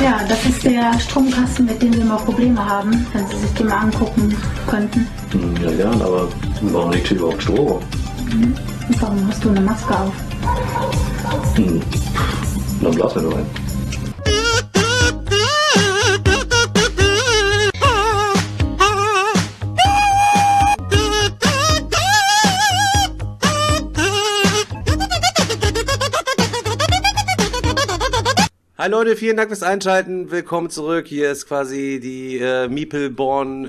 Ja, das ist der Stromkasten, mit dem wir immer Probleme haben, wenn Sie sich den mal angucken könnten. Ja, gern, aber warum liegt hier überhaupt Strom? Und warum hast du eine Maske auf? Dann blasen wir nur rein. Hi Leute, vielen Dank fürs Einschalten. Willkommen zurück. Hier ist quasi die Meeple-Porn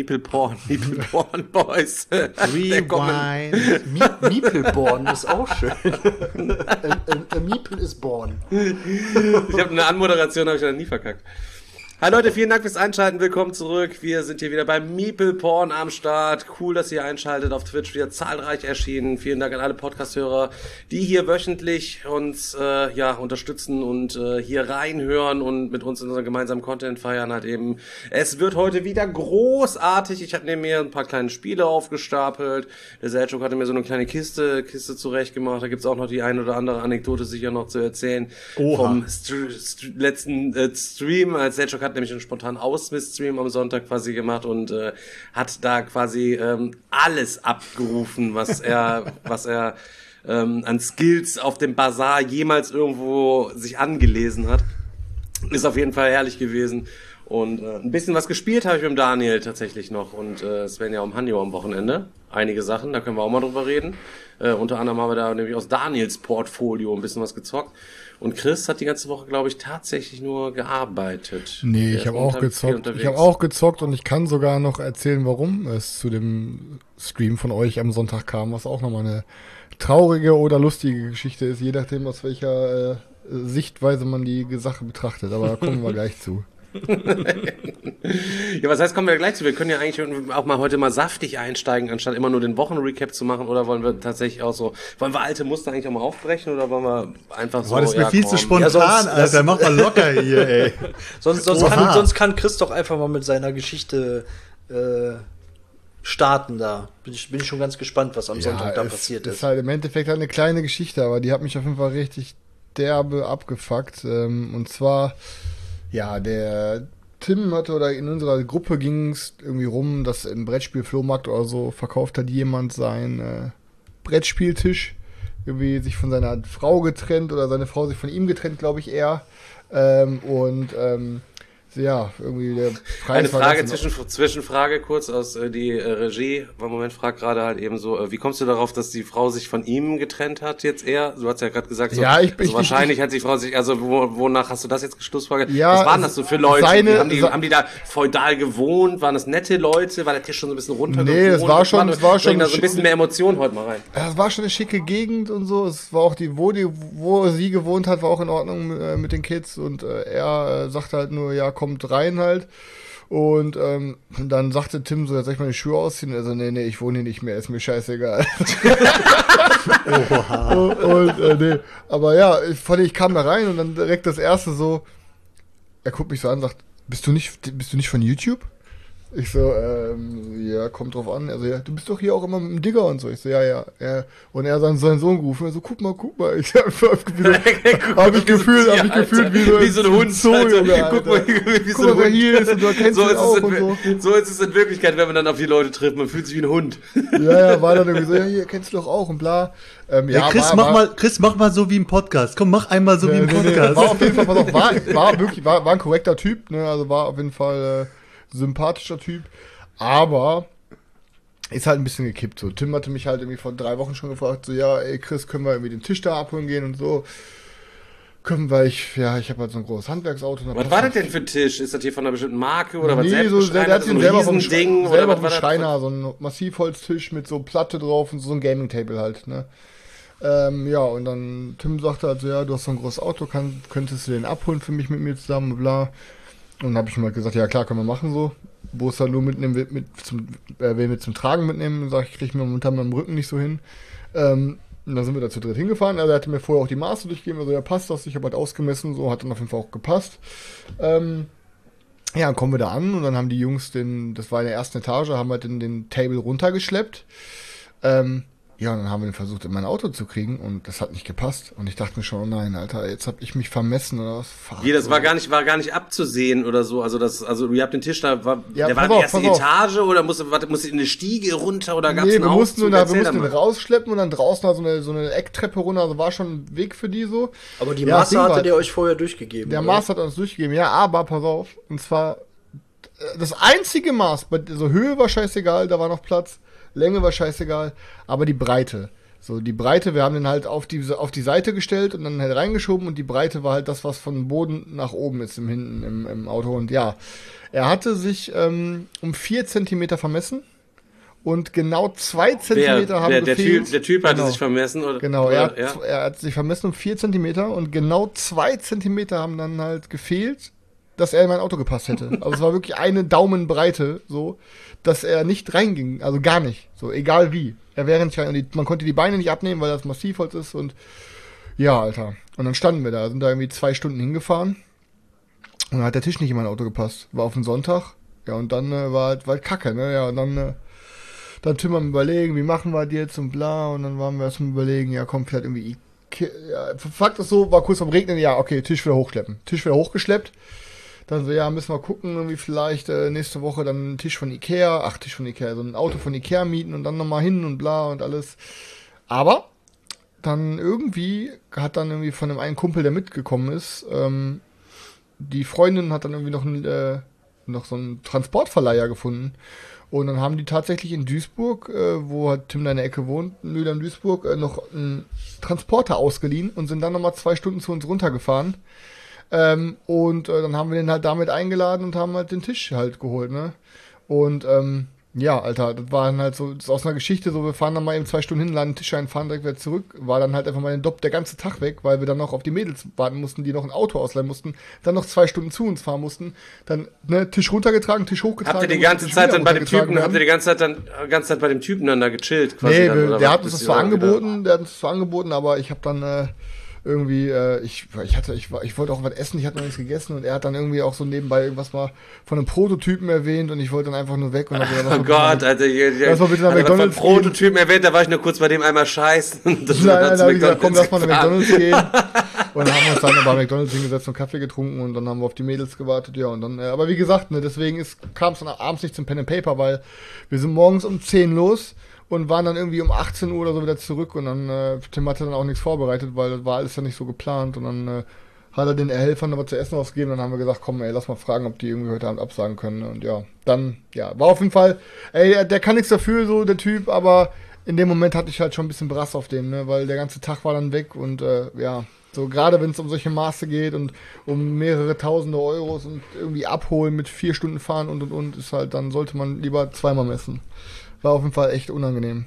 Boys. Rewind. Meeple-born ist auch schön. A Meeple is born. Ich habe eine Anmoderation, habe ich noch nie verkackt. Hi Leute, vielen Dank fürs Einschalten. Willkommen zurück. Wir sind hier wieder beim Meeple-Porn am Start. Cool, dass ihr einschaltet. Auf Twitch wieder zahlreich erschienen. Vielen Dank an alle Podcast-Hörer, die hier wöchentlich uns unterstützen und hier reinhören und mit uns in unseren gemeinsamen Content feiern halt eben. Es wird heute wieder großartig. Ich habe neben mir ein paar kleine Spiele aufgestapelt. Der Selchuk hatte mir so eine kleine Kiste zurecht gemacht. Da gibt's auch noch die ein oder andere Anekdote sicher noch zu erzählen. Oha. Vom letzten Stream, als Selchuk hat nämlich einen spontanen Ausmiss-Stream am Sonntag quasi gemacht und hat da quasi alles abgerufen, was er an Skills auf dem Bazar jemals irgendwo sich angelesen hat. Ist auf jeden Fall herrlich gewesen. Und ein bisschen was gespielt habe ich mit dem Daniel tatsächlich noch. Und es werden ja um Hanjo am Wochenende einige Sachen, da können wir auch mal drüber reden. Unter anderem haben wir da nämlich aus Daniels Portfolio ein bisschen was gezockt. Und Chris hat die ganze Woche, glaube ich, tatsächlich nur gearbeitet. Nee, ich habe auch gezockt. Ich habe auch gezockt und ich kann sogar noch erzählen, warum es zu dem Stream von euch am Sonntag kam, was auch nochmal eine traurige oder lustige Geschichte ist, je nachdem, aus welcher Sichtweise man die Sache betrachtet. Aber da kommen wir gleich zu. Ja, was heißt, kommen wir gleich zu? Wir können ja eigentlich auch mal heute mal saftig einsteigen, anstatt immer nur den Wochenrecap zu machen. Oder wollen wir tatsächlich auch so, wollen wir alte Muster eigentlich auch mal aufbrechen oder wollen wir einfach so, das ist mir viel zu spontan, sonst, Alter. Mach mal locker hier, ey. sonst kann Chris doch einfach mal mit seiner Geschichte starten da. Bin ich schon ganz gespannt, was am Sonntag da passiert ist. Ist halt im Endeffekt halt eine kleine Geschichte, aber die hat mich auf jeden Fall richtig derbe abgefuckt. Und zwar, ja, der Tim hatte, oder in unserer Gruppe ging es irgendwie rum, dass im Brettspiel-Flohmarkt oder so verkauft hat jemand seinen Brettspieltisch, irgendwie sich von seiner Frau getrennt oder seine Frau sich von ihm getrennt, glaube ich eher. Ja, irgendwie der Preis. Eine Frage, Zwischenfrage kurz aus die Regie. Moment, fragt gerade halt eben so, wie kommst du darauf, dass die Frau sich von ihm getrennt hat jetzt eher? Du hast ja gerade gesagt, so, ja, wahrscheinlich hat die Frau sich, also wonach hast du das jetzt geschlussfolgert? Ja, was waren das so für Leute? Haben die da feudal gewohnt? Waren das nette Leute? War der Tisch schon so ein bisschen runtergewohnt? Nee, es war schon da so ein bisschen mehr Emotionen heute mal rein. Es war schon eine schicke Gegend und so. Es war auch wo sie gewohnt hat, war auch in Ordnung mit den Kids und er sagte halt nur, ja, kommt rein halt. Und dann sagte Tim so, jetzt soll ich meine Schuhe ausziehen? Also, nee, ich wohne hier nicht mehr, ist mir scheißegal. Nee. Aber ja, ich kam da rein und dann direkt das erste so, er guckt mich so an und sagt, bist du nicht von YouTube? Ich so, ja, kommt drauf an. Also, ja, du bist doch hier auch immer mit dem Digger und so. Ich so, ja. Und er hat seinen Sohn gerufen. Er so, guck mal. Ich hab ich gefühlt wie so ein Hund. So, Junge, guck mal, wie so ein wer Hund. hier ist und du erkennst ihn auch und so. So ist es in Wirklichkeit, wenn man dann auf die Leute trifft. Man fühlt sich wie ein Hund. Ja, war dann irgendwie so, ja, hier kennst du doch auch und bla. Ja, Chris, mach mal so wie im Podcast. Komm, mach einmal so wie im Podcast. War auf jeden Fall, war ein korrekter Typ, ne? Also war auf jeden Fall sympathischer Typ, aber ist halt ein bisschen gekippt. So, Tim hatte mich halt irgendwie vor 3 Wochen schon gefragt, so, ja, ey Chris, können wir irgendwie den Tisch da abholen gehen und so. Ich habe halt so ein großes Handwerksauto. Was war das denn für ein Tisch? Ist das hier von einer bestimmten Marke oder was? Nee, der hat den selber vom Ding oder was vom Schreiner, so ein Massivholztisch mit so Platte drauf und so ein Gaming-Table halt, ne. Ja, und dann Tim sagte halt so, ja, du hast so ein großes Auto, könntest du den abholen für mich mit mir zusammen, bla. Und dann habe ich ihm halt gesagt, ja klar, können wir machen so. Wo es halt nur mitnehmen will, mit zum Tragen mitnehmen. Sag ich, kriege ich mir momentan mit dem Rücken nicht so hin. Und dann sind wir da zu dritt hingefahren. Also er hatte mir vorher auch die Maße durchgegeben. Also ja, passt das. Ich habe halt ausgemessen. So, hat dann auf jeden Fall auch gepasst. Ja, dann kommen wir da an. Und dann haben die Jungs das war in der ersten Etage, haben halt den Table runtergeschleppt. Ja, und dann haben wir den versucht, in mein Auto zu kriegen und das hat nicht gepasst. Und ich dachte mir schon, oh nein, Alter, jetzt hab ich mich vermessen oder was. Wie, das war gar nicht abzusehen oder so. Also ihr habt den Tisch da, Ja, der war die erste Etage oder musste in eine Stiege runter oder gab's einen Aufzug? Wir mussten den rausschleppen und dann draußen so eine Ecktreppe runter, also war schon ein Weg für die so. Aber die Maße hattet ihr euch vorher durchgegeben. Der Maß hat uns durchgegeben, ja, aber pass auf, und zwar das einzige Maß, so Höhe war scheißegal, da war noch Platz, Länge war scheißegal, aber die Breite. So, die Breite, wir haben den halt auf die Seite gestellt und dann halt reingeschoben und die Breite war halt das, was von Boden nach oben ist hinten im Auto. Und ja, er hatte sich um 4 Zentimeter vermessen und genau 2 Zentimeter haben gefehlt. Der Typ hatte sich vermessen? Oder? Genau, er hat sich vermessen um 4 Zentimeter und genau 2 Zentimeter haben dann halt gefehlt, dass er in mein Auto gepasst hätte. Also es war wirklich eine Daumenbreite, so, dass er nicht reinging, also gar nicht, so, egal wie. Er wäre nicht rein, man konnte die Beine nicht abnehmen, weil das Massivholz ist und ja, Alter. Und dann standen wir da, sind da irgendwie 2 Stunden hingefahren und dann hat der Tisch nicht in mein Auto gepasst. War auf den Sonntag, ja, und dann war halt Kacke, ne, ja, und dann Tim am Überlegen, wie machen wir die jetzt und bla, und dann waren wir erst am Überlegen, ja, komm, vielleicht irgendwie, ja, Fakt ist so, war kurz am Regnen, ja, okay, Tisch wieder hochschleppen. Tisch wieder hochgeschleppt. Dann so, ja, müssen wir gucken, irgendwie vielleicht nächste Woche dann einen Tisch von Ikea, so ein Auto von Ikea mieten und dann nochmal hin und bla und alles. Aber dann irgendwie hat dann irgendwie von dem einen Kumpel, der mitgekommen ist, die Freundin hat dann irgendwie noch so einen Transportverleiher gefunden. Und dann haben die tatsächlich in Duisburg, wo halt Tim da in der Ecke wohnt, Mühlheim-Duisburg, noch einen Transporter ausgeliehen und sind dann nochmal 2 Stunden zu uns runtergefahren. Und dann haben wir den halt damit eingeladen und haben halt den Tisch halt geholt, ne? Und ja, Alter, das war dann halt so, das ist aus einer Geschichte so, wir fahren dann mal eben 2 Stunden hin, laden den Tisch ein, fahren direkt wieder zurück, war dann halt einfach mal der ganze Tag weg, weil wir dann noch auf die Mädels warten mussten, die noch ein Auto ausleihen mussten, dann noch 2 Stunden zu uns fahren mussten, dann, ne, Tisch runtergetragen, Tisch hochgetragen. Habt ihr die ganze Zeit dann bei dem Typen, bei dem Typen dann da gechillt? Quasi nee, dann, der hat uns das zwar angeboten, aber ich habe dann, irgendwie, ich wollte auch was essen, ich hatte noch nichts gegessen und er hat dann irgendwie auch so nebenbei irgendwas mal von einem Prototypen erwähnt und ich wollte dann einfach nur weg. Und oh Gott, Alter, lass mal bitte nach McDonald's von Prototypen erwähnt, da war ich nur kurz bei dem einmal scheißen. Nein, da habe ich gesagt, komm, lass mal nach McDonald's gehen. Und dann haben wir uns dann bei McDonald's hingesetzt und Kaffee getrunken und dann haben wir auf die Mädels gewartet, ja, und dann, aber wie gesagt, ne, deswegen kam es dann abends nicht zum Pen and Paper, weil wir sind morgens um 10 los und waren dann irgendwie um 18 Uhr oder so wieder zurück und dann, Tim hatte dann auch nichts vorbereitet, weil das war alles ja nicht so geplant und dann hat er den Helfern noch was zu essen ausgegeben und dann haben wir gesagt, komm ey, lass mal fragen, ob die irgendwie heute Abend absagen können und ja, dann, ja, war auf jeden Fall, ey, der kann nichts dafür, so, der Typ, aber in dem Moment hatte ich halt schon ein bisschen Brass auf dem, ne, weil der ganze Tag war dann weg und, ja, so gerade wenn es um solche Maße geht und um mehrere tausende Euros und irgendwie abholen mit 4 Stunden fahren und, ist halt, dann sollte man lieber zweimal messen. War auf jeden Fall echt unangenehm.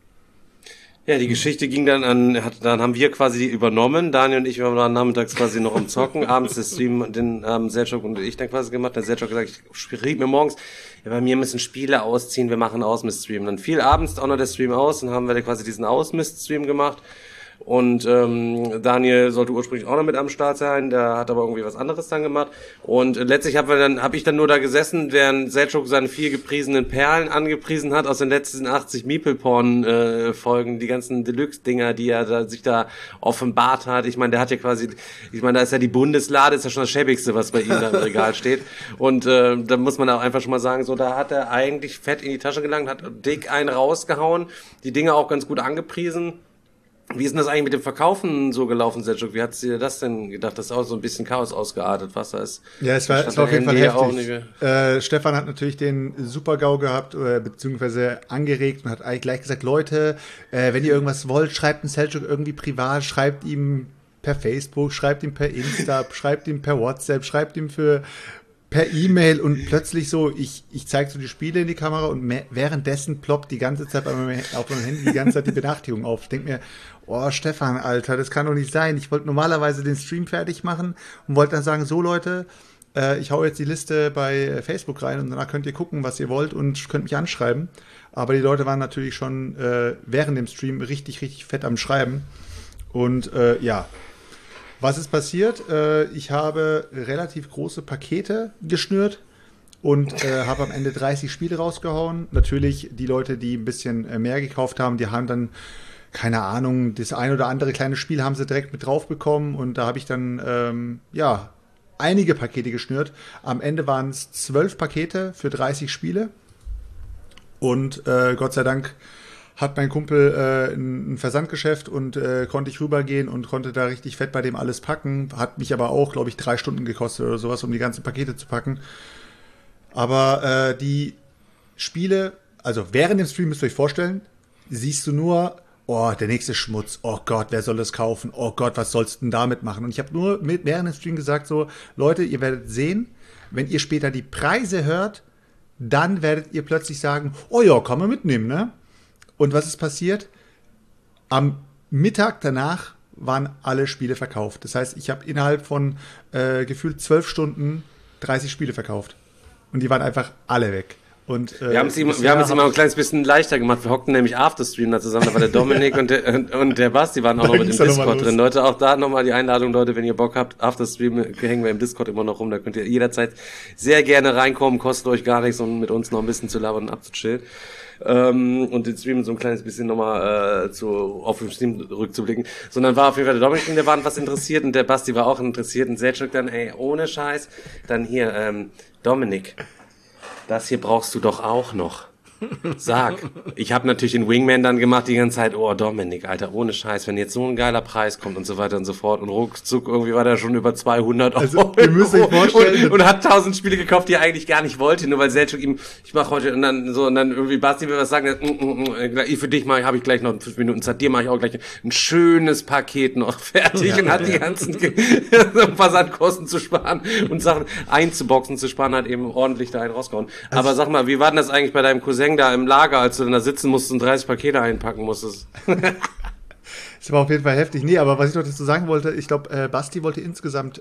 Ja, die Geschichte ging dann dann haben wir quasi übernommen. Daniel und ich waren nachmittags quasi noch am Zocken. Abends der Stream, den Selchuk und ich dann quasi gemacht. Der Selchuk gesagt, ich schrieb mir morgens, ja, bei mir müssen Spiele ausziehen, wir machen Ausmist-Stream. Dann fiel abends auch noch der Stream aus, dann haben wir quasi diesen Ausmist-Stream gemacht. Und Daniel sollte ursprünglich auch noch mit am Start sein, der hat aber irgendwie was anderes dann gemacht. Und letztlich hab ich dann nur da gesessen, während Selchuk seine 4 gepriesenen Perlen angepriesen hat aus den letzten 80 Meeple-Porn-Folgen, die ganzen Deluxe-Dinger, die er sich da offenbart hat. Ich meine, der hat ja quasi, da ist ja die Bundeslade, ist ja schon das Schäbigste, was bei ihm da im Regal steht. Und da muss man auch einfach schon mal sagen, so, da hat er eigentlich fett in die Tasche gelangt, hat dick einen rausgehauen, die Dinge auch ganz gut angepriesen. Wie ist denn das eigentlich mit dem Verkaufen so gelaufen, Selchuk? Wie hat dir das denn gedacht? Das ist auch so ein bisschen Chaos ausgeartet, was da ist. Ja, es war auf jeden Fall heftig. Stefan hat natürlich den Super-GAU gehabt, beziehungsweise angeregt und hat eigentlich gleich gesagt, Leute, wenn ihr irgendwas wollt, schreibt den Selchuk irgendwie privat, schreibt ihm per Facebook, schreibt ihm per Insta, schreibt ihm per WhatsApp, schreibt ihm per E-Mail und plötzlich so, ich zeige so die Spiele in die Kamera und währenddessen ploppt die ganze Zeit auf meinem Handy die ganze Zeit die Benachrichtigung auf. Ich denke mir, oh Stefan, Alter, das kann doch nicht sein. Ich wollte normalerweise den Stream fertig machen und wollte dann sagen, so Leute, ich hau jetzt die Liste bei Facebook rein und danach könnt ihr gucken, was ihr wollt und könnt mich anschreiben. Aber die Leute waren natürlich schon während dem Stream richtig, richtig fett am Schreiben. Und ja, was ist passiert? Ich habe relativ große Pakete geschnürt und habe am Ende 30 Spiele rausgehauen. Natürlich die Leute, die ein bisschen mehr gekauft haben, die haben dann, keine Ahnung, das ein oder andere kleine Spiel haben sie direkt mit drauf bekommen und da habe ich dann, einige Pakete geschnürt. Am Ende waren es 12 Pakete für 30 Spiele und Gott sei Dank hat mein Kumpel ein Versandgeschäft und konnte ich rübergehen und konnte da richtig fett bei dem alles packen. Hat mich aber auch, glaube ich, 3 Stunden gekostet oder sowas, um die ganzen Pakete zu packen. Aber die Spiele, also während dem Stream müsst ihr euch vorstellen, siehst du nur, oh, der nächste Schmutz, oh Gott, wer soll das kaufen? Oh Gott, was sollst du denn damit machen? Und ich habe nur während dem Stream gesagt so, Leute, ihr werdet sehen, wenn ihr später die Preise hört, dann werdet ihr plötzlich sagen, oh ja, kann man mitnehmen, ne? Und was ist passiert? Am Mittag danach waren alle Spiele verkauft. Das heißt, ich habe innerhalb von gefühlt 12 Stunden 30 Spiele verkauft. Und die waren einfach alle weg. Und, wir haben es ihm immer ein kleines bisschen leichter gemacht. Wir hockten nämlich Afterstream da zusammen. Da war der Dominik und der Basti waren auch noch mit im Discord drin. Leute, auch da nochmal die Einladung, Leute, wenn ihr Bock habt. Afterstream hängen wir im Discord immer noch rum. Da könnt ihr jederzeit sehr gerne reinkommen. Kostet euch gar nichts, um mit uns noch ein bisschen zu labern und abzuchillen. Und den Stream so ein kleines bisschen nochmal auf den Stream rückzublicken. Sondern war auf jeden Fall der Dominik, der war was interessiert und der Basti war auch interessiert. Und Selchuk dann, ohne Scheiß. Dann hier, Dominik, das hier brauchst du doch auch noch. Sag. Ich habe natürlich den Wingman dann gemacht die ganze Zeit. Oh, Dominik, Alter, ohne Scheiß, wenn jetzt so ein geiler Preis kommt und so weiter und so fort. Und ruckzuck, irgendwie war der schon über 200 also, Euro. Ihr müsst euch vorstellen. Und hat 1000 Spiele gekauft, die er eigentlich gar nicht wollte. Nur weil Selchuk ihm, ich mach heute, und dann irgendwie Basti will was sagen. Für dich habe ich gleich noch 5 Minuten Zeit. Dir mache ich auch gleich ein schönes Paket noch fertig. Und hat die ganzen Versandkosten zu sparen und Sachen einzuboxen zu sparen, hat eben ordentlich da einen rausgehauen. Also, aber sag mal, wie war denn das eigentlich bei deinem Cousin da im Lager, als du dann da sitzen musstest und 30 Pakete einpacken musstest? Das war auf jeden Fall heftig. Nee, aber was ich noch dazu sagen wollte, ich glaube, Basti wollte insgesamt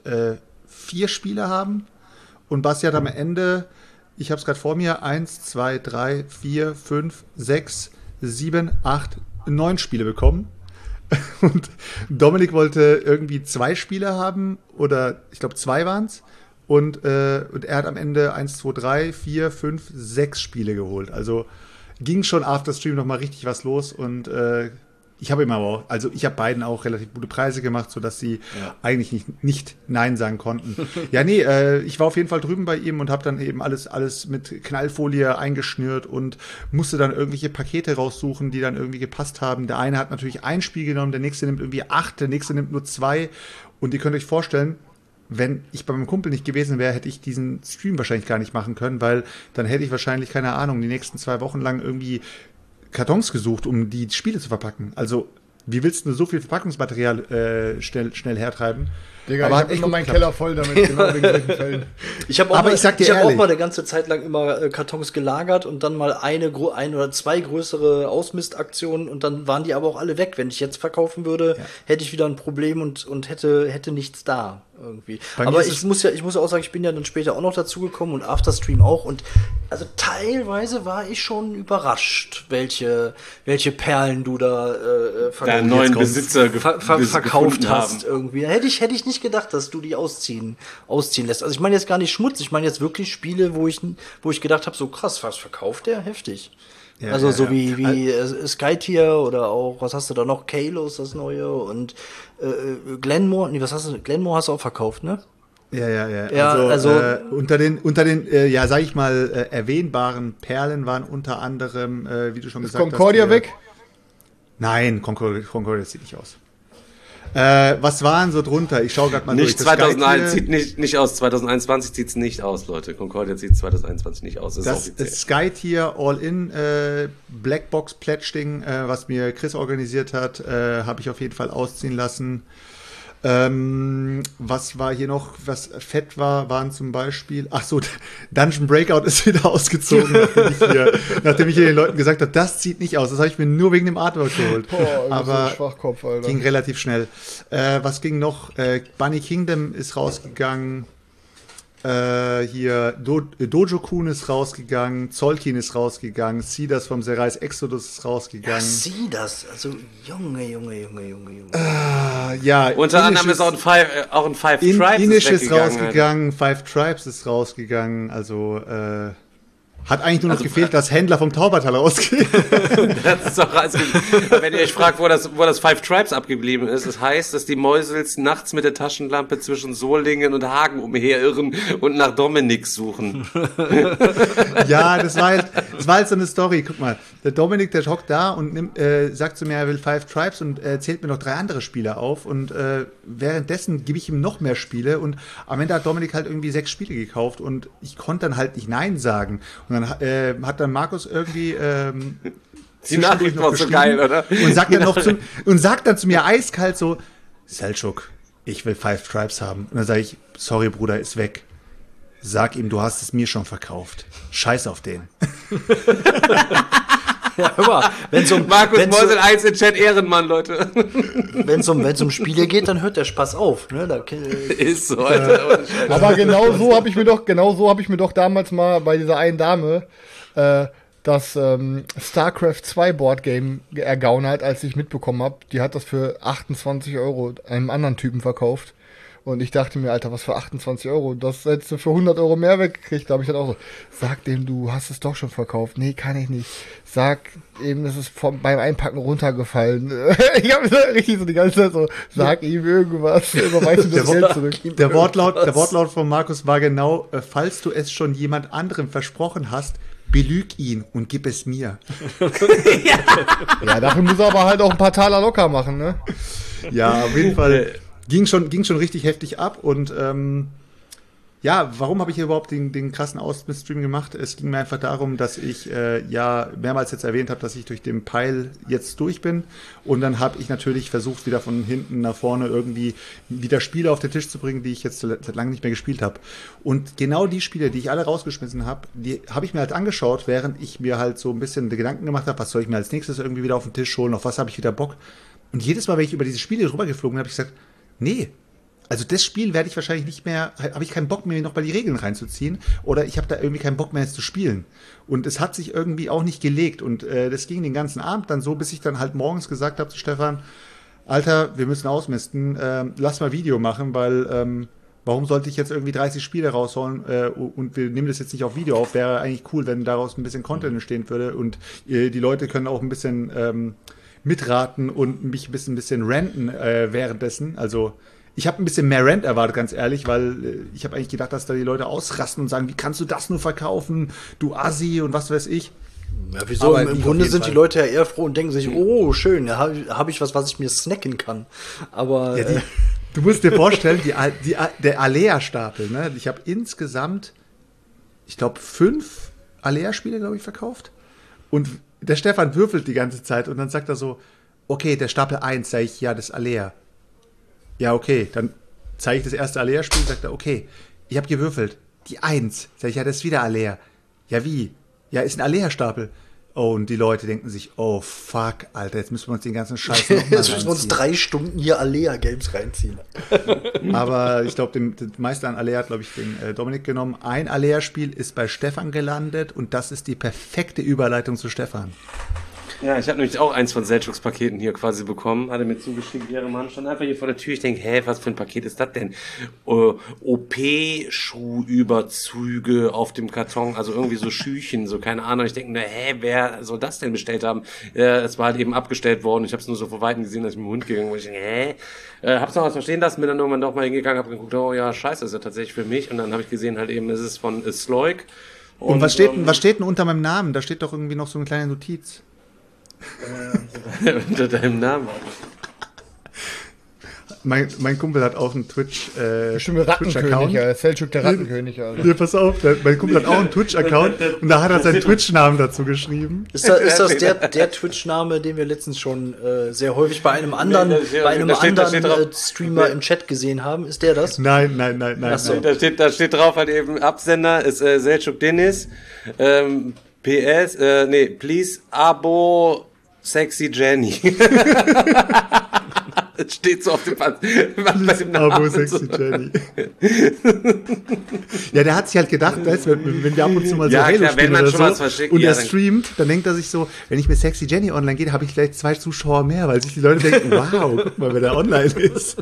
4 Spiele haben und Basti hat am Ende, ich habe es gerade vor mir, 1, 2, 3, 4, 5, 6, 7, 8, 9 Spiele bekommen. Und Dominik wollte irgendwie 2 Spiele haben oder ich glaube 2 waren es. Und er hat am Ende 1, 2, 3, 4, 5, 6 Spiele geholt. Also ging schon after Stream nochmal richtig was los. Und ich habe ihm aber auch, also ich habe beiden auch relativ gute Preise gemacht, sodass sie eigentlich nicht Nein sagen konnten. Ja, nee, ich war auf jeden Fall drüben bei ihm und habe dann eben alles mit Knallfolie eingeschnürt und musste dann irgendwelche Pakete raussuchen, die dann irgendwie gepasst haben. Der eine hat natürlich ein Spiel genommen, der nächste nimmt irgendwie 8, der nächste nimmt nur 2. Und ihr könnt euch vorstellen, wenn ich bei meinem Kumpel nicht gewesen wäre, hätte ich diesen Stream wahrscheinlich gar nicht machen können, weil dann hätte ich wahrscheinlich, keine Ahnung, die nächsten 2 Wochen lang irgendwie Kartons gesucht, um die Spiele zu verpacken. Also, wie willst du so viel Verpackungsmaterial schnell hertreiben? Digga, aber ich habe immer meinen Keller voll damit, genau wegen solchen Fällen. Ich habe auch mal eine ganze Zeit lang immer Kartons gelagert und dann mal ein oder 2 größere Ausmistaktionen und dann waren die aber auch alle weg. Wenn ich jetzt verkaufen würde, hätte ich wieder ein Problem und hätte nichts da irgendwie. Aber ich muss ja auch sagen, ich bin ja dann später auch noch dazugekommen und Afterstream auch und also teilweise war ich schon überrascht, welche Perlen du da neuen Besitzer verkauft hast irgendwie. Hätte ich nicht gedacht, dass du die ausziehen lässt. Also ich meine jetzt gar nicht Schmutz, ich meine jetzt wirklich Spiele, wo ich gedacht habe, so krass, was verkauft der? Heftig. Ja, also so wie Skytier oder auch, was hast du da noch? Kalos, das neue und Glenmore, Glenmore hast du auch verkauft, ne? Ja. Also unter den sag ich mal, erwähnbaren Perlen waren unter anderem, wie du schon gesagt hast. Ist Concordia weg? Nein, Concordia sieht nicht aus. Was waren so drunter? Ich schaue gerade mal durch. 2001 sieht nicht aus. 2021 sieht es nicht aus, Leute. Concordia sieht 2021 nicht aus. Das ist Skytier All-In Blackbox Pledge-Ding, was mir Chris organisiert hat, habe ich auf jeden Fall ausziehen lassen. Was war hier noch, was fett war, waren zum Beispiel, Dungeon Breakout ist wieder ausgezogen, nachdem ich hier den Leuten gesagt habe, das sieht nicht aus, das habe ich mir nur wegen dem Artwork geholt. Aber so Schwachkopf, Alter. Ging relativ schnell. Was ging noch? Bunny Kingdom ist rausgegangen. Hier Dojo-Kun ist rausgegangen, Zolkin ist rausgegangen, Sidas vom Serais Exodus ist rausgegangen. Ja, Sidas, also Junge. Ja, unter anderem ist auch ein Five Tribes Inish ist rausgegangen, Five Tribes ist rausgegangen, also hat eigentlich nur noch gefehlt, dass Händler vom Taubertal rausgehen. Das ist doch, also, wenn ihr euch fragt, wo das Five Tribes abgeblieben ist, das heißt, dass die Mäusels nachts mit der Taschenlampe zwischen Solingen und Hagen umherirren und nach Dominik suchen. Ja, das war halt so eine Story. Guck mal, der Dominik, der hockt da und sagt zu mir, er will Five Tribes und zählt mir noch 3 andere Spiele auf und währenddessen gebe ich ihm noch mehr Spiele und am Ende hat Dominik halt irgendwie 6 Spiele gekauft und ich konnte dann halt nicht Nein sagen. Und dann hat dann Markus irgendwie die Nachricht war so geil, oder? Und sagt dann zu mir eiskalt so, Selçuk, ich will Five Tribes haben. Und dann sage ich, sorry Bruder, ist weg. Sag ihm, du hast es mir schon verkauft. Scheiß auf den. Ja, hör mal, Markus Mäusel 1 in Chat, Ehrenmann, Leute. Wenn es um Spiele geht, dann hört der Spaß auf. Ne? Ist so, Alter. Aber genau so habe ich mir doch damals mal bei dieser einen Dame das StarCraft 2 Boardgame ergaunert, als ich mitbekommen habe. Die hat das für 28 € einem anderen Typen verkauft. Und ich dachte mir, Alter, was für 28 €? Das hättest du für 100 € mehr weggekriegt. Da habe ich dann auch so, sag dem, du hast es doch schon verkauft. Nee, kann ich nicht. Sag eben, es ist beim Einpacken runtergefallen. Ich habe richtig so die ganze Zeit so, sag ihm irgendwas, überweis ihm das Geld zurück. Der Wortlaut von Markus war genau, falls du es schon jemand anderem versprochen hast, belüg ihn und gib es mir. Ja, dafür muss er aber halt auch ein paar Taler locker machen, ne? Ja, auf jeden Fall. Ging schon richtig heftig ab und ja, warum habe ich hier überhaupt den krassen Ausmist-Stream gemacht? Es ging mir einfach darum, dass ich mehrmals jetzt erwähnt habe, dass ich durch den Pile jetzt durch bin und dann habe ich natürlich versucht, wieder von hinten nach vorne irgendwie wieder Spiele auf den Tisch zu bringen, die ich jetzt seit langem nicht mehr gespielt habe. Und genau die Spiele, die ich alle rausgeschmissen habe, die habe ich mir halt angeschaut, während ich mir halt so ein bisschen Gedanken gemacht habe, was soll ich mir als nächstes irgendwie wieder auf den Tisch holen, auf was habe ich wieder Bock. Und jedes Mal, wenn ich über diese Spiele rübergeflogen bin, habe ich gesagt, nee, also das Spiel werde ich wahrscheinlich nicht mehr, habe ich keinen Bock mehr, noch bei die Regeln reinzuziehen oder ich habe da irgendwie keinen Bock mehr jetzt zu spielen. Und es hat sich irgendwie auch nicht gelegt und das ging den ganzen Abend dann so, bis ich dann halt morgens gesagt habe zu Stefan, Alter, wir müssen ausmisten, lass mal Video machen, weil warum sollte ich jetzt irgendwie 30 Spiele rausholen und wir nehmen das jetzt nicht auf Video auf, wäre eigentlich cool, wenn daraus ein bisschen Content entstehen würde und die Leute können auch ein bisschen mitraten und mich ein bisschen ranten währenddessen. Also ich habe ein bisschen mehr Rant erwartet, ganz ehrlich, weil ich habe eigentlich gedacht, dass da die Leute ausrasten und sagen, wie kannst du das nur verkaufen, du Assi und was weiß ich. Ja, wieso? Im Grunde sind die Leute ja eher froh und denken sich, oh, schön, da hab ich was ich mir snacken kann. Aber ja, du musst dir vorstellen, der Alea-Stapel, ne? Ich habe insgesamt, ich glaube, 5 Alea-Spiele, glaube ich, verkauft. Und der Stefan würfelt die ganze Zeit und dann sagt er so, okay, der Stapel 1, sage ich, ja, das ist Alea. Ja, okay, dann zeige ich das erste Alea-Spiel, sagt er, okay, ich habe gewürfelt. Die 1, sage ich, ja, das ist wieder Alea. Ja, wie? Ja, ist ein Alea-Stapel. Oh, und die Leute denken sich, oh, fuck, Alter, jetzt müssen wir uns den ganzen Scheiß noch mal jetzt müssen wir uns 3 Stunden hier Alea-Games reinziehen. Aber ich glaube, den meisten an Alea hat, glaube ich, den Dominik genommen. Ein Alea-Spiel ist bei Stefan gelandet und das ist die perfekte Überleitung zu Stefan. Ja, ich habe nämlich auch eins von Selçuks Paketen hier quasi bekommen, hatte mir zugeschickt, ihre Mann stand einfach hier vor der Tür, ich denke, hä, was für ein Paket ist das denn? OP-Schuhüberzüge auf dem Karton, also irgendwie so Schüchen, so keine Ahnung, ich denke, hä, wer soll das denn bestellt haben? Es war halt eben abgestellt worden, ich habe es nur so vor Weitem gesehen, dass ich mit dem Hund gegangen bin, ich denke, hab's noch was verstehen lassen, bin dann irgendwann doch mal hingegangen, hab geguckt, oh ja, scheiße, ist ja tatsächlich für mich und dann habe ich gesehen halt eben, es ist von Sloik. Und was steht denn unter meinem Namen? Da steht doch irgendwie noch so eine kleine Notiz. Unter deinem Namen. Mein Kumpel hat auch einen Twitch-Account. Rattenkönig, Selçuk der Rattenkönig. Also. Ja, pass auf, mein Kumpel hat auch einen Twitch-Account und da hat er seinen Twitch-Namen dazu geschrieben. Ist das der Twitch-Name, den wir letztens schon sehr häufig bei einem anderen Streamer im Chat gesehen haben? Ist der das? Nein. Achso, da steht drauf halt eben, Absender ist Selçuk Deniz. PS, please Abo Sexy Jenny. Das steht so auf dem Pass. Bei dem Abo Sexy Jenny. Ja, der hat sich halt gedacht, weißt, wenn wir ab und zu mal so Ja, Halo klar, spielen wenn man oder schon so was verschickt, und ja, er dann- streamt, dann denkt er sich so, wenn ich mit Sexy Jenny online gehe, habe ich vielleicht 2 Zuschauer mehr, weil sich die Leute denken, wow, guck mal, wer da online ist.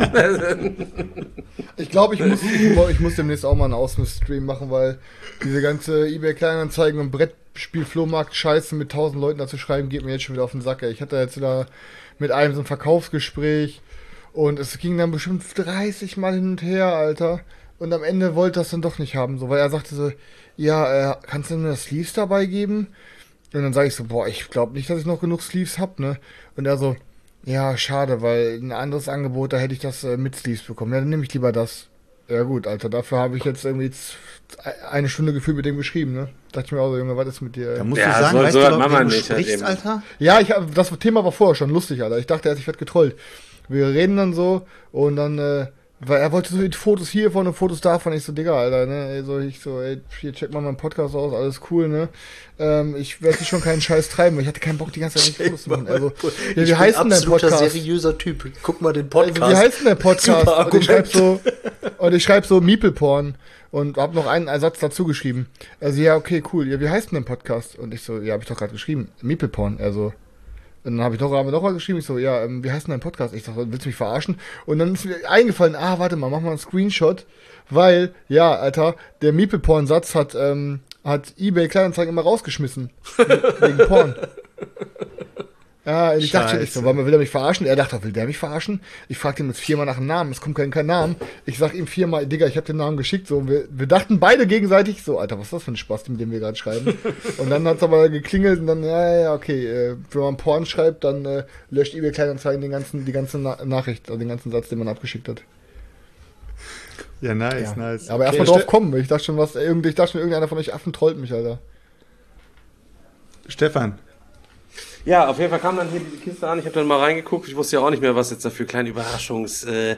Ich glaube, ich muss demnächst auch mal einen Ausmiss-Stream machen, weil diese ganze eBay-Kleinanzeigen und Brettspiel-Flohmarkt-Scheiße mit 1000 Leuten dazu schreiben, geht mir jetzt schon wieder auf den Sack. Ey. Ich hatte jetzt wieder mit einem so ein Verkaufsgespräch und es ging dann bestimmt 30 Mal hin und her, Alter. Und am Ende wollte er das dann doch nicht haben, so, weil er sagte so, ja, kannst du mir das Sleeves dabei geben? Und dann sage ich so, boah, ich glaube nicht, dass ich noch genug Sleeves hab, ne? Und er so, ja, schade, weil ein anderes Angebot, da hätte ich das mit Sleeves bekommen. Ja, dann nehme ich lieber das. Ja gut, Alter, dafür habe ich jetzt irgendwie 1 Stunde gefühlt mit dem geschrieben, ne? Dachte ich mir auch so, Junge, was ist mit dir? Da musst Ja, du sagen, so- weißt so du hat überhaupt, Mama wen du nicht, halt sprichst, eben. Alter? Ja, das Thema war vorher schon lustig, Alter. Ich dachte erst, ich werde getrollt. Wir reden dann so und dann, weil er wollte so die Fotos hiervon und Fotos davon. Ich so, Digga, Alter, ne? Ich so, ey, hier, check mal meinen Podcast aus, alles cool, ne? Ich werde schon keinen Scheiß treiben, weil ich hatte keinen Bock, die ganze Zeit nicht Fotos zu machen. Also, ja, wie heißt denn dein Podcast? seriöser Typ. Guck mal den Also, Podcast. wie heißt denn der Podcast? Super Und ich schreibe so Meeple-Porn und hab noch einen Ersatz dazu geschrieben. Also, ja, okay, cool. Ja, wie heißt denn der Podcast? Und ich so, ja, hab ich doch gerade geschrieben. Meeple-Porn, also. Und dann haben wir noch mal geschrieben, ich so, ja, wie heißt denn dein Podcast? Ich sag, willst du mich verarschen? Und dann ist mir eingefallen, warte mal, mach mal einen Screenshot, weil, ja, Alter, der Meeple-Porn-Satz hat eBay Kleinanzeigen immer rausgeschmissen. Wegen Porn. Ja, ich dachte, ich so, will er mich verarschen? Er dachte, will der mich verarschen? Ich fragte ihn jetzt 4-mal nach dem Namen, es kommt kein Namen. Ich sag ihm 4-mal, Digga, ich habe den Namen geschickt. So, wir dachten beide gegenseitig, so, Alter, was ist das für ein Spaß, mit dem wir gerade schreiben? Und dann hat's aber geklingelt und dann, ja, okay, wenn man Porn schreibt, dann löscht eBay Kleinanzeigen die ganze Nachricht, also den ganzen Satz, den man abgeschickt hat. Ja, nice. Aber erstmal drauf kommen, ich dachte schon, irgendeiner von euch Affen trollt mich, Alter. Stefan. Ja, auf jeden Fall kam dann hier diese Kiste an. Ich habe dann mal reingeguckt. Ich wusste ja auch nicht mehr, was jetzt dafür kleine Überraschungsbonbons.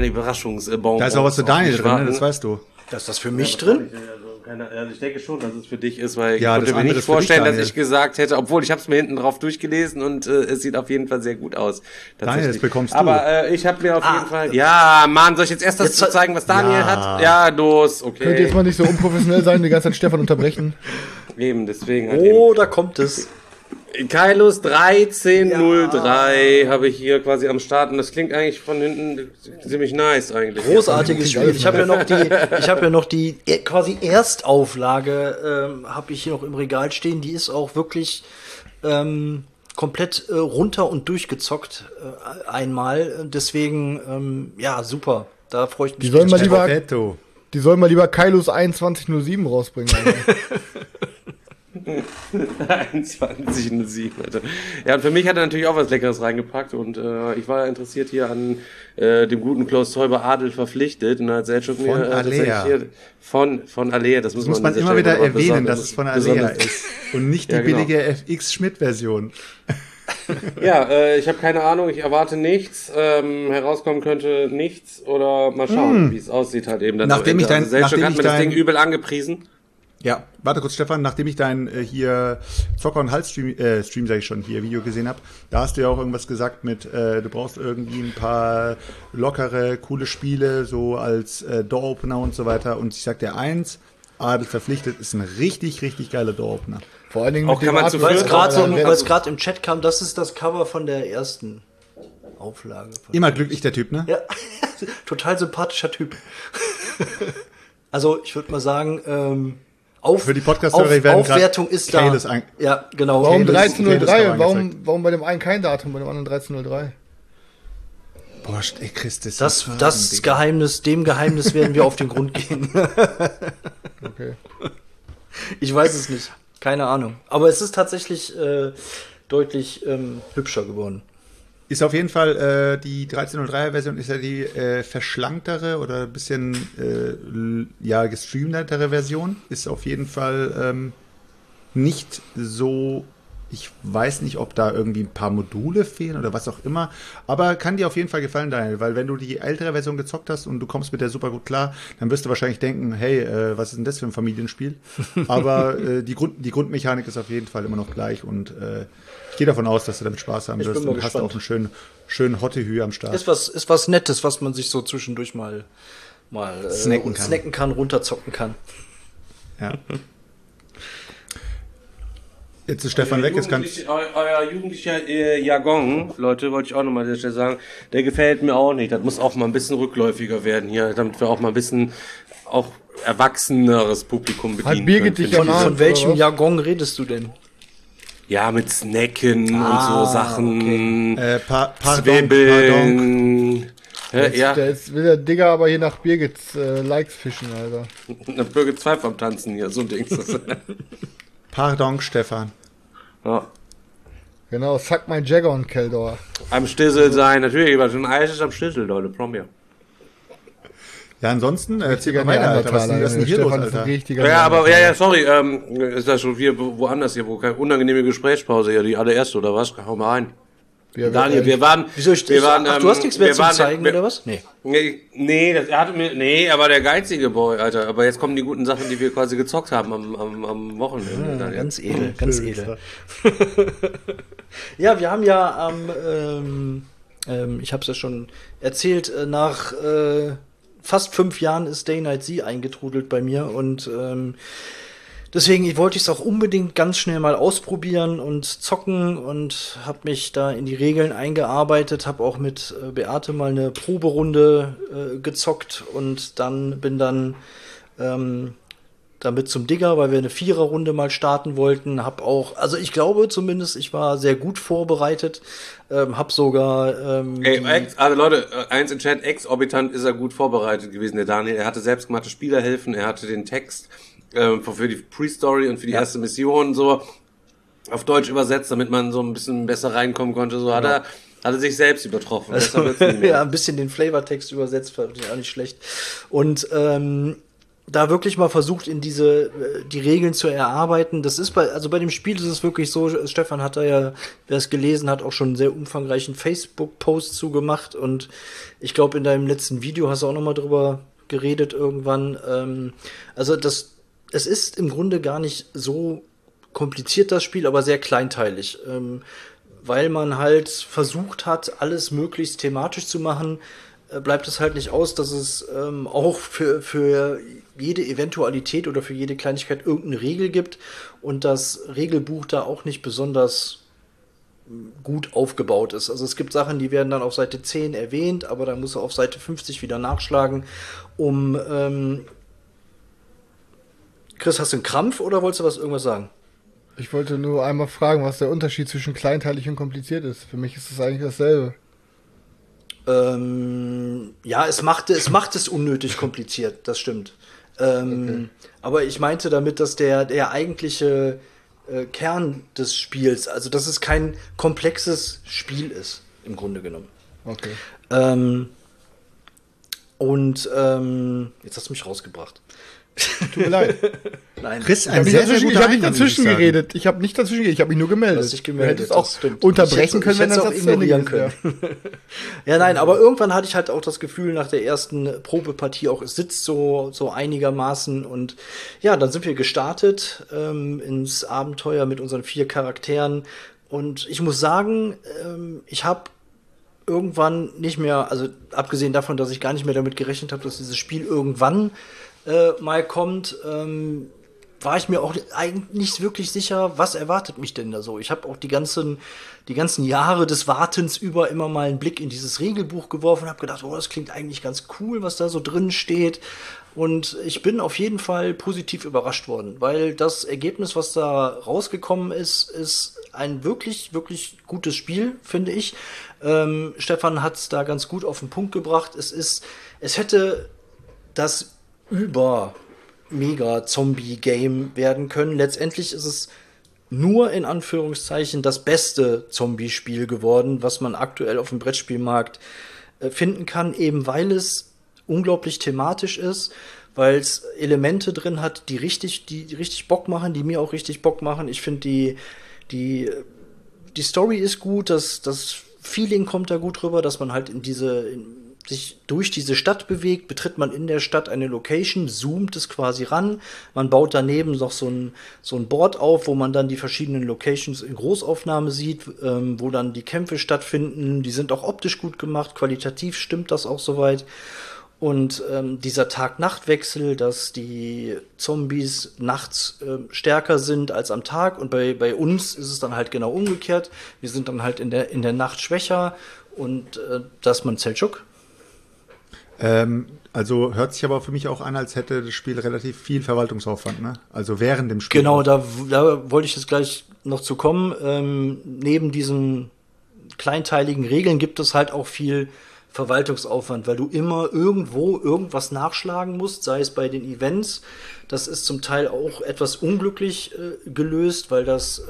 Da ist auch was für Daniel drin, ne? Das weißt du. Da ist das für mich drin? Also ich denke schon, dass es für dich ist, weil Ja, ich das konnte mir andere nicht ist für dich, vorstellen, dass Daniel. ich gesagt hätte, obwohl ich habe es mir hinten drauf durchgelesen und es sieht auf jeden Fall sehr gut aus. Daniel, das bekommst du. Aber ich habe mir auf jeden Fall... Ja, Mann, soll ich jetzt erst das zu zeigen, was Daniel hat? Ja, los, okay. Könnt ihr jetzt mal nicht so unprofessionell sein, die ganze Zeit Stefan unterbrechen? Eben, deswegen halt Oh, da kommt es. Kailos 1303 habe ich hier quasi am Start und das klingt eigentlich von hinten ziemlich nice eigentlich. Großartiges Spiel. Ich habe ja noch die quasi Erstauflage habe ich hier noch im Regal stehen. Die ist auch wirklich komplett runter und durchgezockt einmal. Deswegen ja, super. Da freue ich mich. Die sollen mal Perfetto. lieber Kailos 2107 rausbringen. Alter. 2107, Alter. Ja, und für mich hat er natürlich auch was Leckeres reingepackt und ich war interessiert hier an dem guten Klaus Teuber Adel verpflichtet und hat Selchuk mir Alea. hier von Alea, das muss Muss man immer wieder erwähnen, dass es von Alea ist und nicht die Ja, genau. billige FX Schmidt-Version. Ja, ich habe keine Ahnung, ich erwarte nichts, herauskommen könnte nichts oder mal schauen, wie es aussieht halt eben. Dann Nachdem ich dein- Selchuk nachdem hat ich mir das dein- Ding übel angepriesen. Ja, warte kurz, Stefan, nachdem ich dein hier Zocker- und Hals-Stream, Stream sag ich schon, hier Video gesehen habe, da hast du ja auch irgendwas gesagt mit, du brauchst irgendwie ein paar lockere, coole Spiele, so als Door-Opener und so weiter. Und ich sag dir eins, Adel verpflichtet ist ein richtig, richtig geiler Door-Opener. Vor allen Dingen Auch mit kann dem man zu Weil es viert- gerade im Chat kam, das ist das Cover von der ersten Auflage. Immer glücklich der Typ, ne? Ja, total sympathischer Typ. Also ich würde mal sagen, Für die Podcast-Hörer werden Aufwertung grad ist da. Kailos ein- Ja, genau. Warum Kailos- 1303? Kailos Warum bei dem einen kein Datum, bei dem anderen 1303? Boah, ey, Christus. Das Geheimnis, dem Geheimnis werden wir auf den Grund gehen. Okay. Ich weiß es nicht. Keine Ahnung. Aber es ist tatsächlich deutlich hübscher geworden. Ist auf jeden Fall, die 1303er-Version ist ja die verschlanktere oder ein bisschen gestreamtere Version. Ist auf jeden Fall nicht so Ich weiß nicht, ob da irgendwie ein paar Module fehlen oder was auch immer, aber kann dir auf jeden Fall gefallen, Daniel, weil wenn du die ältere Version gezockt hast und du kommst mit der super gut klar, dann wirst du wahrscheinlich denken, hey, was ist denn das für ein Familienspiel? Aber die Grundmechanik ist auf jeden Fall immer noch gleich und ich gehe davon aus, dass du damit Spaß haben wirst und hast auch einen schönen Hottehü am Start. Ist was Nettes, was man sich so zwischendurch mal snacken kann, runterzocken kann. Ja. Jetzt ist Stefan weg, euer jugendlicher Jargon, Leute, wollte ich auch nochmal sehr sagen, der gefällt mir auch nicht. Das muss auch mal ein bisschen rückläufiger werden hier, damit wir auch mal ein bisschen auch erwachseneres Publikum bedienen können. Von welchem Jargon redest du denn? Ja, mit Snacken und so Sachen. Okay. Zwiebeln. Jetzt will der Digger aber hier nach Birgits Likes fischen, Alter. Nach Birgit 2 vom Tanzen hier, so ein Ding. Pardon, Stefan. Ja. Genau, suck my Jagger und Keldor. Am Stissel sein, natürlich, aber schon Eis ist am Stissel, Leute, Probier. Ja, ansonsten, erzähl mal weiter, Alter, was ist denn hier los, Alter? Sorry, ist das schon wieder woanders hier, wo keine unangenehme Gesprächspause hier, die allererste, oder was? Hau mal ein. Daniel, du hast nichts mehr zu zeigen, oder was? Aber der geizige Boy, Alter. Aber jetzt kommen die guten Sachen, die wir quasi gezockt haben am Wochenende. Ganz edel, ganz edel. Ja, wir haben ja ich hab's ja schon erzählt, nach fast 5 Jahren ist Day Night Z eingetrudelt bei mir und deswegen wollte ich es auch unbedingt ganz schnell mal ausprobieren und zocken und habe mich da in die Regeln eingearbeitet, habe auch mit Beate mal eine Proberunde gezockt und bin dann damit zum Digger, weil wir eine 4er-Runde mal starten wollten. Also ich glaube zumindest, ich war sehr gut vorbereitet, hab sogar also Leute, eins im Chat, exorbitant ist er gut vorbereitet gewesen, der Daniel. Er hatte selbstgemachte Spielerhilfen, er hatte den Text für die Pre-Story und für die erste Mission so auf Deutsch übersetzt, damit man so ein bisschen besser reinkommen konnte. So hat er sich selbst übertroffen. Ja, ein bisschen den Flavortext übersetzt, war auch nicht schlecht. Und da wirklich mal versucht, in die Regeln zu erarbeiten. Das ist bei dem Spiel ist es wirklich so, Stefan hat da ja, wer es gelesen hat, auch schon einen sehr umfangreichen Facebook-Post zugemacht und ich glaube, in deinem letzten Video hast du auch noch mal drüber geredet irgendwann. Es ist im Grunde gar nicht so kompliziert, das Spiel, aber sehr kleinteilig, weil man halt versucht hat, alles möglichst thematisch zu machen, bleibt es halt nicht aus, dass es auch für jede Eventualität oder für jede Kleinigkeit irgendeine Regel gibt und das Regelbuch da auch nicht besonders gut aufgebaut ist. Also es gibt Sachen, die werden dann auf Seite 10 erwähnt, aber dann muss er auf Seite 50 wieder nachschlagen, Chris, hast du einen Krampf oder wolltest du irgendwas sagen? Ich wollte nur einmal fragen, was der Unterschied zwischen kleinteilig und kompliziert ist. Für mich ist es eigentlich dasselbe. Ja, es macht es unnötig kompliziert, das stimmt. Okay. Aber ich meinte damit, dass der eigentliche Kern des Spiels, also dass es kein komplexes Spiel ist, im Grunde genommen. Okay. Jetzt hast du mich rausgebracht. Tut mir leid. Nein. Chris, ich habe nicht dazwischen geredet. Ich habe mich nur gemeldet. Du hast dich gemeldet. Du hättest auch unterbrechen können, wenn das ignorieren können. Ja, nein, aber irgendwann hatte ich halt auch das Gefühl nach der ersten Probepartie auch, es sitzt so einigermaßen und ja, dann sind wir gestartet ins Abenteuer mit unseren 4 Charakteren und ich muss sagen, ich habe irgendwann nicht mehr, also abgesehen davon, dass ich gar nicht mehr damit gerechnet habe, dass dieses Spiel irgendwann mal kommt, war ich mir auch eigentlich nicht wirklich sicher, was erwartet mich denn da so. Ich habe auch die ganzen Jahre des Wartens über immer mal einen Blick in dieses Regelbuch geworfen und habe gedacht, das klingt eigentlich ganz cool, was da so drin steht. Und ich bin auf jeden Fall positiv überrascht worden, weil das Ergebnis, was da rausgekommen ist ein wirklich, wirklich gutes Spiel, finde ich. Stefan hat es da ganz gut auf den Punkt gebracht. Es hätte das Mega-Zombie-Game werden können. Letztendlich ist es nur in Anführungszeichen das beste Zombie-Spiel geworden, was man aktuell auf dem Brettspielmarkt finden kann, eben weil es unglaublich thematisch ist, weil es Elemente drin hat, die richtig Bock machen, die mir auch richtig Bock machen. Ich finde die Die Story ist gut, das Feeling kommt da gut rüber, dass man halt sich durch diese Stadt bewegt, betritt man in der Stadt eine Location, zoomt es quasi ran, man baut daneben noch so ein Board auf, wo man dann die verschiedenen Locations in Großaufnahme sieht, wo dann die Kämpfe stattfinden, die sind auch optisch gut gemacht, qualitativ stimmt das auch soweit. Und dieser Tag-Nacht-Wechsel, dass die Zombies nachts stärker sind als am Tag, und bei uns ist es dann halt genau umgekehrt, wir sind dann halt in der Nacht schwächer, und dass man Selçuk. Also hört sich aber für mich auch an, als hätte das Spiel relativ viel Verwaltungsaufwand, ne? Also während dem Spiel. Genau, da wollte ich jetzt gleich noch zu kommen. Neben diesen kleinteiligen Regeln gibt es halt auch viel Verwaltungsaufwand, weil du immer irgendwo irgendwas nachschlagen musst, sei es bei den Events. Das ist zum Teil auch etwas unglücklich gelöst, weil das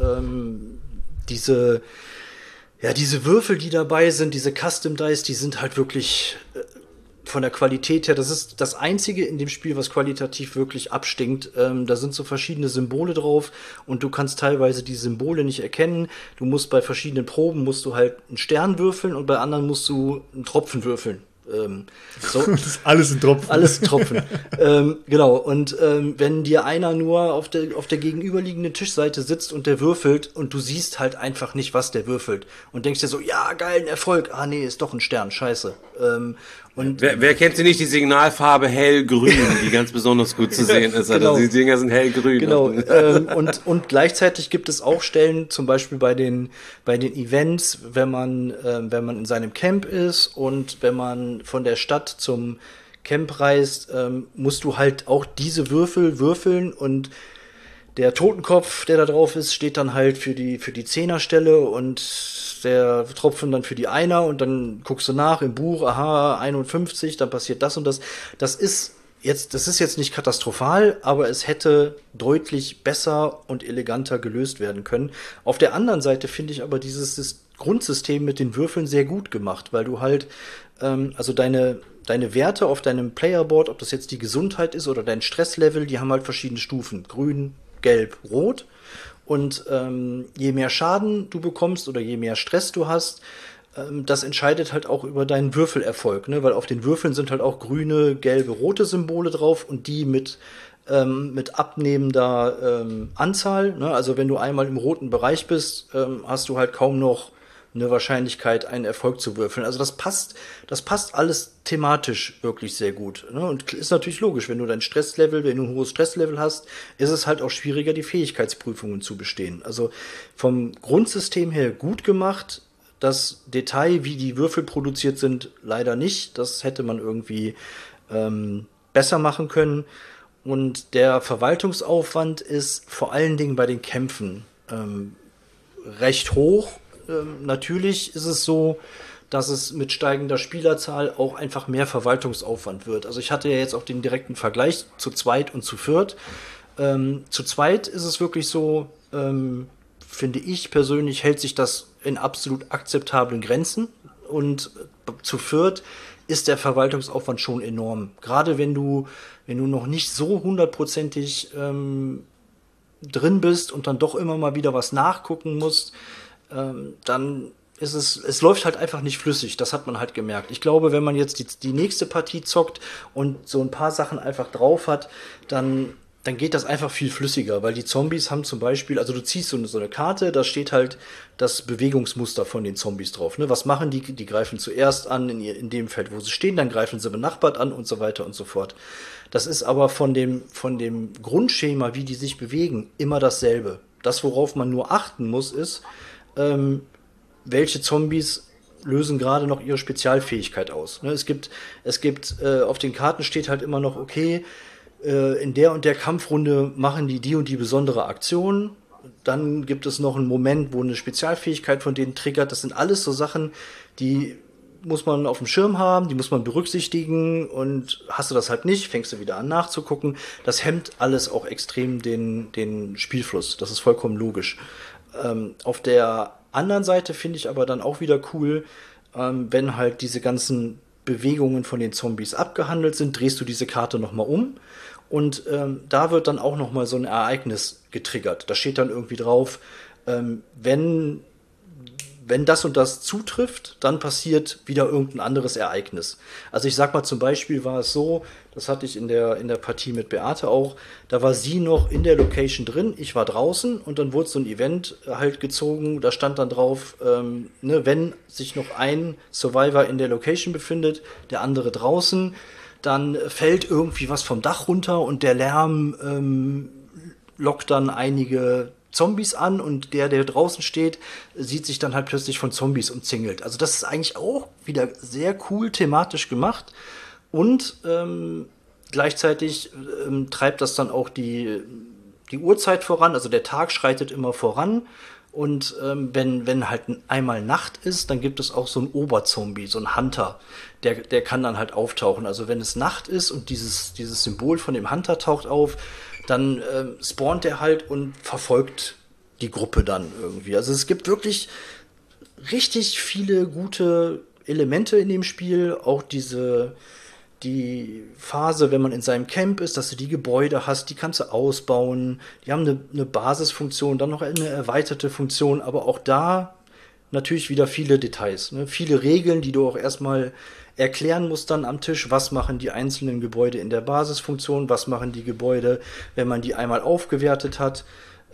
diese Würfel, die dabei sind, diese Custom Dice, die sind halt wirklich von der Qualität her, das ist das Einzige in dem Spiel, was qualitativ wirklich abstinkt. Da sind so verschiedene Symbole drauf, und du kannst teilweise die Symbole nicht erkennen. Du musst bei verschiedenen Proben halt einen Stern würfeln, und bei anderen musst du einen Tropfen würfeln. Das ist alles ein Tropfen. Alles ein Tropfen. Genau. Und wenn dir einer nur auf der gegenüberliegenden Tischseite sitzt und der würfelt, und du siehst halt einfach nicht, was der würfelt, und denkst dir so, ja, geil, ein Erfolg. Ah, nee, ist doch ein Stern, scheiße. Und wer kennt sie nicht, die Signalfarbe hellgrün, die ganz besonders gut zu sehen ist. Genau. Also die Dinger sind hellgrün. Genau. Und gleichzeitig gibt es auch Stellen, zum Beispiel bei den Events, wenn man in seinem Camp ist und wenn man von der Stadt zum Camp reist, musst du halt auch diese Würfel würfeln, und der Totenkopf, der da drauf ist, steht dann halt für die Zehnerstelle, und der Tropfen dann für die Einer, und dann guckst du nach im Buch, aha, 51, dann passiert das und das. Das ist jetzt nicht katastrophal, aber es hätte deutlich besser und eleganter gelöst werden können. Auf der anderen Seite finde ich aber dieses Grundsystem mit den Würfeln sehr gut gemacht, weil du halt, also deine Werte auf deinem Playerboard, ob das jetzt die Gesundheit ist oder dein Stresslevel, die haben halt verschiedene Stufen. Grün, Gelb, Rot. Und je mehr Schaden du bekommst oder je mehr Stress du hast, das entscheidet halt auch über deinen Würfelerfolg, ne? Weil auf den Würfeln sind halt auch grüne, gelbe, rote Symbole drauf, und die mit abnehmender Anzahl, ne? Also wenn du einmal im roten Bereich bist, hast du halt kaum noch eine Wahrscheinlichkeit, einen Erfolg zu würfeln. Also das passt alles thematisch wirklich sehr gut, ne? Und ist natürlich logisch, wenn du ein hohes Stresslevel hast, ist es halt auch schwieriger, die Fähigkeitsprüfungen zu bestehen. Also vom Grundsystem her gut gemacht. Das Detail, wie die Würfel produziert sind, leider nicht. Das hätte man irgendwie besser machen können. Und der Verwaltungsaufwand ist vor allen Dingen bei den Kämpfen recht hoch. Natürlich ist es so, dass es mit steigender Spielerzahl auch einfach mehr Verwaltungsaufwand wird. Also ich hatte ja jetzt auch den direkten Vergleich zu zweit und zu viert. Zu zweit ist es wirklich so, finde ich persönlich, hält sich das in absolut akzeptablen Grenzen, und zu viert ist der Verwaltungsaufwand schon enorm. Gerade wenn du noch nicht so hundertprozentig drin bist und dann doch immer mal wieder was nachgucken musst, dann ist es läuft halt einfach nicht flüssig. Das hat man halt gemerkt. Ich glaube, wenn man jetzt die nächste Partie zockt und so ein paar Sachen einfach drauf hat, dann geht das einfach viel flüssiger, weil die Zombies haben zum Beispiel, also du ziehst so eine Karte, da steht halt das Bewegungsmuster von den Zombies drauf, ne? Was machen die? Die greifen zuerst an in dem Feld, wo sie stehen, dann greifen sie benachbart an und so weiter und so fort. Das ist aber von dem Grundschema, wie die sich bewegen, immer dasselbe. Das, worauf man nur achten muss, ist, welche Zombies lösen gerade noch ihre Spezialfähigkeit aus. Ne? Es gibt auf den Karten steht halt immer noch, okay, in der und der Kampfrunde machen die und die besondere Aktion. Dann gibt es noch einen Moment, wo eine Spezialfähigkeit von denen triggert. Das sind alles so Sachen, die muss man auf dem Schirm haben, die muss man berücksichtigen, und hast du das halt nicht, fängst du wieder an nachzugucken. Das hemmt alles auch extrem den Spielfluss. Das ist vollkommen logisch. Auf der anderen Seite finde ich aber dann auch wieder cool, wenn halt diese ganzen Bewegungen von den Zombies abgehandelt sind, drehst du diese Karte nochmal um, und da wird dann auch nochmal so ein Ereignis getriggert. Da steht dann irgendwie drauf, wenn das und das zutrifft, dann passiert wieder irgendein anderes Ereignis. Also ich sag mal, zum Beispiel war es so, das hatte ich in der Partie mit Beate auch, da war sie noch in der Location drin, ich war draußen und dann wurde so ein Event halt gezogen, da stand dann drauf, wenn sich noch ein Survivor in der Location befindet, der andere draußen, dann fällt irgendwie was vom Dach runter und der Lärm lockt dann einige Zombies an und der draußen steht, sieht sich dann halt plötzlich von Zombies umzingelt. Also das ist eigentlich auch wieder sehr cool thematisch gemacht und gleichzeitig treibt das dann auch die Uhrzeit voran, also der Tag schreitet immer voran und wenn halt einmal Nacht ist, dann gibt es auch so einen Oberzombie, so einen Hunter, der kann dann halt auftauchen. Also wenn es Nacht ist und dieses Symbol von dem Hunter taucht auf, dann spawnt der halt und verfolgt die Gruppe dann irgendwie. Also es gibt wirklich richtig viele gute Elemente in dem Spiel. Auch die Phase, wenn man in seinem Camp ist, dass du die Gebäude hast, die kannst du ausbauen. Die haben eine Basisfunktion, dann noch eine erweiterte Funktion, aber auch da natürlich wieder viele Details, ne? Viele Regeln, die du auch erstmal erklären musst dann am Tisch, was machen die einzelnen Gebäude in der Basisfunktion, was machen die Gebäude, wenn man die einmal aufgewertet hat.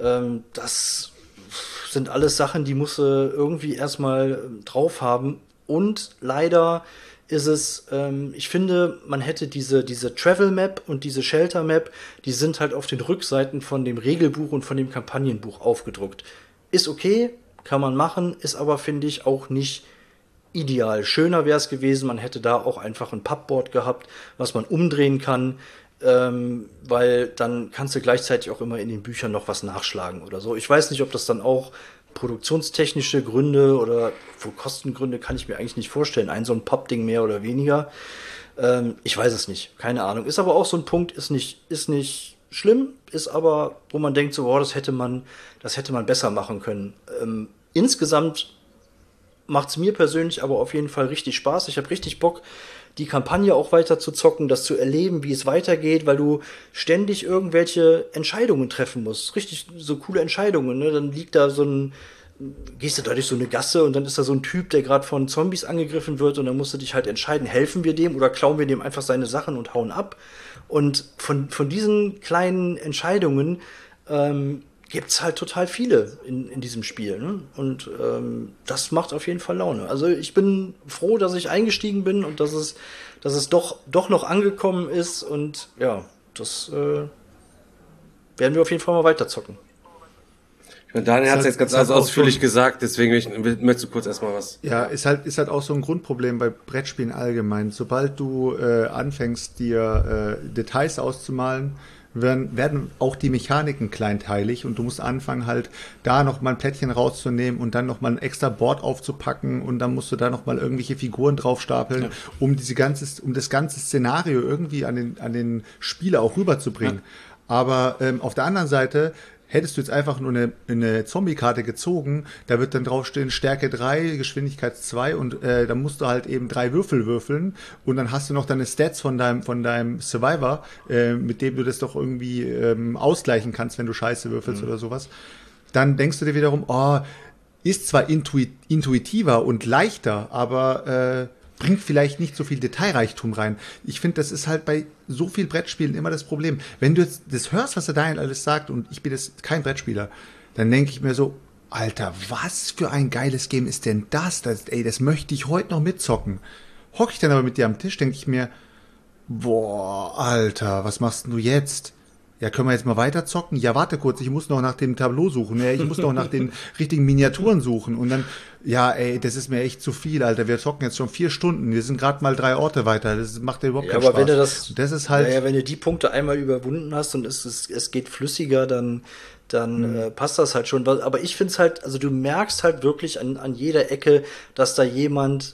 Das sind alles Sachen, die musst du irgendwie erstmal drauf haben. Und leider ist es, ich finde, man hätte diese Travel Map und diese Shelter Map, die sind halt auf den Rückseiten von dem Regelbuch und von dem Kampagnenbuch aufgedruckt. Ist okay, kann man machen, ist aber, finde ich, auch nicht ideal. Schöner wäre es gewesen, man hätte da auch einfach ein Pappboard gehabt, was man umdrehen kann, weil dann kannst du gleichzeitig auch immer in den Büchern noch was nachschlagen oder so. Ich weiß nicht, ob das dann auch produktionstechnische Gründe oder für Kostengründe kann ich mir eigentlich nicht vorstellen. So ein Pappding mehr oder weniger. Ich weiß es nicht, keine Ahnung. Ist aber auch so ein Punkt, ist nicht schlimm, ist aber, wo man denkt, so, wow, das hätte man besser machen können. Insgesamt macht es mir persönlich aber auf jeden Fall richtig Spaß. Ich habe richtig Bock, die Kampagne auch weiter zu zocken, das zu erleben, wie es weitergeht, weil du ständig irgendwelche Entscheidungen treffen musst. Richtig so coole Entscheidungen, ne? Dann liegt da gehst du da durch so eine Gasse und dann ist da so ein Typ, der gerade von Zombies angegriffen wird und dann musst du dich halt entscheiden, helfen wir dem oder klauen wir dem einfach seine Sachen und hauen ab. Und von diesen kleinen Entscheidungen gibt's halt total viele in diesem Spiel, ne? Und das macht auf jeden Fall Laune. Also ich bin froh, dass ich eingestiegen bin und dass es doch noch angekommen ist und ja, das werden wir auf jeden Fall mal weiterzocken. Ich meine, Daniel hat es jetzt ganz ausführlich gesagt, deswegen möchtest du kurz erstmal was. Ja, ist halt auch so ein Grundproblem bei Brettspielen allgemein. Sobald du anfängst, dir Details auszumalen, werden auch die Mechaniken kleinteilig und du musst anfangen, halt da nochmal ein Plättchen rauszunehmen und dann nochmal ein extra Board aufzupacken und dann musst du da nochmal irgendwelche Figuren draufstapeln, ja, um das ganze Szenario irgendwie an den Spieler auch rüberzubringen. Ja. Aber auf der anderen Seite hättest du jetzt einfach nur eine Zombie-Karte gezogen, da wird dann draufstehen Stärke 3, Geschwindigkeit 2 und da musst du halt eben 3 Würfel würfeln und dann hast du noch deine Stats von deinem Survivor, mit dem du das doch irgendwie ausgleichen kannst, wenn du Scheiße würfelst oder sowas. Dann denkst du dir wiederum, ist zwar intuitiver und leichter, aber bringt vielleicht nicht so viel Detailreichtum rein. Ich finde, das ist halt bei so vielen Brettspielen immer das Problem. Wenn du jetzt das hörst, was der Daniel alles sagt, und ich bin jetzt kein Brettspieler, dann denke ich mir so, Alter, was für ein geiles Game ist denn das? Das möchte ich heute noch mitzocken. Hocke ich dann aber mit dir am Tisch, denke ich mir, boah, Alter, was machst denn du jetzt? Ja, können wir jetzt mal weiter zocken? Ja, warte kurz, ich muss noch nach dem Tableau suchen. Ja, ich muss noch nach den richtigen Miniaturen suchen. Und dann, ja, das ist mir echt zu viel, Alter. Wir zocken jetzt schon 4 Stunden. Wir sind gerade mal 3 Orte weiter. Das macht ja überhaupt keinen Spaß. Aber wenn du das ist halt. Wenn du die Punkte einmal überwunden hast und es geht flüssiger, dann passt das halt schon. Aber ich finde es halt, also du merkst halt wirklich an jeder Ecke, dass da jemand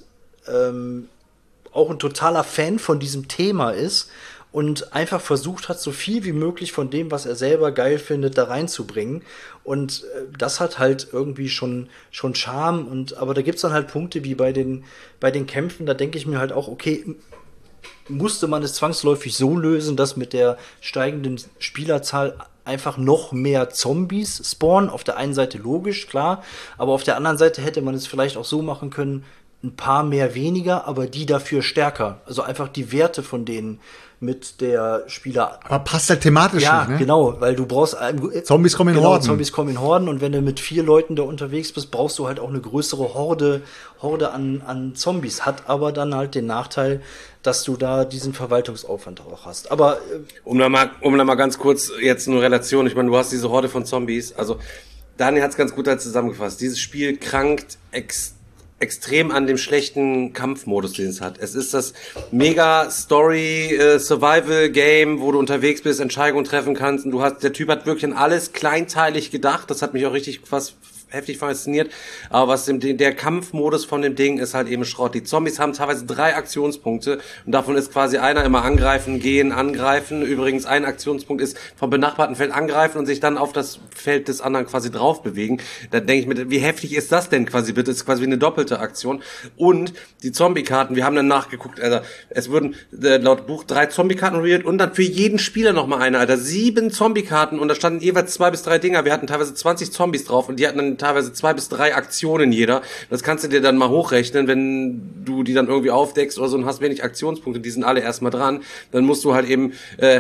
auch ein totaler Fan von diesem Thema ist und einfach versucht hat, so viel wie möglich von dem, was er selber geil findet, da reinzubringen. Und das hat halt irgendwie schon Charme. Aber da gibt's dann halt Punkte wie bei den Kämpfen, da denke ich mir halt auch, okay, musste man es zwangsläufig so lösen, dass mit der steigenden Spielerzahl einfach noch mehr Zombies spawnen. Auf der einen Seite logisch, klar, aber auf der anderen Seite hätte man es vielleicht auch so machen können, ein paar mehr weniger, aber die dafür stärker. Also einfach die Werte von denen mit der Spieler. Aber passt halt thematisch nicht, ne? Ja, genau, weil du brauchst Zombies kommen in Horden. Zombies kommen in Horden und wenn du mit 4 Leuten da unterwegs bist, brauchst du halt auch eine größere Horde an Zombies. Hat aber dann halt den Nachteil, dass du da diesen Verwaltungsaufwand auch hast. Aber um da mal ganz kurz jetzt eine Relation, ich meine, du hast diese Horde von Zombies, also Daniel hat es ganz gut zusammengefasst. Dieses Spiel krankt extrem an dem schlechten Kampfmodus, den es hat. Es ist das mega Story Survival Game, wo du unterwegs bist, Entscheidungen treffen kannst und der Typ hat wirklich an alles kleinteilig gedacht. Das hat mich auch richtig heftig fasziniert, aber was der Kampfmodus von dem Ding ist halt eben Schrott. Die Zombies haben teilweise 3 Aktionspunkte und davon ist quasi einer immer angreifen, gehen, angreifen. Übrigens ein Aktionspunkt ist vom benachbarten Feld angreifen und sich dann auf das Feld des anderen quasi drauf bewegen. Da denke ich mir, wie heftig ist das denn quasi bitte? Das ist quasi eine doppelte Aktion. Und die Zombie-Karten, wir haben dann nachgeguckt, also es wurden laut Buch 3 Zombie-Karten revealed und dann für jeden Spieler nochmal eine, Alter. 7 Zombie-Karten und da standen jeweils 2 bis 3 Dinger. Wir hatten teilweise 20 Zombies drauf und die hatten dann teilweise 2 bis 3 Aktionen jeder. Das kannst du dir dann mal hochrechnen, wenn du die dann irgendwie aufdeckst oder so und hast wenig Aktionspunkte, die sind alle erstmal dran. Dann musst du halt eben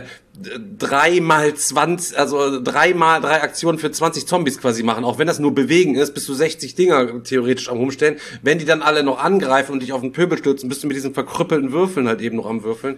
3 mal 20, also 3 mal 3 Aktionen für 20 Zombies quasi machen. Auch wenn das nur bewegen ist, bist du 60 Dinger theoretisch am Rumstellen. Wenn die dann alle noch angreifen und dich auf den Pöbel stürzen, bist du mit diesen verkrüppelten Würfeln halt eben noch am Würfeln.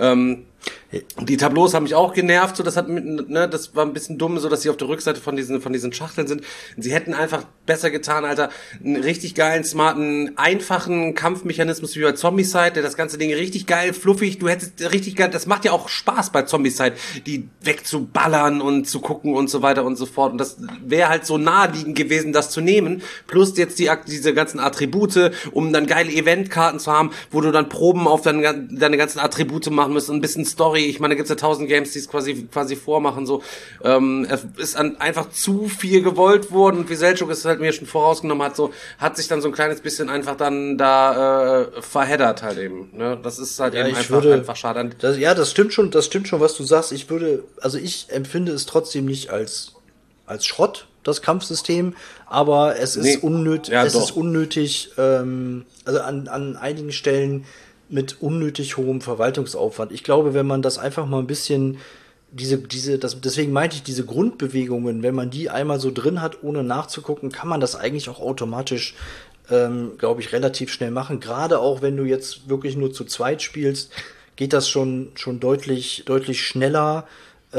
Die Tableaus haben mich auch genervt, so das war ein bisschen dumm, so dass sie auf der Rückseite von diesen Schachteln sind. Sie hätten einfach besser getan, Alter, einen richtig geilen, smarten, einfachen Kampfmechanismus wie bei Zombicide, der das ganze Ding richtig geil, fluffig, du hättest richtig geil, das macht ja auch Spaß bei Zombicide, die wegzuballern und zu gucken und so weiter und so fort. Und das wäre halt so naheliegend gewesen, das zu nehmen, plus jetzt diese ganzen Attribute, um dann geile Eventkarten zu haben, wo du dann Proben auf deine ganzen Attribute machen musst, ein bisschen Story. Ich meine, da gibt's ja 1000 Games, die es quasi vormachen, so. Es ist einfach zu viel gewollt worden und wie Selchuk es halt mir schon vorausgenommen hat, so, hat sich dann so ein kleines bisschen einfach dann da verheddert halt eben, ne? Das ist halt eben einfach schade. Das stimmt schon, was du sagst. Ich empfinde es trotzdem nicht als Schrott, das Kampfsystem, aber es ist unnötig, ist unnötig, also an einigen Stellen mit unnötig hohem Verwaltungsaufwand. Ich glaube, wenn man das einfach mal ein bisschen deswegen meinte ich, diese Grundbewegungen, wenn man die einmal so drin hat, ohne nachzugucken, kann man das eigentlich auch automatisch, glaube ich, relativ schnell machen. Gerade auch, wenn du jetzt wirklich nur zu zweit spielst, geht das schon deutlich schneller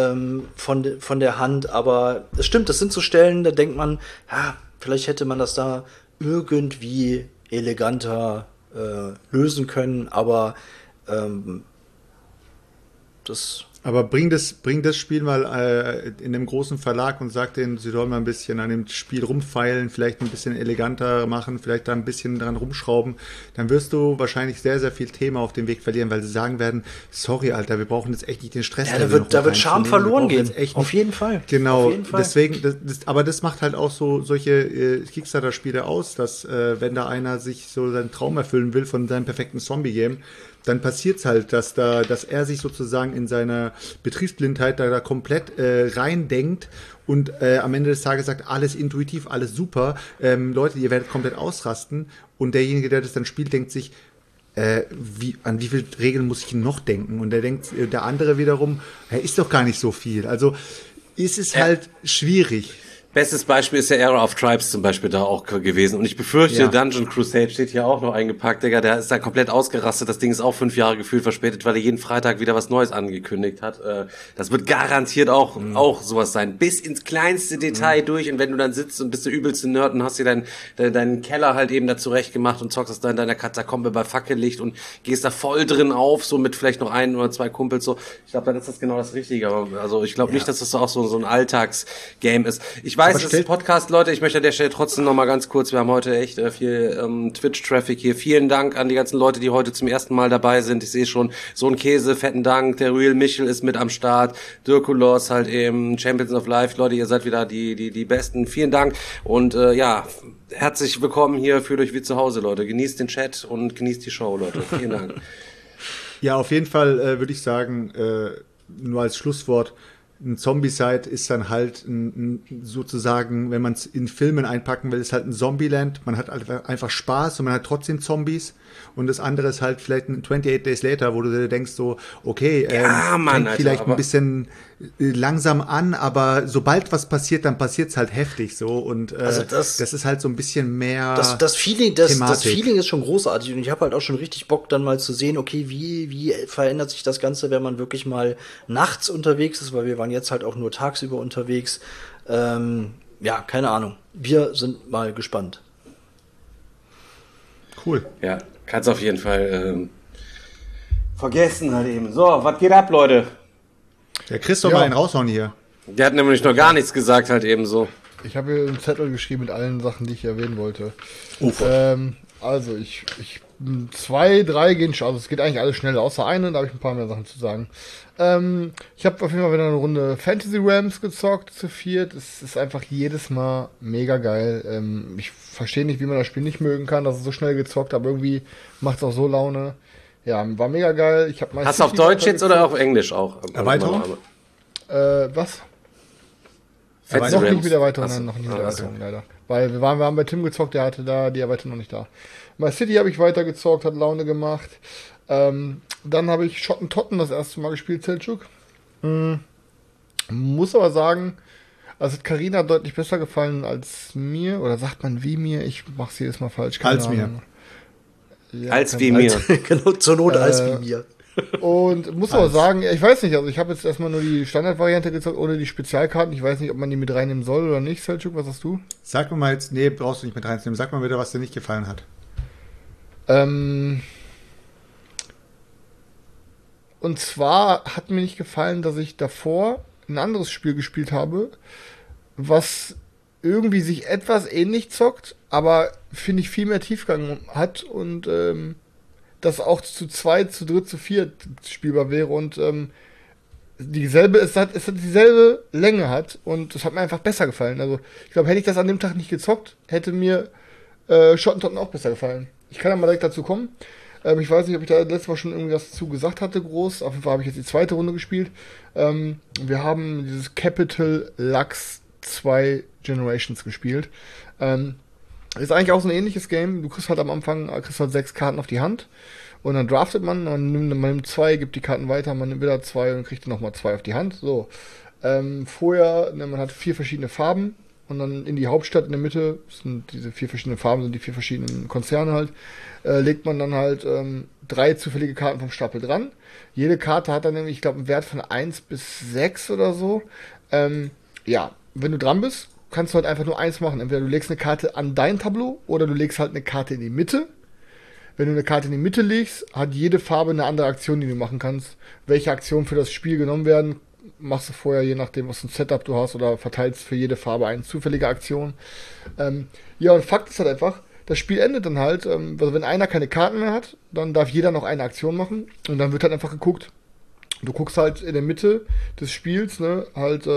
von der Hand. Aber es stimmt, das sind so Stellen, da denkt man, ja, vielleicht hätte man das da irgendwie eleganter lösen können, aber Aber bring das Spiel mal in einem großen Verlag und sag denen, sie sollen mal ein bisschen an dem Spiel rumfeilen, vielleicht ein bisschen eleganter machen, vielleicht da ein bisschen dran rumschrauben. Dann wirst du wahrscheinlich sehr, sehr viel Thema auf dem Weg verlieren, weil sie sagen werden, sorry, Alter, wir brauchen jetzt echt nicht den Stress. Ja, da wird Charme verloren gehen. Auf jeden Fall. Genau, auf jeden Fall. Deswegen, aber das macht halt auch so solche Kickstarter-Spiele aus, dass wenn da einer sich so seinen Traum erfüllen will von seinem perfekten Zombie-Game, dann passiert's halt, dass er sich sozusagen in seiner Betriebsblindheit da komplett reindenkt und am Ende des Tages sagt, alles intuitiv, alles super, Leute, ihr werdet komplett ausrasten und derjenige, der das dann spielt, denkt sich, an wie viele Regeln muss ich noch denken? Und der andere wiederum, ist doch gar nicht so viel. Also ist es halt schwierig. Bestes Beispiel ist der Era of Tribes zum Beispiel da auch gewesen. Und ich befürchte, Dungeon Crusade steht hier auch noch eingepackt, Digga. Der ist da komplett ausgerastet. Das Ding ist auch 5 Jahre gefühlt verspätet, weil er jeden Freitag wieder was Neues angekündigt hat. Das wird garantiert auch sowas sein. Bis ins kleinste Detail durch. Und wenn du dann sitzt und bist der übelste Nerd und hast dir deinen Keller halt eben da zurecht gemacht und zockst das da in deiner Katakombe bei Fackellicht und gehst da voll drin auf, so mit vielleicht noch 1 oder 2 Kumpels, so. Ich glaube, dann ist das genau das Richtige. Aber also ich glaube nicht, dass das auch so ein Alltagsgame ist. Ich weiß, es ist Podcast, Leute, ich möchte an der Stelle trotzdem noch mal ganz kurz, wir haben heute echt viel Twitch-Traffic hier. Vielen Dank an die ganzen Leute, die heute zum ersten Mal dabei sind. Ich sehe schon, so ein Käse, fetten Dank. Der Real Michel ist mit am Start. Dirkulos halt eben, Champions of Life. Leute, ihr seid wieder die Besten. Vielen Dank und herzlich willkommen hier. Fühlt euch wie zu Hause, Leute. Genießt den Chat und genießt die Show, Leute. Vielen Dank. Ja, auf jeden Fall würde ich sagen, nur als Schlusswort, ein Zombicide ist dann halt sozusagen, wenn man es in Filmen einpacken will, ist halt ein Zombieland. Man hat einfach Spaß und man hat trotzdem Zombies. Und das andere ist halt vielleicht ein 28 Days Later, wo du dir denkst so, okay, fängt vielleicht ein bisschen langsam an, aber sobald was passiert, dann passiert es halt heftig so. Und also das ist halt so ein bisschen mehr das Feeling ist schon großartig. Und ich habe halt auch schon richtig Bock, dann mal zu sehen, okay, wie verändert sich das Ganze, wenn man wirklich mal nachts unterwegs ist, weil wir waren jetzt halt auch nur tagsüber unterwegs. Ja, keine Ahnung. Wir sind mal gespannt. Cool. Ja, kannst auf jeden Fall vergessen halt eben. So, was geht ab, Leute? Der Christoph mal einen raushauen hier. Der hat nämlich noch gar nichts gesagt halt eben so. Ich habe hier einen Zettel geschrieben mit allen Sachen, die ich erwähnen wollte. Also ich 2, 3 gehen schon, also es geht eigentlich alles schnell, außer eine, da habe ich ein paar mehr Sachen zu sagen. Ich habe auf jeden Fall wieder eine Runde Fantasy Realms gezockt zu viert. Es ist einfach jedes Mal mega geil. Ich verstehe nicht, wie man das Spiel nicht mögen kann, dass es so schnell gezockt, aber irgendwie macht es auch so Laune. Ja, war mega geil. Hast du auf Deutsch jetzt oder auf Englisch auch? Erweiterung? Was? Noch nicht mit Erweiterung, nein, noch nicht mit Erweiterung, leider. Weil wir waren bei Tim gezockt, der hatte da die Erweiterung noch nicht da. My City habe ich weiter gezockt, hat Laune gemacht. Dann habe ich Schottentotten das erste Mal gespielt, Selçuk. Muss aber sagen, also hat Carina deutlich besser gefallen als mir. Oder sagt man wie mir? Ich mache es jedes Mal falsch. Keine Ahnung. Ja, als wie mir. Genau, zur Not als wie mir. Und muss aber sagen, ich weiß nicht, also ich habe jetzt erstmal nur die Standardvariante gezockt, ohne die Spezialkarten. Ich weiß nicht, ob man die mit reinnehmen soll oder nicht, Selçuk, was hast du? Sag mir mal jetzt, nee, brauchst du nicht mit reinzunehmen. Sag mal bitte, was dir nicht gefallen hat. Und zwar hat mir nicht gefallen, dass ich davor ein anderes Spiel gespielt habe, was irgendwie sich etwas ähnlich zockt, aber finde ich viel mehr Tiefgang hat und das auch zu 2, zu 3, zu 4 spielbar wäre und es hat dieselbe Länge hat und das hat mir einfach besser gefallen. Also ich glaube, hätte ich das an dem Tag nicht gezockt, hätte mir Schottentotten auch besser gefallen. Ich kann ja mal direkt dazu kommen. Ich weiß nicht, ob ich da letztes Mal schon irgendwas zu gesagt hatte, groß. Auf jeden Fall habe ich jetzt die zweite Runde gespielt. Wir haben dieses Capital Lux 2 Generations gespielt. Ist eigentlich auch so ein ähnliches Game. Du kriegst halt am Anfang 6 Karten auf die Hand und dann draftet man nimmt 2, gibt die Karten weiter, man nimmt wieder 2 und kriegt nochmal 2 auf die Hand. So. Vorher, man hat 4 verschiedene Farben und dann in die Hauptstadt in der Mitte, sind diese 4 verschiedenen Farben, sind die 4 verschiedenen Konzerne halt, legt man dann halt 3 zufällige Karten vom Stapel dran. Jede Karte hat dann nämlich, ich glaube, einen Wert von 1 bis 6 oder so. Ja, wenn du dran bist, kannst du halt einfach nur eins machen. Entweder du legst eine Karte an dein Tableau oder du legst halt eine Karte in die Mitte. Wenn du eine Karte in die Mitte legst, hat jede Farbe eine andere Aktion, die du machen kannst. Welche Aktionen für das Spiel genommen werden, machst du vorher, je nachdem, was für ein Setup du hast, oder verteilst für jede Farbe eine zufällige Aktion. Ja, und Fakt ist halt einfach, das Spiel endet dann halt, also wenn einer keine Karten mehr hat, dann darf jeder noch eine Aktion machen und dann wird halt einfach geguckt. Du guckst halt in der Mitte des Spiels, ne, halt,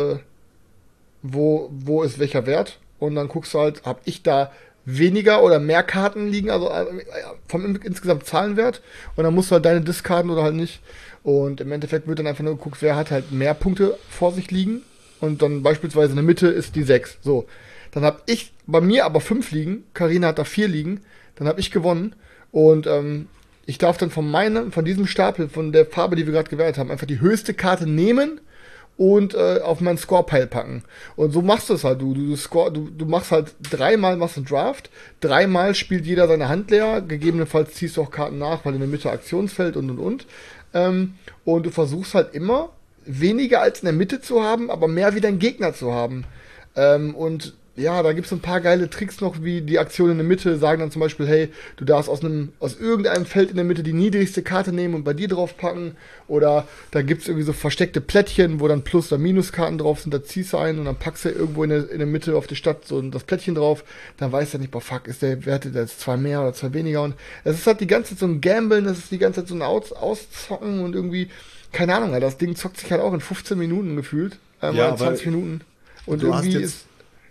wo ist welcher Wert und dann guckst du halt, hab ich da weniger oder mehr Karten liegen, also vom insgesamt Zahlenwert und dann musst du halt deine discarden oder halt nicht und im Endeffekt wird dann einfach nur geguckt, wer hat halt mehr Punkte vor sich liegen und dann beispielsweise in der Mitte ist die 6, so. Dann hab ich bei mir aber 5 liegen, Carina hat da 4 liegen, dann hab ich gewonnen und ich darf dann von diesem Stapel, von der Farbe, die wir gerade gewählt haben, einfach die höchste Karte nehmen und auf meinen Score-Pile packen. Und so machst du es halt. Du machst halt 3-mal machst einen Draft, 3-mal spielt jeder seine Hand leer, gegebenenfalls ziehst du auch Karten nach, weil in der Mitte Aktionsfeld und. Und du versuchst halt immer weniger als in der Mitte zu haben, aber mehr wie dein Gegner zu haben. Und ja, da gibt es ein paar geile Tricks noch, wie die Aktionen in der Mitte sagen dann zum Beispiel, hey, du darfst aus irgendeinem Feld in der Mitte die niedrigste Karte nehmen und bei dir drauf packen. Oder da gibt es irgendwie so versteckte Plättchen, wo dann Plus- oder Minuskarten drauf sind, da ziehst du ein und dann packst du irgendwo in der Mitte auf die Stadt so das Plättchen drauf. Dann weißt du nicht, boah, fuck, ist der Wert jetzt 2 mehr oder 2 weniger. Und es ist halt die ganze Zeit so ein Gamblen, das ist die ganze Zeit so ein Auszocken und irgendwie, keine Ahnung, das Ding zockt sich halt auch in 15 Minuten gefühlt, ja, 20 Minuten. Und du irgendwie hast jetzt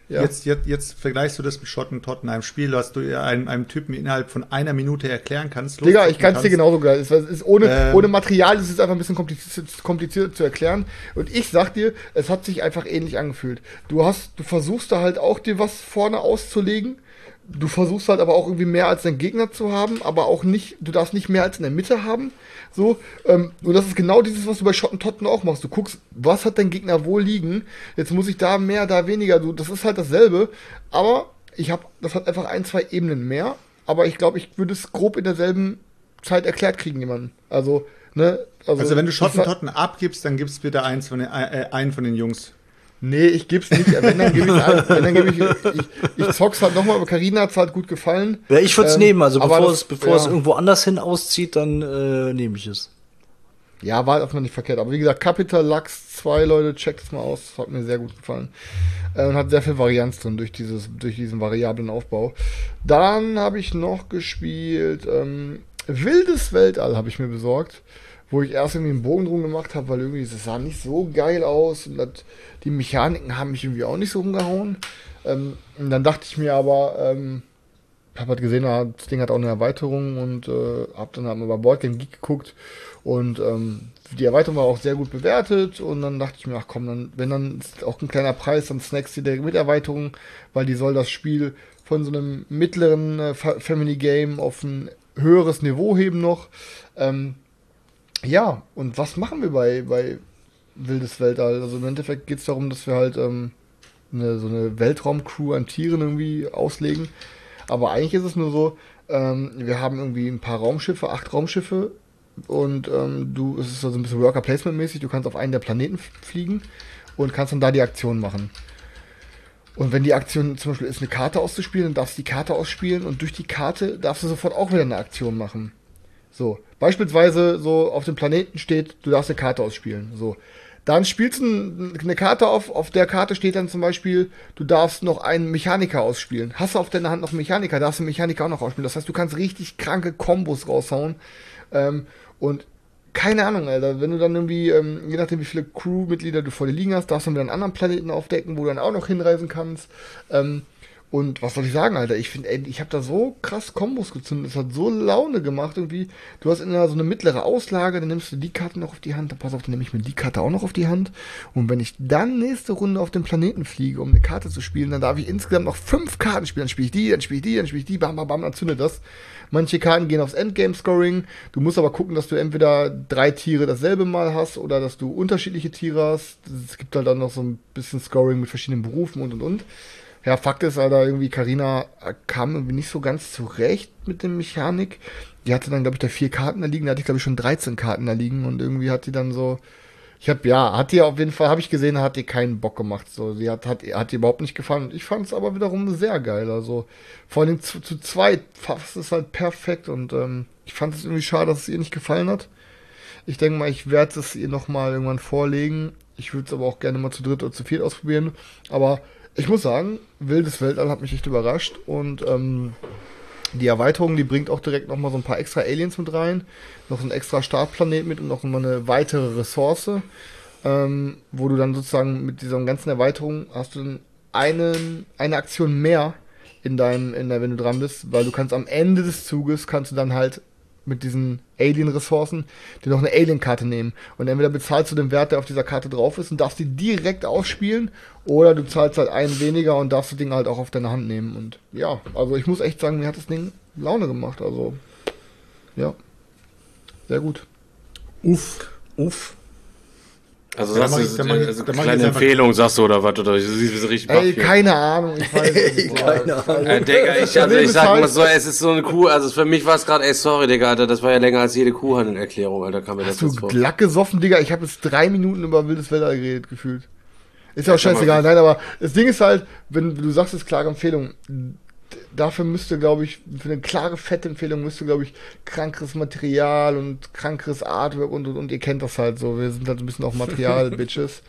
Ja. Jetzt vergleichst du das mit Schotten-Totten, einem Spiel, was du einem Typen innerhalb von einer Minute erklären kannst. Digga, ich kann es dir genauso geil. Ohne Material ist es einfach ein bisschen kompliziert zu erklären. Und ich sag dir, es hat sich einfach ähnlich angefühlt. Du versuchst da halt auch dir was vorne auszulegen. Du versuchst halt aber auch irgendwie mehr als dein Gegner zu haben, aber auch nicht, du darfst nicht mehr als in der Mitte haben. So, und das ist genau dieses, was du bei Schotten-Totten auch machst. Du guckst, was hat dein Gegner wo liegen? Jetzt muss ich da mehr, da weniger. Das ist halt dasselbe. Aber das hat einfach 1-2 Ebenen mehr. Aber ich glaube, ich würde es grob in derselben Zeit erklärt kriegen, jemanden. Also, ne? Also wenn du Schotten-Totten abgibst, dann gibst du bitte einen von den Jungs. Nee, ich geb's nicht. Wenn, dann gebe ich zock's halt nochmal, aber Carina hat's halt gut gefallen. Ja, ich würde es nehmen, also bevor es irgendwo anders hin auszieht, dann nehme ich es. Ja, war halt einfach nicht verkehrt. Aber wie gesagt, Capital Lux 2, Leute, checkt es mal aus. Das hat mir sehr gut gefallen. Und hat sehr viel Varianz drin durch diesen variablen Aufbau. Dann habe ich noch gespielt Wildes Weltall habe ich mir besorgt. Wo ich erst irgendwie einen Bogen drum gemacht habe, weil irgendwie das sah nicht so geil aus und die Mechaniken haben mich irgendwie auch nicht so umgehauen. Und dann dachte ich mir aber, habe halt gesehen, das Ding hat auch eine Erweiterung und habe dann halt mal bei Board Game Geek geguckt und die Erweiterung war auch sehr gut bewertet und dann dachte ich mir, ach komm, dann ist auch ein kleiner Preis, dann snackst du dir mit Erweiterung, weil die soll das Spiel von so einem mittleren Family Game auf ein höheres Niveau heben noch. Ja, und was machen wir bei Wildes Weltall? Also im Endeffekt geht es darum, dass wir halt so eine Weltraumcrew an Tieren irgendwie auslegen. Aber eigentlich ist es nur so, wir haben irgendwie ein paar Raumschiffe, 8 Raumschiffe und es ist also ein bisschen Worker-Placement-mäßig, du kannst auf einen der Planeten fliegen und kannst dann da die Aktion machen. Und wenn die Aktion zum Beispiel ist, eine Karte auszuspielen, dann darfst du die Karte ausspielen und durch die Karte darfst du sofort auch wieder eine Aktion machen. So, beispielsweise so auf dem Planeten steht, du darfst eine Karte ausspielen. So, dann spielst du eine Karte auf der Karte steht dann zum Beispiel, du darfst noch einen Mechaniker ausspielen. Hast du auf deiner Hand noch einen Mechaniker, darfst du einen Mechaniker auch noch ausspielen. Das heißt, du kannst richtig kranke Kombos raushauen. Und keine Ahnung, Alter, wenn du dann irgendwie, je nachdem wie viele Crewmitglieder du vor dir liegen hast, darfst du wieder einen anderen Planeten aufdecken, wo du dann auch noch hinreisen kannst. Und was soll ich sagen, Alter? Ich finde, ich habe da so krass Kombos gezündet. Es hat so Laune gemacht irgendwie. Du hast so eine mittlere Auslage, dann nimmst du die Karte noch auf die Hand. Dann pass auf, dann nehme ich mir die Karte auch noch auf die Hand. Und wenn ich dann nächste Runde auf den Planeten fliege, um eine Karte zu spielen, dann darf ich insgesamt noch 5 Karten spielen. Dann spiele ich die, dann spiele ich die, dann spiele ich die, bam, bam, bam, dann zündet das. Manche Karten gehen aufs Endgame-Scoring. Du musst aber gucken, dass du entweder 3 Tiere dasselbe Mal hast oder dass du unterschiedliche Tiere hast. Es gibt halt dann noch so ein bisschen Scoring mit verschiedenen Berufen und. Ja, Fakt ist, Alter, irgendwie Carina kam irgendwie nicht so ganz zurecht mit dem Mechanik. Die hatte dann, glaube ich, da 4 Karten da liegen. Da hatte ich, glaube ich, schon 13 Karten da liegen. Und irgendwie hat die dann so... hat die auf jeden Fall, habe ich gesehen, hat die keinen Bock gemacht. So, sie hat die überhaupt nicht gefallen. Und ich fand es aber wiederum sehr geil. Also, vor allem zu zweit fasst es halt perfekt. Und ich fand es irgendwie schade, dass es ihr nicht gefallen hat. Ich denke mal, ich werde es ihr nochmal irgendwann vorlegen. Ich würde es aber auch gerne mal zu dritt oder zu viert ausprobieren. Aber... ich muss sagen, Wildes Weltall hat mich echt überrascht und die Erweiterung, die bringt auch direkt nochmal so ein paar extra Aliens mit rein, noch so ein extra Startplanet mit und noch mal eine weitere Ressource, wo du dann sozusagen mit dieser ganzen Erweiterung hast du dann eine Aktion mehr wenn du dran bist, weil du kannst am Ende des Zuges, kannst du dann halt mit diesen Alien-Ressourcen dir noch eine Alien-Karte nehmen. Und entweder bezahlst du den Wert, der auf dieser Karte drauf ist und darfst die direkt ausspielen, oder du zahlst halt einen weniger und darfst das Ding halt auch auf deine Hand nehmen. Und ja, also ich muss echt sagen, mir hat das Ding Laune gemacht. Also, ja, sehr gut. Uff. Also sagst du, kleine Empfehlung, sagst du, oder was? Oder du siehst richtig Ey, keine Ahnung, ich weiß nicht. Keine Ahnung. Digga, ich sag mal so, es ist so eine Kuh, also für mich war es gerade, sorry, Digga, Alter, das war ja länger als jede Kuhhandel-Erklärung, Alter, kam mir das jetzt vor. Hast du Glack gesoffen, Digga? Ich habe jetzt 3 Minuten über Wildes Weltall geredet, gefühlt. Ist ja auch scheißegal, nein, aber das Ding ist halt, wenn du sagst, es ist klare Empfehlung, dafür müsste, glaube ich, für eine klare, fette Empfehlung müsste, glaube ich, krankeres Material und krankeres Artwork und ihr kennt das halt so. Wir sind halt ein bisschen auch Material-Bitches.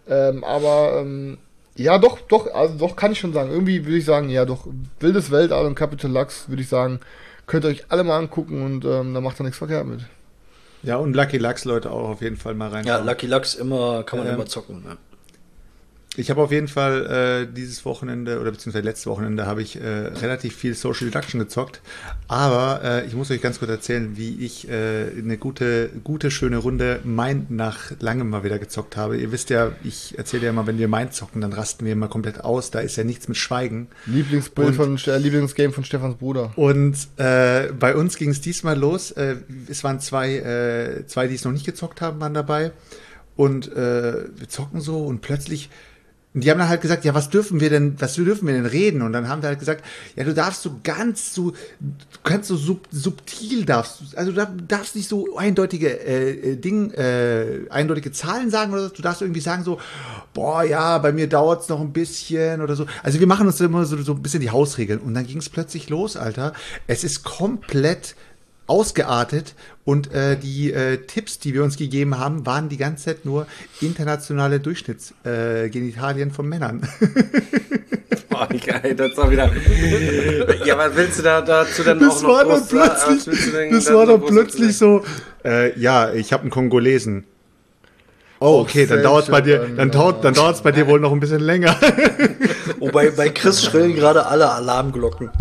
Ja, doch, kann ich schon sagen. Irgendwie würde ich sagen, ja, doch, Wildes Weltall und Capital Lux, würde ich sagen, könnt ihr euch alle mal angucken und da macht ihr nichts verkehrt mit. Ja, und Lucky Lux, Leute, auch auf jeden Fall mal rein. Ja, Lucky Lux kann man immer zocken, ne? Ich habe auf jeden Fall dieses Wochenende oder beziehungsweise letztes Wochenende habe ich relativ viel Social Deduction gezockt. Aber ich muss euch ganz kurz erzählen, wie ich eine gute, schöne Runde Mind nach langem mal wieder gezockt habe. Ihr wisst ja, ich erzähle ja immer, wenn wir Mind zocken, dann rasten wir immer komplett aus. Da ist ja nichts mit Schweigen. Lieblingsgame von Stefans Bruder. Und bei uns ging es diesmal los. Es waren zwei, die es noch nicht gezockt haben, waren dabei. Und wir zocken so und plötzlich, die haben dann halt gesagt, ja, was dürfen wir denn reden? Und dann haben wir halt gesagt, ja, du kannst so subtil also du darfst nicht so eindeutige eindeutige Zahlen sagen oder so. Du darfst irgendwie sagen so, boah, ja, bei mir dauert's noch ein bisschen oder so. Also wir machen uns immer so ein bisschen die Hausregeln. Und dann ging es plötzlich los, Alter. Es ist komplett ausgeartet und die Tipps, die wir uns gegeben haben, waren die ganze Zeit nur internationale Durchschnittsgenitalien von Männern. Oh, geil, das war wieder. Ja, was willst du dazu denn das auch noch Das war dann plötzlich so, ja, ich habe einen Kongolesen. Oh, okay, dann dauert es bei dir, dann dauert's bei dir wohl noch ein bisschen länger. Wobei bei Chris schrillen gerade alle Alarmglocken.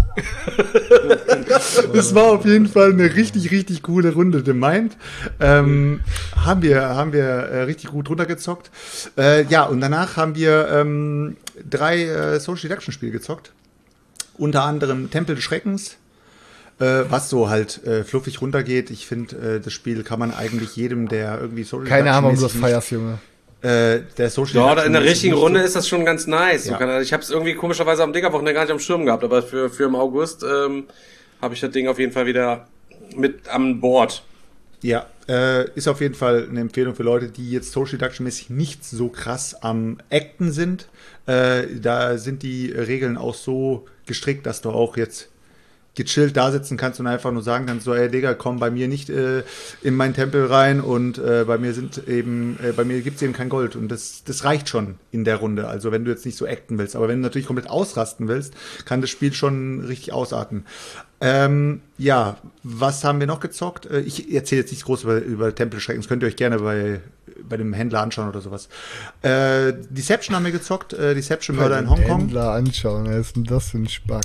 Das war auf jeden Fall eine richtig, richtig coole Runde. The Mind haben wir richtig gut runtergezockt. Ja, und danach haben wir 3 Social Deduction Spiele gezockt. Unter anderem Tempel des Schreckens. Was so halt fluffig runtergeht. Ich finde, das Spiel kann man eigentlich jedem, der irgendwie Social Keine Ahnung, du feierst, Junge. Der Social ja, in der richtigen Runde ist das schon ganz nice. Ja. Ich habe es irgendwie komischerweise am Digger-Wochenende gar nicht am Schirm gehabt, aber für im August habe ich das Ding auf jeden Fall wieder mit an Bord. Ja, ist auf jeden Fall eine Empfehlung für Leute, die jetzt Social Deduction-mäßig nicht so krass am Acten sind. Da sind die Regeln auch so gestrickt, dass du auch jetzt gechillt da sitzen kannst und einfach nur sagen kannst, so, ey Digga, komm bei mir nicht in meinen Tempel rein und bei mir gibt's eben kein Gold und das reicht schon in der Runde, also wenn du jetzt nicht so acten willst, aber wenn du natürlich komplett ausrasten willst, kann das Spiel schon richtig ausarten. Ja, was haben wir noch gezockt? Ich erzähle jetzt nicht groß über Tempel des Schreckens, könnt ihr euch gerne bei dem Händler anschauen oder sowas. Deception haben wir gezockt, Deception Murder in Hongkong. Händler anschauen, was ist denn das für ein Spack?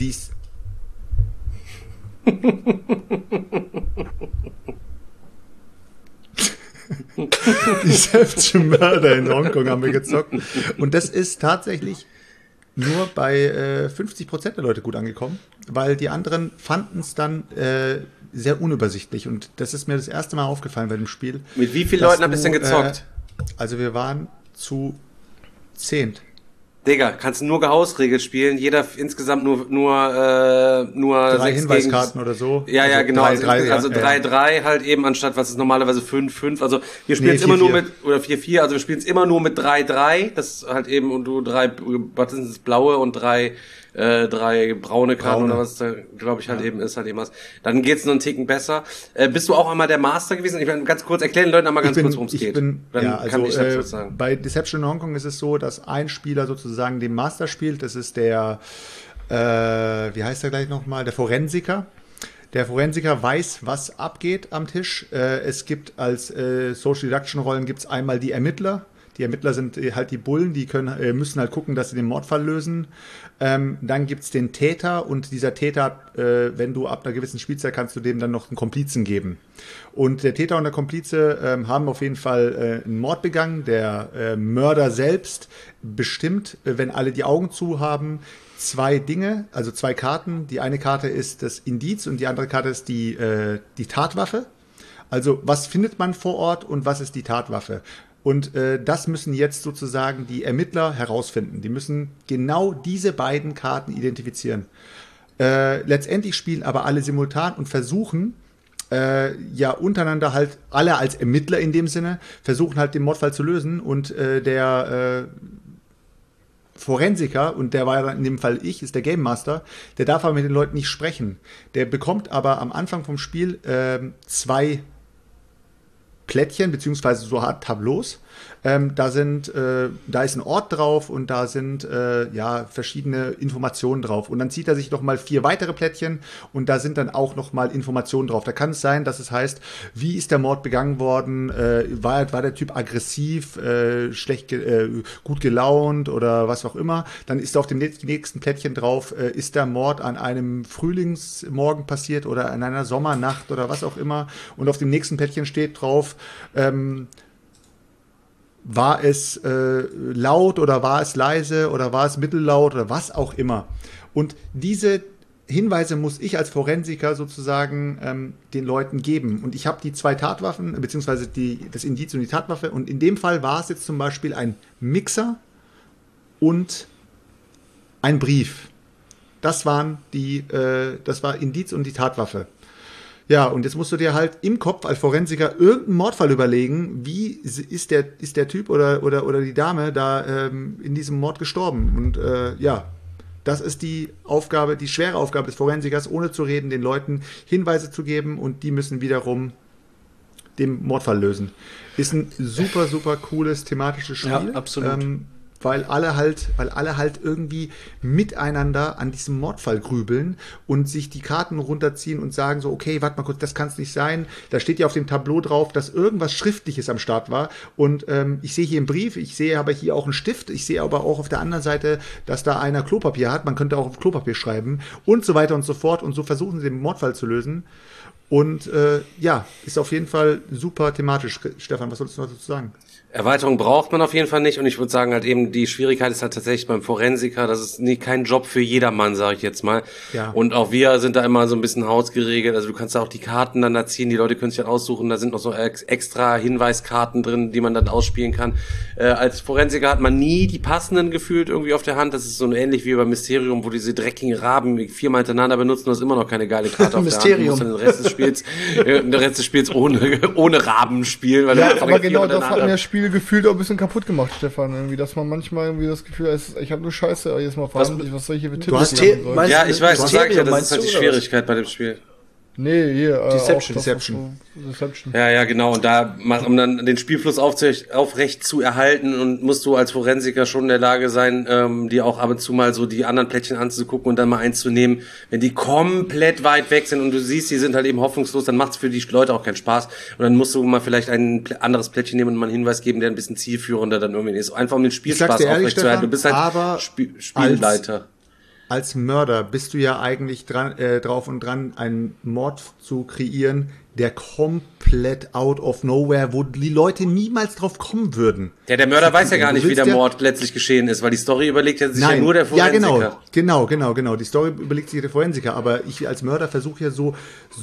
Deception Murder in Hongkong haben wir gezockt. Und das ist tatsächlich nur bei 50% der Leute gut angekommen, weil die anderen fanden es dann sehr unübersichtlich. Und das ist mir das erste Mal aufgefallen bei dem Spiel. Mit wie vielen Leuten habt ihr denn gezockt? Also wir waren zu 10. Digga, kannst du nur gehausregelt spielen, jeder insgesamt nur 3 Hinweiskarten oder so. Ja, genau. 3-3 halt eben, anstatt was ist normalerweise 5-5. Also wir spielen es immer nur mit, oder 4-4, also wir spielen es immer nur mit 3-3. Das ist halt eben, und du 3, was sind das, blaue und 3 braune Karten oder was da, glaube ich, halt eben ist, halt eben was. Dann geht's noch einen Ticken besser. Bist du auch einmal der Master gewesen? Ich will ganz kurz erklären den Leuten einmal ganz kurz, worum es geht. Dann kann ich dazu was sagen. Bei Deception in Hongkong ist es so, dass ein Spieler sozusagen den Master spielt. Das ist der, wie heißt er gleich nochmal? Der Forensiker. Der Forensiker weiß, was abgeht am Tisch. Es gibt als Social Deduction Rollen gibt's einmal die Ermittler. Die Ermittler sind halt die Bullen, die müssen halt gucken, dass sie den Mordfall lösen. Dann gibt's den Täter und dieser Täter, wenn du ab einer gewissen Spielzeit kannst du dem dann noch einen Komplizen geben. Und der Täter und der Komplize haben auf jeden Fall einen Mord begangen. Der Mörder selbst bestimmt, wenn alle die Augen zu haben, 2 Dinge, also 2 Karten. Die eine Karte ist das Indiz und die andere Karte ist die Tatwaffe. Also was findet man vor Ort und was ist die Tatwaffe? Und das müssen jetzt sozusagen die Ermittler herausfinden. Die müssen genau diese beiden Karten identifizieren. Letztendlich spielen aber alle simultan und versuchen, ja untereinander halt, alle als Ermittler in dem Sinne, versuchen halt den Mordfall zu lösen. Und der Forensiker, und der war in dem Fall ist der Game Master, der darf aber mit den Leuten nicht sprechen. Der bekommt aber am Anfang vom Spiel 2 Plättchen, beziehungsweise so Art Tableaus. Da ist ein Ort drauf und da sind verschiedene Informationen drauf. Und dann zieht er sich noch mal 4 weitere Plättchen und da sind dann auch noch mal Informationen drauf. Da kann es sein, dass es heißt, wie ist der Mord begangen worden? War der Typ aggressiv, gut gelaunt oder was auch immer? Dann ist auf dem nächsten Plättchen drauf, ist der Mord an einem Frühlingsmorgen passiert oder an einer Sommernacht oder was auch immer. Und auf dem nächsten Plättchen steht drauf, war es laut oder war es leise oder war es mittellaut oder was auch immer. Und diese Hinweise muss ich als Forensiker sozusagen den Leuten geben. Und ich habe die 2 Tatwaffen, beziehungsweise das Indiz und die Tatwaffe. Und in dem Fall war es jetzt zum Beispiel ein Mixer und ein Brief. Das war Indiz und die Tatwaffe. Ja, und jetzt musst du dir halt im Kopf als Forensiker irgendeinen Mordfall überlegen, wie ist der Typ oder die Dame da in diesem Mord gestorben. Und das ist die schwere Aufgabe des Forensikers, ohne zu reden, den Leuten Hinweise zu geben und die müssen wiederum den Mordfall lösen. Ist ein super, super cooles thematisches Spiel. Ja, absolut. Weil alle halt irgendwie miteinander an diesem Mordfall grübeln und sich die Karten runterziehen und sagen so, okay, warte mal kurz, das kann es nicht sein. Da steht ja auf dem Tableau drauf, dass irgendwas Schriftliches am Start war. Und ich sehe hier einen Brief, ich sehe aber hier auch einen Stift, ich sehe aber auch auf der anderen Seite, dass da einer Klopapier hat. Man könnte auch auf Klopapier schreiben und so weiter und so fort. Und so versuchen sie den Mordfall zu lösen. Und ist auf jeden Fall super thematisch. Stefan, was sollst du dazu sagen? Erweiterung braucht man auf jeden Fall nicht und ich würde sagen halt eben, die Schwierigkeit ist halt tatsächlich beim Forensiker, das ist kein Job für jedermann, sage ich jetzt mal. Ja. Und auch wir sind da immer so ein bisschen hausgeregelt, also du kannst da auch die Karten dann da ziehen, die Leute können sich dann aussuchen, da sind noch so extra Hinweiskarten drin, die man dann ausspielen kann. Als Forensiker hat man nie die passenden gefühlt irgendwie auf der Hand, das ist so ähnlich wie beim Mysterium, wo diese dreckigen Raben 4-mal hintereinander benutzen, du hast immer noch keine geile Karte auf Mysterium. Der Hand, du musst dann den Rest des Spiels ohne Raben spielen. Weil aber genau das hat mir das Spiel gefühlt auch ein bisschen kaputt gemacht, Stefan, irgendwie, dass man manchmal irgendwie das Gefühl hat, ich habe nur Scheiße jetzt mal verhandelt, was soll ich hier für Tipps geben? Ja, ich weiß, das sage ich ja, das ist halt die Schwierigkeit bei dem Spiel. Nee, hier. Deception. Ja, genau. Und um dann den Spielfluss aufrecht zu erhalten und musst du als Forensiker schon in der Lage sein, dir auch ab und zu mal so die anderen Plättchen anzugucken und dann mal einzunehmen. Wenn die komplett weit weg sind und du siehst, die sind halt eben hoffnungslos, dann macht es für die Leute auch keinen Spaß. Und dann musst du mal vielleicht ein anderes Plättchen nehmen und mal einen Hinweis geben, der ein bisschen zielführender dann irgendwie ist. Einfach um den Spielspaß aufrechtzuerhalten. Du bist halt Spielleiter. Als Mörder bist du ja eigentlich drauf und dran, einen Mord zu kreieren, der komplett out of nowhere, wo die Leute niemals drauf kommen würden. Ja, der Mörder weiß ja gar nicht, wie der Mord letztlich geschehen ist, weil die Story überlegt ja sich ja nur der Forensiker. Ja, genau. Die Story überlegt sich der Forensiker, aber ich als Mörder versuche ja so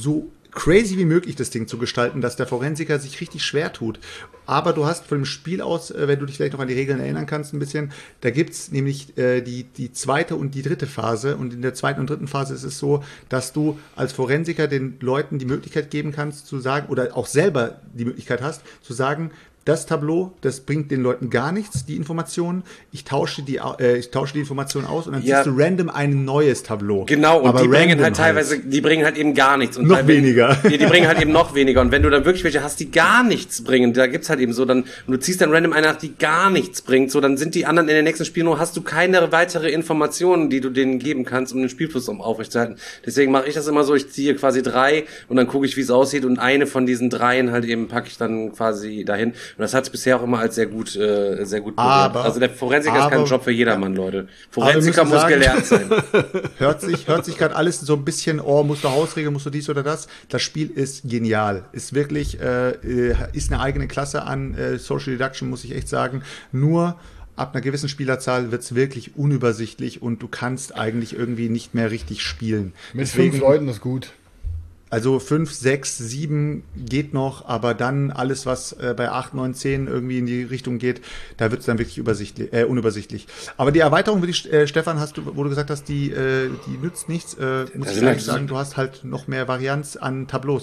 crazy wie möglich das Ding zu gestalten, dass der Forensiker sich richtig schwer tut. Aber du hast von dem Spiel aus, wenn du dich vielleicht noch an die Regeln erinnern kannst ein bisschen, da gibt's nämlich die zweite und die dritte Phase. Und in der zweiten und dritten Phase ist es so, dass du als Forensiker den Leuten die Möglichkeit geben kannst zu sagen, oder auch selber die Möglichkeit hast, zu sagen, das Tableau, das bringt den Leuten gar nichts, die Informationen. Ich tausche die Informationen aus und dann ziehst du random ein neues Tableau. Genau, und die bringen halt teilweise, die bringen halt eben gar nichts. Und noch weniger. Die bringen halt eben noch weniger. Und wenn du dann wirklich welche hast, die gar nichts bringen, da gibt's halt eben so, und du ziehst dann random eine nach, die gar nichts bringt, so, dann sind die anderen in den nächsten Spielen nur, hast du keine weitere Informationen, die du denen geben kannst, um den Spielfluss aufrechtzuerhalten. Deswegen mache ich das immer so, ich ziehe quasi 3 und dann gucke ich, wie es aussieht und eine von diesen 3 halt eben packe ich dann quasi dahin. Und das hat es bisher auch immer als sehr gut bewährt. Also der Forensiker ist kein Job für jedermann, Leute. Forensiker muss gelernt sein. Hört sich gerade alles so ein bisschen, musst du Hausregeln, musst du dies oder das. Das Spiel ist genial. Ist wirklich, ist eine eigene Klasse an Social Deduction, muss ich echt sagen. Nur ab einer gewissen Spielerzahl wird es wirklich unübersichtlich und du kannst eigentlich irgendwie nicht mehr richtig spielen. Mit 5 Leuten ist gut. Also 5, 6, 7 geht noch, aber dann alles, was bei 8, 9, 10 irgendwie in die Richtung geht, da wird es dann wirklich unübersichtlich. Aber die Erweiterung, Stefan, wo du gesagt hast, die nützt nichts, muss ich eigentlich sagen, du hast halt noch mehr Varianz an Tableaus.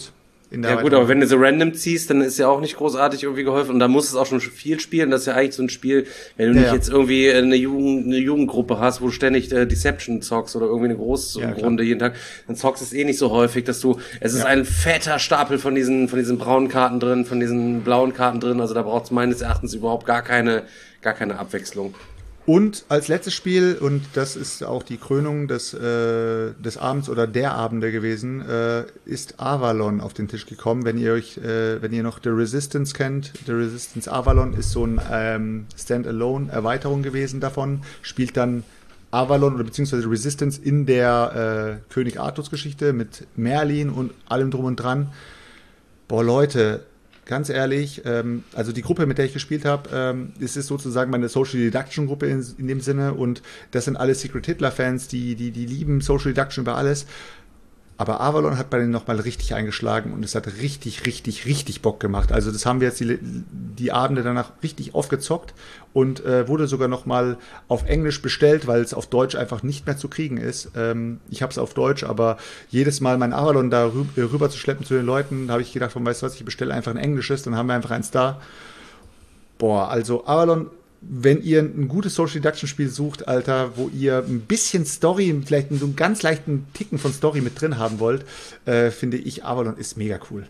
in der Ja gut, aber wenn du so random ziehst, dann ist ja auch nicht großartig irgendwie geholfen und dann musst du es auch schon viel spielen. Das ist ja eigentlich so ein Spiel, wenn du nicht jetzt irgendwie eine Jugendgruppe hast, wo du ständig Deception zockst oder irgendwie eine Großrunde jeden Tag, dann zockst du es eh nicht so häufig, dass es ist ein fetter Stapel von diesen braunen Karten drin, von diesen blauen Karten drin, also da braucht es meines Erachtens überhaupt gar keine Abwechslung. Und als letztes Spiel, und das ist auch die Krönung des Abends oder der Abende gewesen, ist Avalon auf den Tisch gekommen. Wenn ihr noch The Resistance kennt, The Resistance Avalon ist so ein Standalone-Erweiterung gewesen davon, spielt dann Avalon oder beziehungsweise Resistance in der König Artus-Geschichte mit Merlin und allem drum und dran. Boah, Leute, ganz ehrlich, also die Gruppe, mit der ich gespielt habe, ist sozusagen meine Social Deduction Gruppe in dem Sinne und das sind alle Secret Hitler-Fans, die lieben Social Deduction über alles. Aber Avalon hat bei denen nochmal richtig eingeschlagen und es hat richtig, richtig, richtig Bock gemacht. Also das haben wir jetzt die Abende danach richtig aufgezockt und wurde sogar nochmal auf Englisch bestellt, weil es auf Deutsch einfach nicht mehr zu kriegen ist. Ich habe es auf Deutsch, aber jedes Mal mein Avalon da rüber zu schleppen zu den Leuten, habe ich gedacht, weißt du was, ich bestelle einfach ein englisches, dann haben wir einfach eins da. Boah, also Avalon, wenn ihr ein gutes Social Deduction Spiel sucht, Alter, wo ihr ein bisschen Story, vielleicht so einen ganz leichten Ticken von Story mit drin haben wollt, finde ich, Avalon ist mega cool.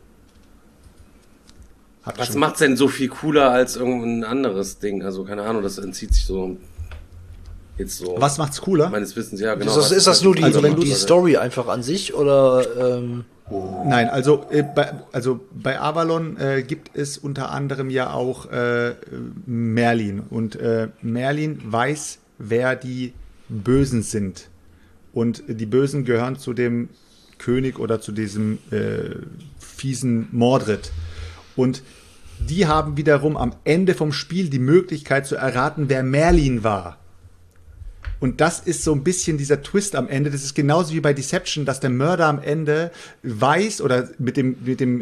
Was macht's denn so viel cooler als irgendein anderes Ding? Also, keine Ahnung, das entzieht sich so jetzt so. Was macht's cooler? Meines Wissens, ja, genau. Ist das nur die Story einfach an sich, oder, Nein, also bei Avalon gibt es unter anderem ja auch Merlin. Und Merlin weiß, wer die Bösen sind. Und die Bösen gehören zu dem König oder zu diesem fiesen Mordred. Und die haben wiederum am Ende vom Spiel die Möglichkeit zu erraten, wer Merlin war. Und das ist so ein bisschen dieser Twist am Ende. Das ist genauso wie bei Deception, dass der Mörder am Ende weiß oder mit dem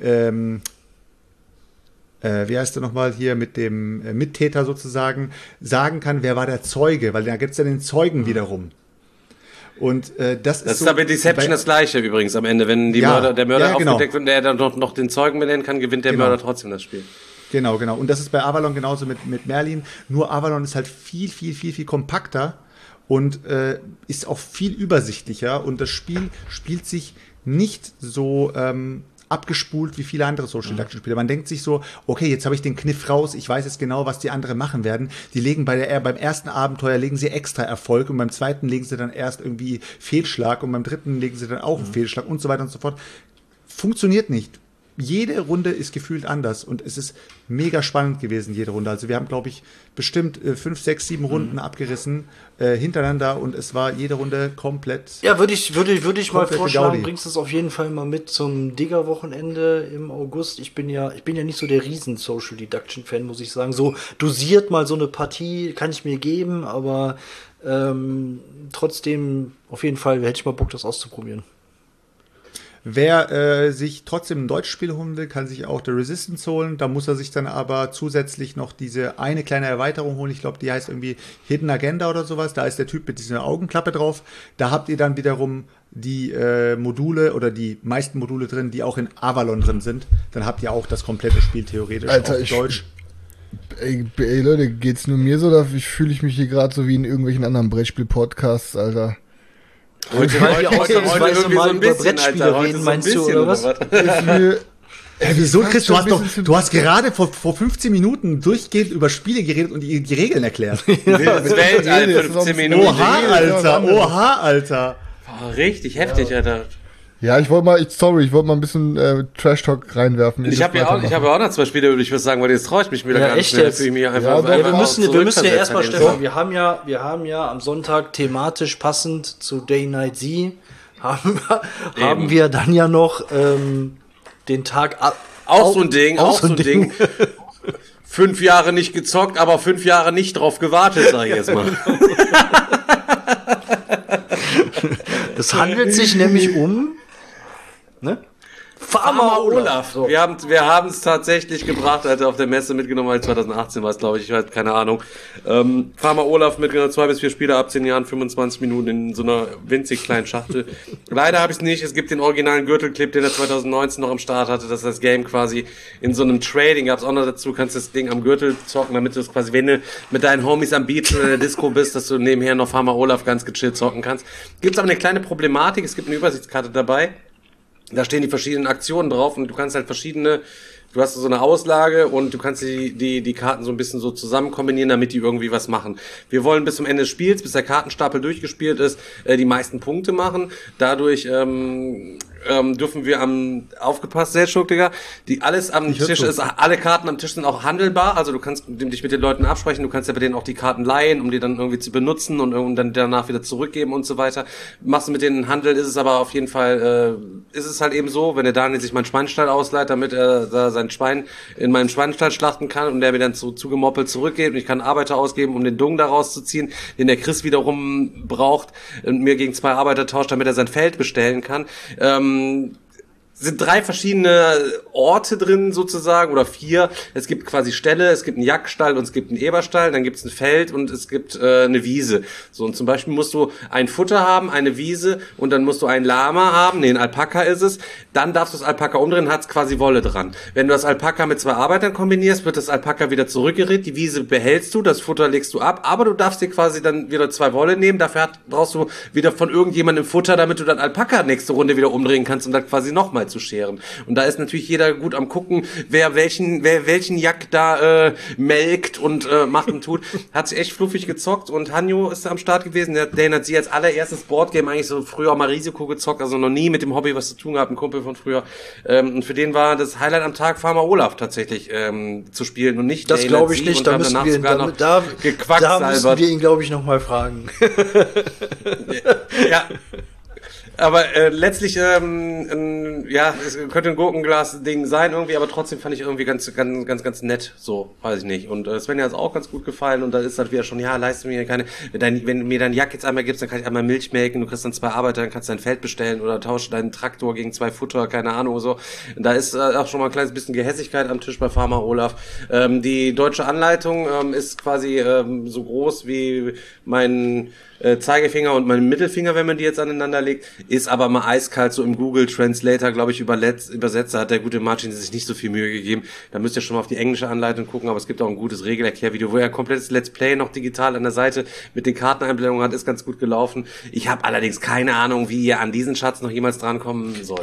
wie heißt er nochmal hier, mit dem Mittäter sozusagen, sagen kann, wer war der Zeuge, weil da gibt es ja den Zeugen wiederum. Und das ist bei Deception das Gleiche übrigens am Ende. Wenn der Mörder aufgedeckt wird und der dann noch den Zeugen benennen kann, gewinnt der Mörder trotzdem das Spiel. Genau. Und das ist bei Avalon genauso mit Merlin. Nur Avalon ist halt viel, viel, viel, viel kompakter und ist auch viel übersichtlicher. Und das Spiel spielt sich nicht so abgespult wie viele andere Social Deduction Spiele. Man denkt sich so, okay, jetzt habe ich den Kniff raus, ich weiß jetzt genau, was die anderen machen werden. Die legen beim ersten Abenteuer legen sie extra Erfolg und beim zweiten legen sie dann erst irgendwie Fehlschlag und beim dritten legen sie dann auch einen Fehlschlag und so weiter und so fort. Funktioniert nicht. Jede Runde ist gefühlt anders und es ist mega spannend gewesen, jede Runde. Also wir haben, glaube ich, bestimmt 5, 6, 7 Runden abgerissen hintereinander und es war jede Runde komplett. Ja, würde ich mal vorschlagen, Gaudi. Bringst du es auf jeden Fall mal mit zum Digger-Wochenende im August. Ich bin ja nicht so der riesen Social Deduction-Fan, muss ich sagen. So dosiert mal so eine Partie kann ich mir geben, aber trotzdem auf jeden Fall hätte ich mal Bock, das auszuprobieren. Wer sich trotzdem ein deutsches Spiel holen will, kann sich auch The Resistance holen. Da muss er sich dann aber zusätzlich noch diese eine kleine Erweiterung holen. Ich glaube, die heißt irgendwie Hidden Agenda oder sowas. Da ist der Typ mit dieser Augenklappe drauf. Da habt ihr dann wiederum die Module oder die meisten Module drin, die auch in Avalon drin sind. Dann habt ihr auch das komplette Spiel theoretisch Alter, auf Deutsch. Ey, Leute, geht's nur mir so, oder fühle ich mich hier gerade so wie in irgendwelchen anderen Brettspiel-Podcasts, Alter? Heute irgendwie mal über Brettspiele reden, meinst du, oder was? Wieso, Chris? Du hast gerade vor 15 Minuten durchgehend über Spiele geredet und die Regeln erklärt. Das Weltall, 15 Minuten. Oha, Alter. Oh, richtig heftig, Alter. Ja, ich wollte mal ein bisschen Trash-Talk reinwerfen. Ich habe ja auch noch 2 Spiele, würde ich sagen, weil jetzt traue ich mich wieder gar nicht mehr. Wir müssen ja erstmal, Stefan, wir haben ja am Sonntag thematisch passend zu Day Night Z haben wir dann ja noch den Tag auch so ein Ding. 5 Jahre nicht gezockt, aber 5 Jahre nicht drauf gewartet, sag ich jetzt mal. Es handelt sich nämlich um Pharma Olaf. So. Wir haben es tatsächlich gebracht, Alter, auf der Messe mitgenommen, weil 2018 war es, glaube ich weiß, keine Ahnung. Pharma Olaf mitgenommen, 2 bis 4 Spieler ab 10 Jahren, 25 Minuten in so einer winzig kleinen Schachtel. Leider habe ich es nicht. Es gibt den originalen Gürtelclip, den er 2019 noch am Start hatte, dass das Game quasi in so einem Trading, gab es auch noch dazu, kannst das Ding am Gürtel zocken, damit du es quasi, wenn du mit deinen Homies am Beach oder in der Disco bist, dass du nebenher noch Pharma Olaf ganz gechillt zocken kannst. Gibt es aber eine kleine Problematik, es gibt eine Übersichtskarte dabei. Da stehen die verschiedenen Aktionen drauf und du kannst halt du hast so eine Auslage und du kannst die Karten so ein bisschen so zusammen kombinieren, damit die irgendwie was machen. Wir wollen bis zum Ende des Spiels, bis der Kartenstapel durchgespielt ist, die meisten Punkte machen. Dadurch dürfen wir aufgepasst, Selchuk, Digga, alles am Tisch ist, alle Karten am Tisch sind auch handelbar, also du kannst dich mit den Leuten absprechen, du kannst ja bei denen auch die Karten leihen, um die dann irgendwie zu benutzen und dann danach wieder zurückgeben und so weiter. Machst du mit denen Handel, ist es aber auf jeden Fall, ist es halt eben so, wenn der Daniel sich meinen Schweinestall ausleiht, damit er da sein Schwein in meinem Schweinestall schlachten kann und der mir dann zugemoppelt zurückgeht und ich kann Arbeiter ausgeben, um den Dung da rauszuziehen, den der Chris wiederum braucht und mir gegen 2 Arbeiter tauscht, damit er sein Feld bestellen kann. Sind 3 verschiedene Orte drin sozusagen oder 4. Es gibt quasi Ställe, es gibt einen Jagdstall und es gibt einen Eberstall, dann gibt es ein Feld und es gibt eine Wiese. So, und zum Beispiel musst du ein Futter haben, eine Wiese und dann musst du einen Lama haben, ein Alpaka ist es, dann darfst du das Alpaka umdrehen, hat's quasi Wolle dran. Wenn du das Alpaka mit 2 Arbeitern kombinierst, wird das Alpaka wieder zurückgerät, die Wiese behältst du, das Futter legst du ab, aber du darfst dir quasi dann wieder 2 Wolle nehmen, dafür brauchst du wieder von irgendjemandem Futter, damit du dann Alpaka nächste Runde wieder umdrehen kannst und dann quasi nochmal zu scheren. Und da ist natürlich jeder gut am gucken, wer welchen Jack da melkt und macht und tut. Hat sich echt fluffig gezockt und Hanjo ist da am Start gewesen. Der hat sie als allererstes Boardgame eigentlich so früher auch mal Risiko gezockt, also noch nie mit dem Hobby was zu tun gehabt, ein Kumpel von früher. Und für den war das Highlight am Tag Pharma Olaf tatsächlich zu spielen und nicht das glaube ich nicht, da müssen wir ihn glaube ich noch mal fragen. Ja. Aber letztlich, ja, es könnte ein Gurkenglas-Ding sein irgendwie, aber trotzdem fand ich irgendwie ganz nett, so, weiß ich nicht. Und Svenja hat es auch ganz gut gefallen und da ist halt wieder schon, ja, leiste mir keine, wenn du mir dein Jack jetzt einmal gibst, dann kann ich einmal Milch melken, du kriegst dann 2 Arbeiter, dann kannst du dein Feld bestellen oder tausche deinen Traktor gegen 2 Futter, keine Ahnung, so. Da ist auch schon mal ein kleines bisschen Gehässigkeit am Tisch bei Pharma Olaf. Die deutsche Anleitung ist quasi so groß wie mein Zeigefinger und mein Mittelfinger, wenn man die jetzt aneinander legt, ist aber mal eiskalt so im Google Translator, glaube ich, übersetzt. Da hat der gute Martin sich nicht so viel Mühe gegeben. Da müsst ihr schon mal auf die englische Anleitung gucken, aber es gibt auch ein gutes Regelerklärvideo, wo er ein komplettes Let's Play noch digital an der Seite mit den Karteneinblendungen hat, ist ganz gut gelaufen. Ich habe allerdings keine Ahnung, wie ihr an diesen Schatz noch jemals drankommen sollt.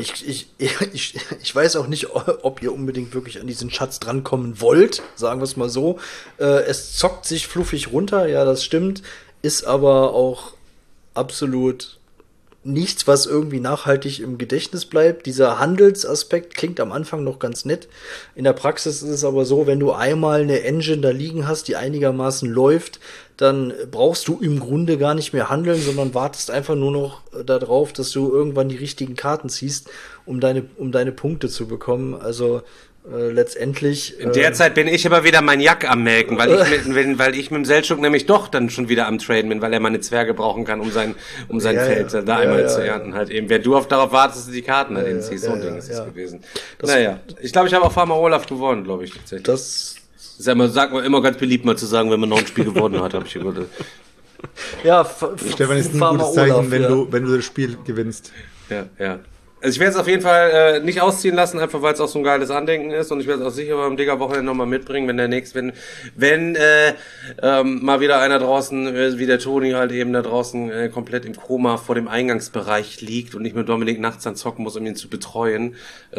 Ich weiß auch nicht, ob ihr unbedingt wirklich an diesen Schatz drankommen wollt, sagen wir es mal so. Es zockt sich fluffig runter, ja, das stimmt. Ist aber auch absolut nichts, was irgendwie nachhaltig im Gedächtnis bleibt. Dieser Handelsaspekt klingt am Anfang noch ganz nett. In der Praxis ist es aber so, wenn du einmal eine Engine da liegen hast, die einigermaßen läuft, dann brauchst du im Grunde gar nicht mehr handeln, sondern wartest einfach nur noch darauf, dass du irgendwann die richtigen Karten ziehst, um deine Punkte zu bekommen. Also letztendlich. In der Zeit bin ich aber wieder mein Jack am melken, weil ich mit dem Selchuk nämlich doch dann schon wieder am Traden bin, weil er meine Zwerge brauchen kann, um sein Feld da einmal zu ernten halt eben. Wenn du darauf wartest, dass du die Karten halt ziehst, so ein Ding ist es gewesen. Ich glaube, ich habe auch Pharma Olaf gewonnen, glaube ich tatsächlich. Das ist ja immer, sagt man immer ganz beliebt mal zu sagen, wenn man noch ein Spiel gewonnen hat, habe ich gehört. Ja, Stefan, ist ein gutes Zeichen, wenn du das Spiel gewinnst. Ja. Also ich werde es auf jeden Fall nicht ausziehen lassen, einfach weil es auch so ein geiles Andenken ist und ich werde es auch sicher beim Digger-Wochenende nochmal mitbringen, wenn mal wieder einer draußen, wie der Toni halt eben da draußen komplett im Koma vor dem Eingangsbereich liegt und nicht mehr unbedingt nachts dann zocken muss, um ihn zu betreuen.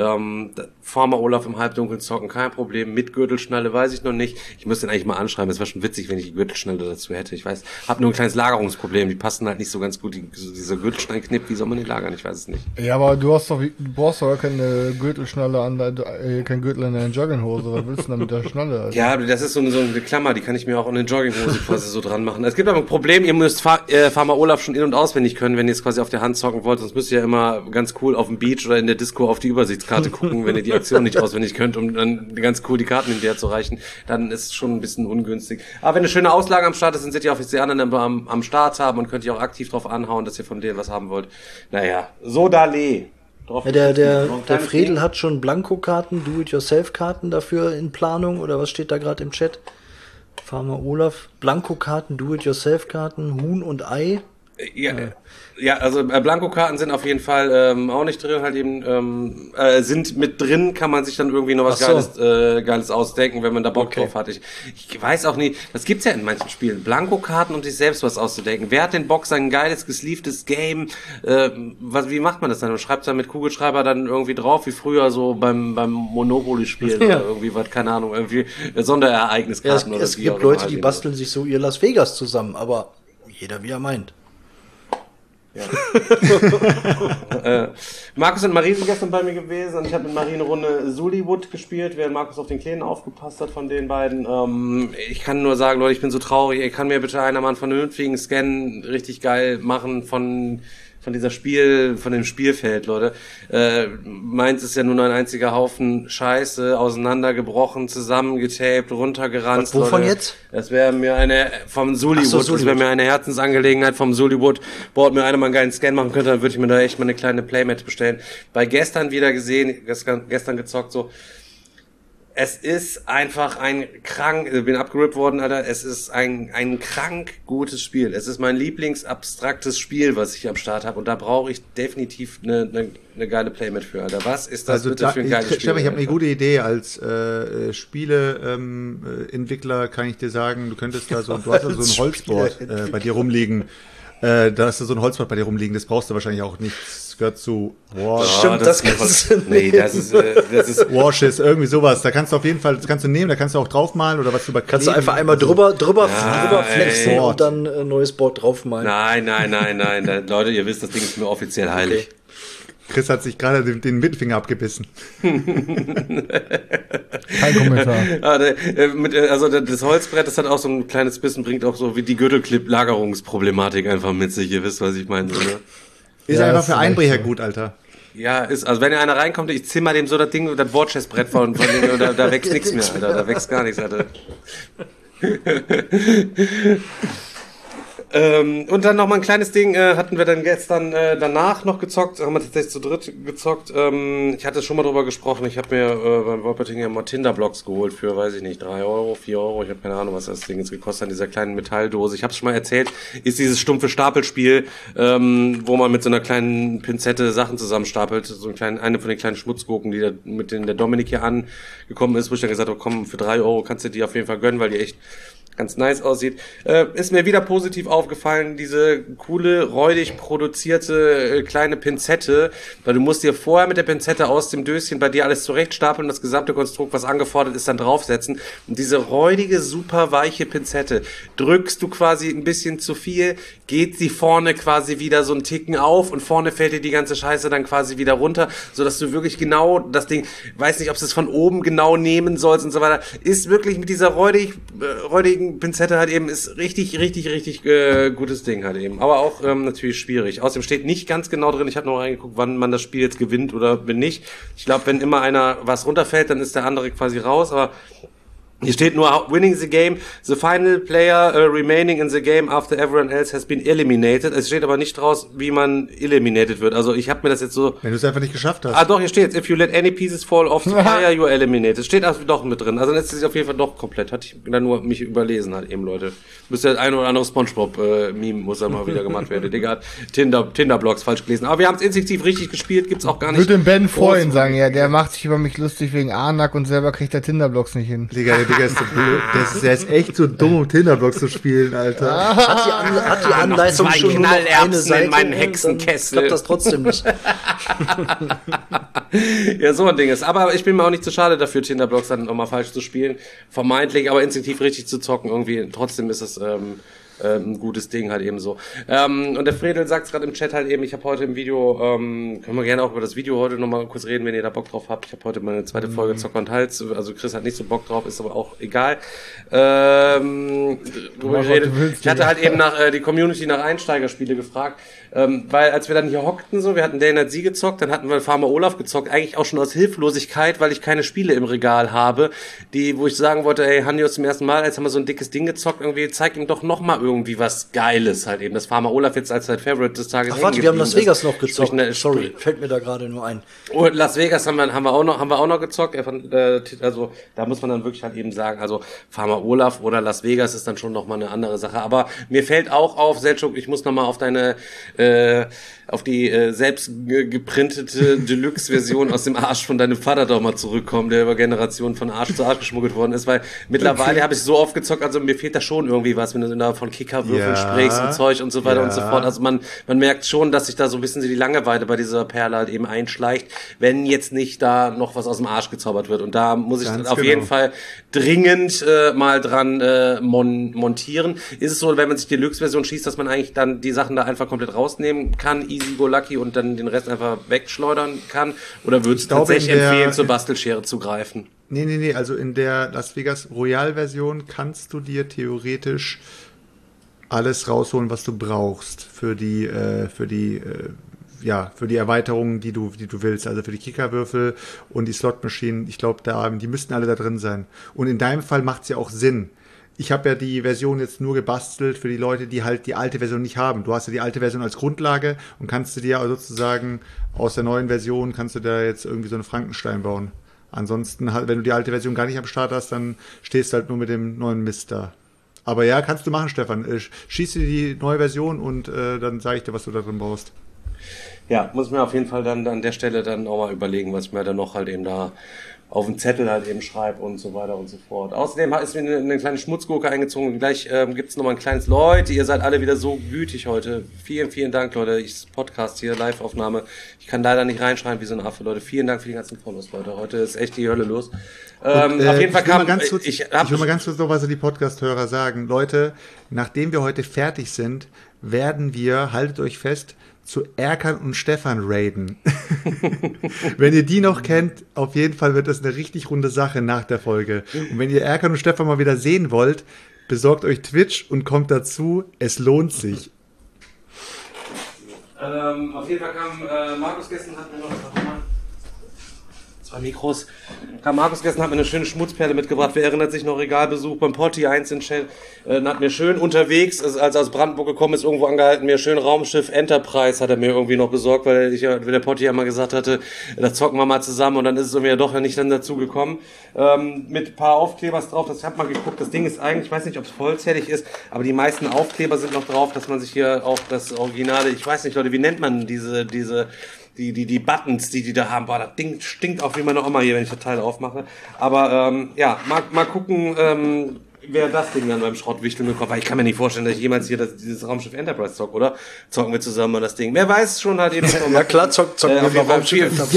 Pharma Olaf im Halbdunkeln zocken, kein Problem. Mit Gürtelschnalle weiß ich noch nicht. Ich müsste den eigentlich mal anschreiben, es wäre schon witzig, wenn ich die Gürtelschnalle dazu hätte. Ich weiß, hab nur ein kleines Lagerungsproblem, die passen halt nicht so ganz gut, dieser Gürtelschnallenknipp, wie soll man die lagern? Ich weiß es nicht. Ja, aber du brauchst doch keine Gürtelschnalle kein Gürtel an deiner Jogginghose. Was willst du denn mit der Schnalle? Also? Ja, das ist so eine Klammer, die kann ich mir auch an eine Jogginghose quasi so dran machen. Es gibt aber ein Problem, ihr müsst Pharma Olaf schon in- und auswendig können, wenn ihr es quasi auf der Hand zocken wollt. Sonst müsst ihr ja immer ganz cool auf dem Beach oder in der Disco auf die Übersichtskarte gucken, wenn ihr die Aktion nicht auswendig könnt, um dann ganz cool die Karten hinterher zu reichen. Dann ist es schon ein bisschen ungünstig. Aber wenn eine schöne Auslage am Start ist, dann seht ihr auch, wie die anderen am Start haben und könnt ihr auch aktiv drauf anhauen, dass ihr von denen was haben wollt. Naja, so Dale. drauf. Ja, der Fredel hat schon Blanko-Karten, Do-it-yourself-Karten dafür in Planung, oder was steht da gerade im Chat? Farmer Olaf, Blanko-Karten, Do-it-yourself-Karten, Huhn und Ei. Ja, also Blanko-Karten sind auf jeden Fall auch nicht drin, halt eben sind mit drin, kann man sich dann irgendwie noch was Geiles ausdenken, wenn man da Bock drauf hat. Ich weiß auch nicht, das gibt's ja in manchen Spielen, Blanko-Karten, um sich selbst was auszudenken. Wer hat den Bock, sein geiles, gesleeftes Game, wie macht man das dann? Man schreibt dann mit Kugelschreiber dann irgendwie drauf, wie früher so beim Monopoly-Spielen oder irgendwie was, keine Ahnung, irgendwie Sonderereigniskarten oder so. Es gibt Leute, die basteln sich so ihr Las Vegas zusammen, aber jeder wie er meint. Ja. Markus und Marie sind gestern bei mir gewesen und ich habe mit Marie eine Runde Zullywood gespielt, während Markus auf den Kleinen aufgepasst hat von den beiden. Ich kann nur sagen, Leute, ich bin so traurig. Ey, kann mir bitte einer mal einen vernünftigen Scan richtig geil machen von dem Spielfeld, Leute. Meins ist ja nur noch ein einziger Haufen Scheiße, auseinandergebrochen, zusammengetaped, runtergeranzt. Wovon Leute. jetzt? Das wäre mir vom Zullywood, das wäre mir eine Herzensangelegenheit vom Zullywood. Boah, mir einer mal einen geilen Scan machen könnte, dann würde ich mir da echt mal eine kleine Playmat bestellen. Bei gestern wieder gesehen, gestern gezockt so. Es ist einfach bin abgerippt worden, Alter. Es ist ein krank gutes Spiel. Es ist mein Lieblingsabstraktes Spiel, was ich am Start habe. Und da brauche ich definitiv eine geile Playmat für, Alter. Was ist das bitte für ein geiles Spiel? Stefan, ich habe eine gute Idee. Als Spieleentwickler kann ich dir sagen, du könntest da du hast da so ein Holzboard bei dir rumliegen. Da hast du so ein Holzboard bei dir rumliegen. Das brauchst du wahrscheinlich auch nicht. Das gehört zu Stimmt, das kannst du nee, das ist Washes, irgendwie sowas. Da kannst du auf jeden Fall, das kannst du nehmen, da kannst du auch draufmalen oder was du kannst du einfach einmal drüber flexen und dann ein neues Board draufmalen. Nein. Leute, ihr wisst, das Ding ist mir offiziell heilig. Okay. Chris hat sich gerade den Mittelfinger abgebissen. Kein Kommentar. Also das Holzbrett, das hat auch so ein kleines bisschen, bringt auch so wie die Gürtelclip-Lagerungsproblematik einfach mit sich. Ihr wisst, was ich meine, oder? Ist einfach für Einbrecher gut, Alter. Ja, also wenn einer reinkommt, ich zimmer dem so das Ding, das Wortschätzbrett von dem, da wächst nichts mehr, Alter. Da wächst gar nichts, Alter. Und dann noch mal ein kleines Ding hatten wir dann gestern danach noch gezockt, haben wir tatsächlich zu dritt gezockt. Ich hatte schon mal drüber gesprochen, ich habe mir beim Wolperting ja mal Tinderblocks geholt für, weiß ich nicht, 3 Euro, 4 Euro, ich habe keine Ahnung, was das Ding jetzt gekostet hat, in dieser kleinen Metalldose. Ich habe es schon mal erzählt, ist dieses stumpfe Stapelspiel, wo man mit so einer kleinen Pinzette Sachen zusammenstapelt, so eine von den kleinen Schmutzgurken, mit denen der Dominik hier angekommen ist, wo ich dann gesagt habe, komm, für 3 Euro kannst du die auf jeden Fall gönnen, weil die echt ganz nice aussieht. Ist mir wieder positiv aufgefallen, diese coole, räudig produzierte kleine Pinzette, weil du musst dir vorher mit der Pinzette aus dem Döschen bei dir alles zurechtstapeln und das gesamte Konstrukt, was angefordert ist, dann draufsetzen. Und diese räudige, super weiche Pinzette, drückst du quasi ein bisschen zu viel, geht sie vorne quasi wieder so einen Ticken auf und vorne fällt dir die ganze Scheiße dann quasi wieder runter, sodass du wirklich genau das Ding, weiß nicht, ob du es von oben genau nehmen sollst und so weiter, ist wirklich mit dieser räudigen Pinzette halt eben, ist richtig gutes Ding halt eben. Aber auch natürlich schwierig. Außerdem steht nicht ganz genau drin, ich habe noch reingeguckt, wann man das Spiel jetzt gewinnt oder wenn nicht. Ich glaube, wenn immer einer was runterfällt, dann ist der andere quasi raus, aber hier steht nur, winning the game, the final player remaining in the game after everyone else has been eliminated. Es steht aber nicht draus, wie man eliminated wird. Also ich habe mir das jetzt so... Wenn du es einfach nicht geschafft hast. Ah doch, hier steht, if you let any pieces fall off the fire, you are eliminated. Steht also doch mit drin. Also das ist auf jeden Fall doch komplett. Hatte ich dann nur mich überlesen halt eben, Leute. Müsste das ein oder andere Spongebob-Meme muss da mal wieder gemacht werden. Digga hat Tinder-Blogs falsch gelesen. Aber wir haben es instinktiv richtig gespielt, gibt's auch gar nicht. Ich würde den Ben freuen, sagen, ja, der macht sich über mich lustig wegen Anak und selber kriegt der Tinder-Blogs nicht hin. Digga ist so blöd. Der ist echt zu dumm, um Tinderblocks zu spielen, Alter. Hat die Anleitung schon nur noch eine Seite in meinen Hexenkessel. Klappt das trotzdem nicht. Ja, so ein Ding ist. Aber ich bin mir auch nicht zu schade dafür, Tinderblocks dann nochmal falsch zu spielen. Vermeintlich, aber instinktiv richtig zu zocken. Irgendwie, trotzdem ist es ein gutes Ding halt eben so. Und der Fredel sagt es gerade im Chat halt eben, ich habe heute im Video, können wir gerne auch über das Video heute nochmal kurz reden, wenn ihr da Bock drauf habt. Ich habe heute meine zweite Folge Zocker und Hals, also Chris hat nicht so Bock drauf, ist aber auch egal. Worüber geredet. Ich hatte halt eben die Community nach Einsteigerspiele gefragt, weil als wir dann hier hockten, so, wir hatten Day Night Sie gezockt, dann hatten wir Farmer Olaf gezockt, eigentlich auch schon aus Hilflosigkeit, weil ich keine Spiele im Regal habe, wo ich sagen wollte, ey, Hanjo zum ersten Mal, jetzt haben wir so ein dickes Ding gezockt, irgendwie zeig ihm doch nochmal irgendwie was Geiles halt eben. Das Pharma Olaf jetzt als sein Favorite des Tages. Ach warte, wir haben Las Vegas noch gezockt. Sorry, fällt mir da gerade nur ein. Und Las Vegas haben wir auch noch gezockt. Also da muss man dann wirklich halt eben sagen, also Pharma Olaf oder Las Vegas ist dann schon nochmal eine andere Sache. Aber mir fällt auch auf, Selçuk, ich muss nochmal auf auf die selbst geprintete Deluxe-Version aus dem Arsch von deinem Vater doch mal zurückkommen, der über Generationen von Arsch zu Arsch geschmuggelt worden ist, weil mittlerweile habe ich so oft gezockt, also mir fehlt da schon irgendwie was, wenn du da von Kickerwürfeln sprichst und Zeug und so weiter und so fort. Also man merkt schon, dass sich da so ein bisschen die Langeweile bei dieser Perle halt eben einschleicht, wenn jetzt nicht da noch was aus dem Arsch gezaubert wird. Und da muss ich auf jeden Fall dringend mal dran montieren. Ist es so, wenn man sich die Deluxe-Version schießt, dass man eigentlich dann die Sachen da einfach komplett rausnehmen kann, easy go lucky, und dann den Rest einfach wegschleudern kann? Oder würdest du tatsächlich empfehlen, zur Bastelschere zu greifen? Nee, also in der Las Vegas Royal-Version kannst du dir theoretisch alles rausholen, was du brauchst für die Erweiterungen, die du willst, also für die Kickerwürfel und die Slotmaschinen. Ich glaube, die müssten alle da drin sein. Und in deinem Fall macht es ja auch Sinn. Ich habe ja die Version jetzt nur gebastelt für die Leute, die halt die alte Version nicht haben. Du hast ja die alte Version als Grundlage und kannst du dir sozusagen aus der neuen Version kannst du da jetzt irgendwie so einen Frankenstein bauen. Ansonsten, wenn du die alte Version gar nicht am Start hast, dann stehst du halt nur mit dem neuen Mist da. Aber ja, kannst du machen, Stefan. Schieß dir die neue Version und dann sage ich dir, was du da drin brauchst. Ja, muss mir auf jeden Fall dann an der Stelle dann auch mal überlegen, was ich mir dann noch halt eben da auf den Zettel halt eben schreibe und so weiter und so fort. Außerdem ist mir eine kleine Schmutzgurke eingezogen und gleich gibt's noch mal ein kleines Leute, ihr seid alle wieder so gütig heute. Vielen, vielen Dank, Leute. Podcast hier, Live-Aufnahme. Ich kann leider nicht reinschreien wie so ein Affe, Leute. Vielen Dank für die ganzen Follows, Leute. Heute ist echt die Hölle los. Auf jeden Fall ich will mal ganz kurz noch was an die Podcast-Hörer sagen. Leute, nachdem wir heute fertig sind, werden wir, haltet euch fest, zu Erkan und Stefan raiden. Wenn ihr die noch kennt, auf jeden Fall wird das eine richtig runde Sache nach der Folge. Und wenn ihr Erkan und Stefan mal wieder sehen wollt, besorgt euch Twitch und kommt dazu. Es lohnt sich. Auf jeden Fall kam Markus gestern, hat mir noch zwei Mikros. Markus gestern hat mir eine schöne Schmutzperle mitgebracht. Wer erinnert sich noch? Regalbesuch beim Potti 1 in Chat. Hat mir schön unterwegs, als er aus Brandenburg gekommen ist, irgendwo angehalten, mir schön Raumschiff Enterprise hat er mir irgendwie noch besorgt, weil der Potti ja mal gesagt hatte, das zocken wir mal zusammen, und dann ist es irgendwie ja doch nicht dann dazu gekommen. Mit ein paar Aufklebers drauf. Ich habe mal geguckt, das Ding ist eigentlich, ich weiß nicht, ob es vollzählig ist, aber die meisten Aufkleber sind noch drauf, dass man sich hier auch das Originale, ich weiß nicht, Leute, wie nennt man die Buttons, die da haben, boah, das Ding stinkt auch wie meine Oma hier, wenn ich das Teil aufmache. Aber mal gucken, wer das Ding dann beim Schrottwichteln bekommt. Weil ich kann mir nicht vorstellen, dass ich jemals hier dieses Raumschiff Enterprise zocke, oder? Zocken wir zusammen mal das Ding. Wer weiß schon halt eben. Ja klar, zocken wir mal Raumschiff Enterprise.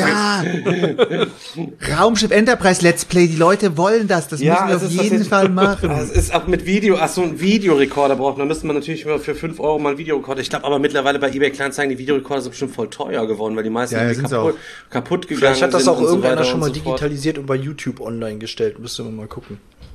Ja! Raumschiff Enterprise Let's Play, die Leute wollen das müssen wir auf jeden Fall machen. Es ist auch mit Video, ein Videorekorder braucht. Da müsste man natürlich für 5 Euro mal einen Videorekorder. Ich glaube aber mittlerweile bei eBay Kleinanzeigen, die Videorekorder sind bestimmt voll teuer geworden, weil die meisten kaputt gegangen sind. Vielleicht hat das auch irgendeiner schon mal digitalisiert und bei YouTube online gestellt. Müsste man mal gucken.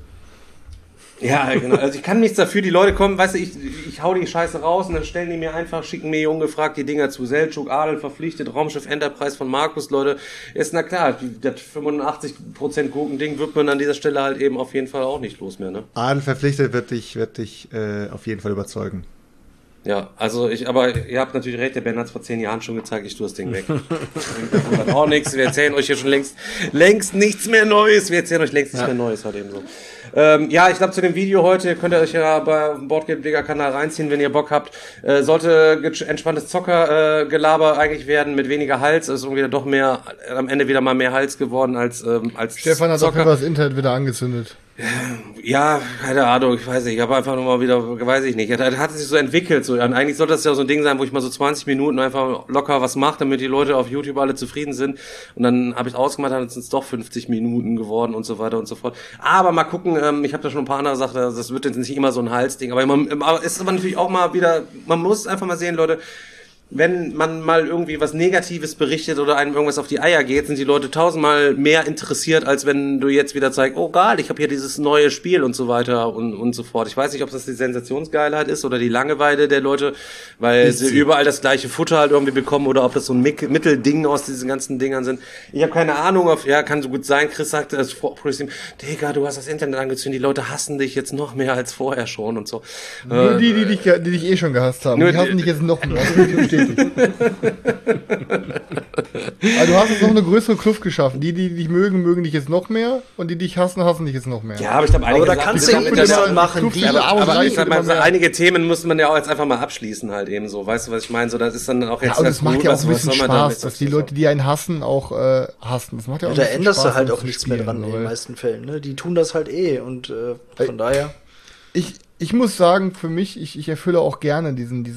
Ja, genau. Also ich kann nichts dafür, die Leute kommen, weißt du, ich hau die Scheiße raus und dann stellen die mir einfach, schicken mir ungefragt die Dinger zu. Selçuk, Adel verpflichtet, Raumschiff Enterprise von Markus, Leute. Ist na klar, das 85% Gurkending wird man an dieser Stelle halt eben auf jeden Fall auch nicht los mehr, ne? Adel verpflichtet wird dich auf jeden Fall überzeugen. Ja, also aber ihr habt natürlich recht, der Ben hat es vor 10 Jahren schon gezeigt, ich tue das Ding weg. Das auch nichts, wir erzählen euch hier schon längst nichts mehr Neues, halt eben so. Ich glaube zu dem Video heute, könnt ihr euch ja bei Boardgame-Digger-Kanal reinziehen, wenn ihr Bock habt. Sollte entspanntes Zockergelaber eigentlich werden, mit weniger Hals, ist irgendwie doch am Ende wieder mal mehr Hals geworden als Stefan hat Zocker. auch das Internet wieder angezündet. Ja, keine Ahnung, ich weiß nicht, ich habe einfach nur mal wieder, weiß ich nicht, das hat sich so entwickelt, so, und eigentlich sollte das ja so ein Ding sein, wo ich mal so 20 Minuten einfach locker was mache, damit die Leute auf YouTube alle zufrieden sind, und dann habe ich ausgemacht, dann sind es doch 50 Minuten geworden und so weiter und so fort. Aber mal gucken, ich habe da schon ein paar andere Sachen, das wird jetzt nicht immer so ein Halsding, aber es ist aber natürlich auch mal wieder, man muss einfach mal sehen, Leute, wenn man mal irgendwie was Negatives berichtet oder einem irgendwas auf die Eier geht, sind die Leute 1000-mal mehr interessiert, als wenn du jetzt wieder zeigst, oh geil, ich habe hier dieses neue Spiel und so weiter und so fort. Ich weiß nicht, ob das die Sensationsgeilheit ist oder die Langeweile der Leute, weil sie überall das gleiche Futter halt irgendwie bekommen oder ob das so ein Mittelding aus diesen ganzen Dingern sind. Ich habe keine Ahnung, kann so gut sein. Chris sagte, Digga, du hast das Internet angezündet, die Leute hassen dich jetzt noch mehr als vorher schon und so. Nur die dich eh schon gehasst haben. Die hassen dich jetzt noch mehr. Also du hast jetzt noch eine größere Kluft geschaffen. Die dich mögen dich jetzt noch mehr und die dich hassen dich jetzt noch mehr. Ja, aber ich glaube, einige da kannst du das machen. Aber ich sag mal, einige Themen muss man ja auch jetzt einfach mal abschließen halt eben so. Weißt du, was ich meine? So, das ist dann auch jetzt. Ja, und das macht ja auch ein bisschen Spaß, dass die Leute, die einen hassen, auch hassen. Das macht ja auch da änderst du halt auch nichts mehr dran in den meisten Fällen. Ne? Die tun das halt und von daher. Ich muss sagen, für mich, ich erfülle auch gerne diesen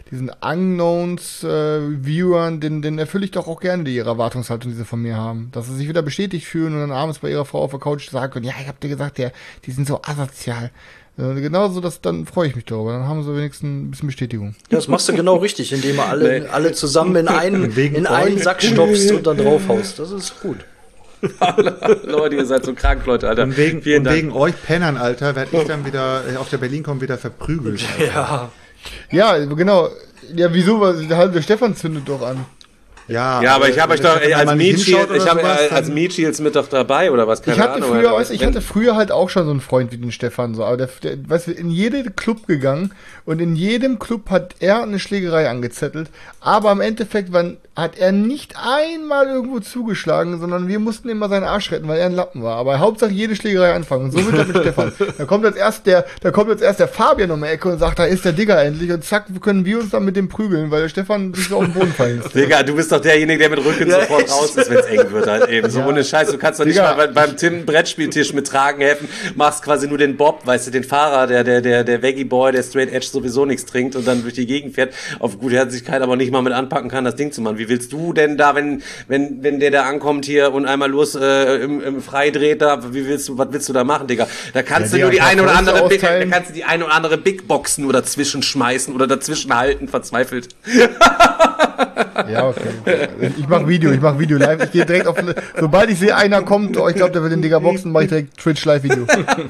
Unknowns-Viewern, den erfülle ich doch auch gerne, die ihre Erwartungshaltung, die sie von mir haben. Dass sie sich wieder bestätigt fühlen und dann abends bei ihrer Frau auf der Couch sagen können, ja, ich hab dir gesagt, die sind so asozial. Genauso, dann freue ich mich darüber. Dann haben sie wenigstens ein bisschen Bestätigung. Ja, das machst du genau richtig, indem du alle zusammen in einen Sack stopfst und dann draufhaust. Das ist gut. Leute, ihr seid so krank, Leute, Alter. Und wegen euch Pennern, Alter, werde ich dann wieder auf der BerlinCon wieder verprügelt. Alter. Ja, genau. Ja, wieso? Der halbe Stefan zündet doch an. Ja, aber ich habe euch doch als Meat Shields mit doch dabei oder was? Ich hatte früher halt auch schon so einen Freund wie den Stefan so, aber der weißt du, in jeden Club gegangen und in jedem Club hat er eine Schlägerei angezettelt, aber im Endeffekt hat er nicht einmal irgendwo zugeschlagen, sondern wir mussten immer seinen Arsch retten, weil er ein Lappen war. Aber Hauptsache jede Schlägerei anfangen. Und so wird er mit Stefan. Da kommt als erst der Fabian um die Ecke und sagt, da ist der Digger endlich. Und zack, können wir uns dann mit dem prügeln, weil der Stefan sich so auf den Boden fallen lässt. Digga, du bist doch derjenige, der mit Rücken sofort raus ist, wenn es eng wird halt eben. So ohne Scheiß. Du kannst doch nicht mal beim Tim Brettspieltisch mit Tragen helfen. Machst quasi nur den Bob, weißt du, den Fahrer, der Veggie Boy, der Straight Edge sowieso nichts trinkt und dann durch die Gegend fährt. Auf gute Herzlichkeit aber nicht mal mit anpacken kann, das Ding zu machen. Wie willst du denn da, wenn der da ankommt hier und einmal los im Freidreht da, was willst du da machen, Digga? Da kannst du nur die eine oder andere Big Box nur dazwischen schmeißen oder dazwischen halten, verzweifelt. Ja, okay. Ich mach Video live. Ich gehe direkt sobald ich sehe, einer kommt, ich glaube, der will den Digger boxen, mache ich direkt Twitch Live Video.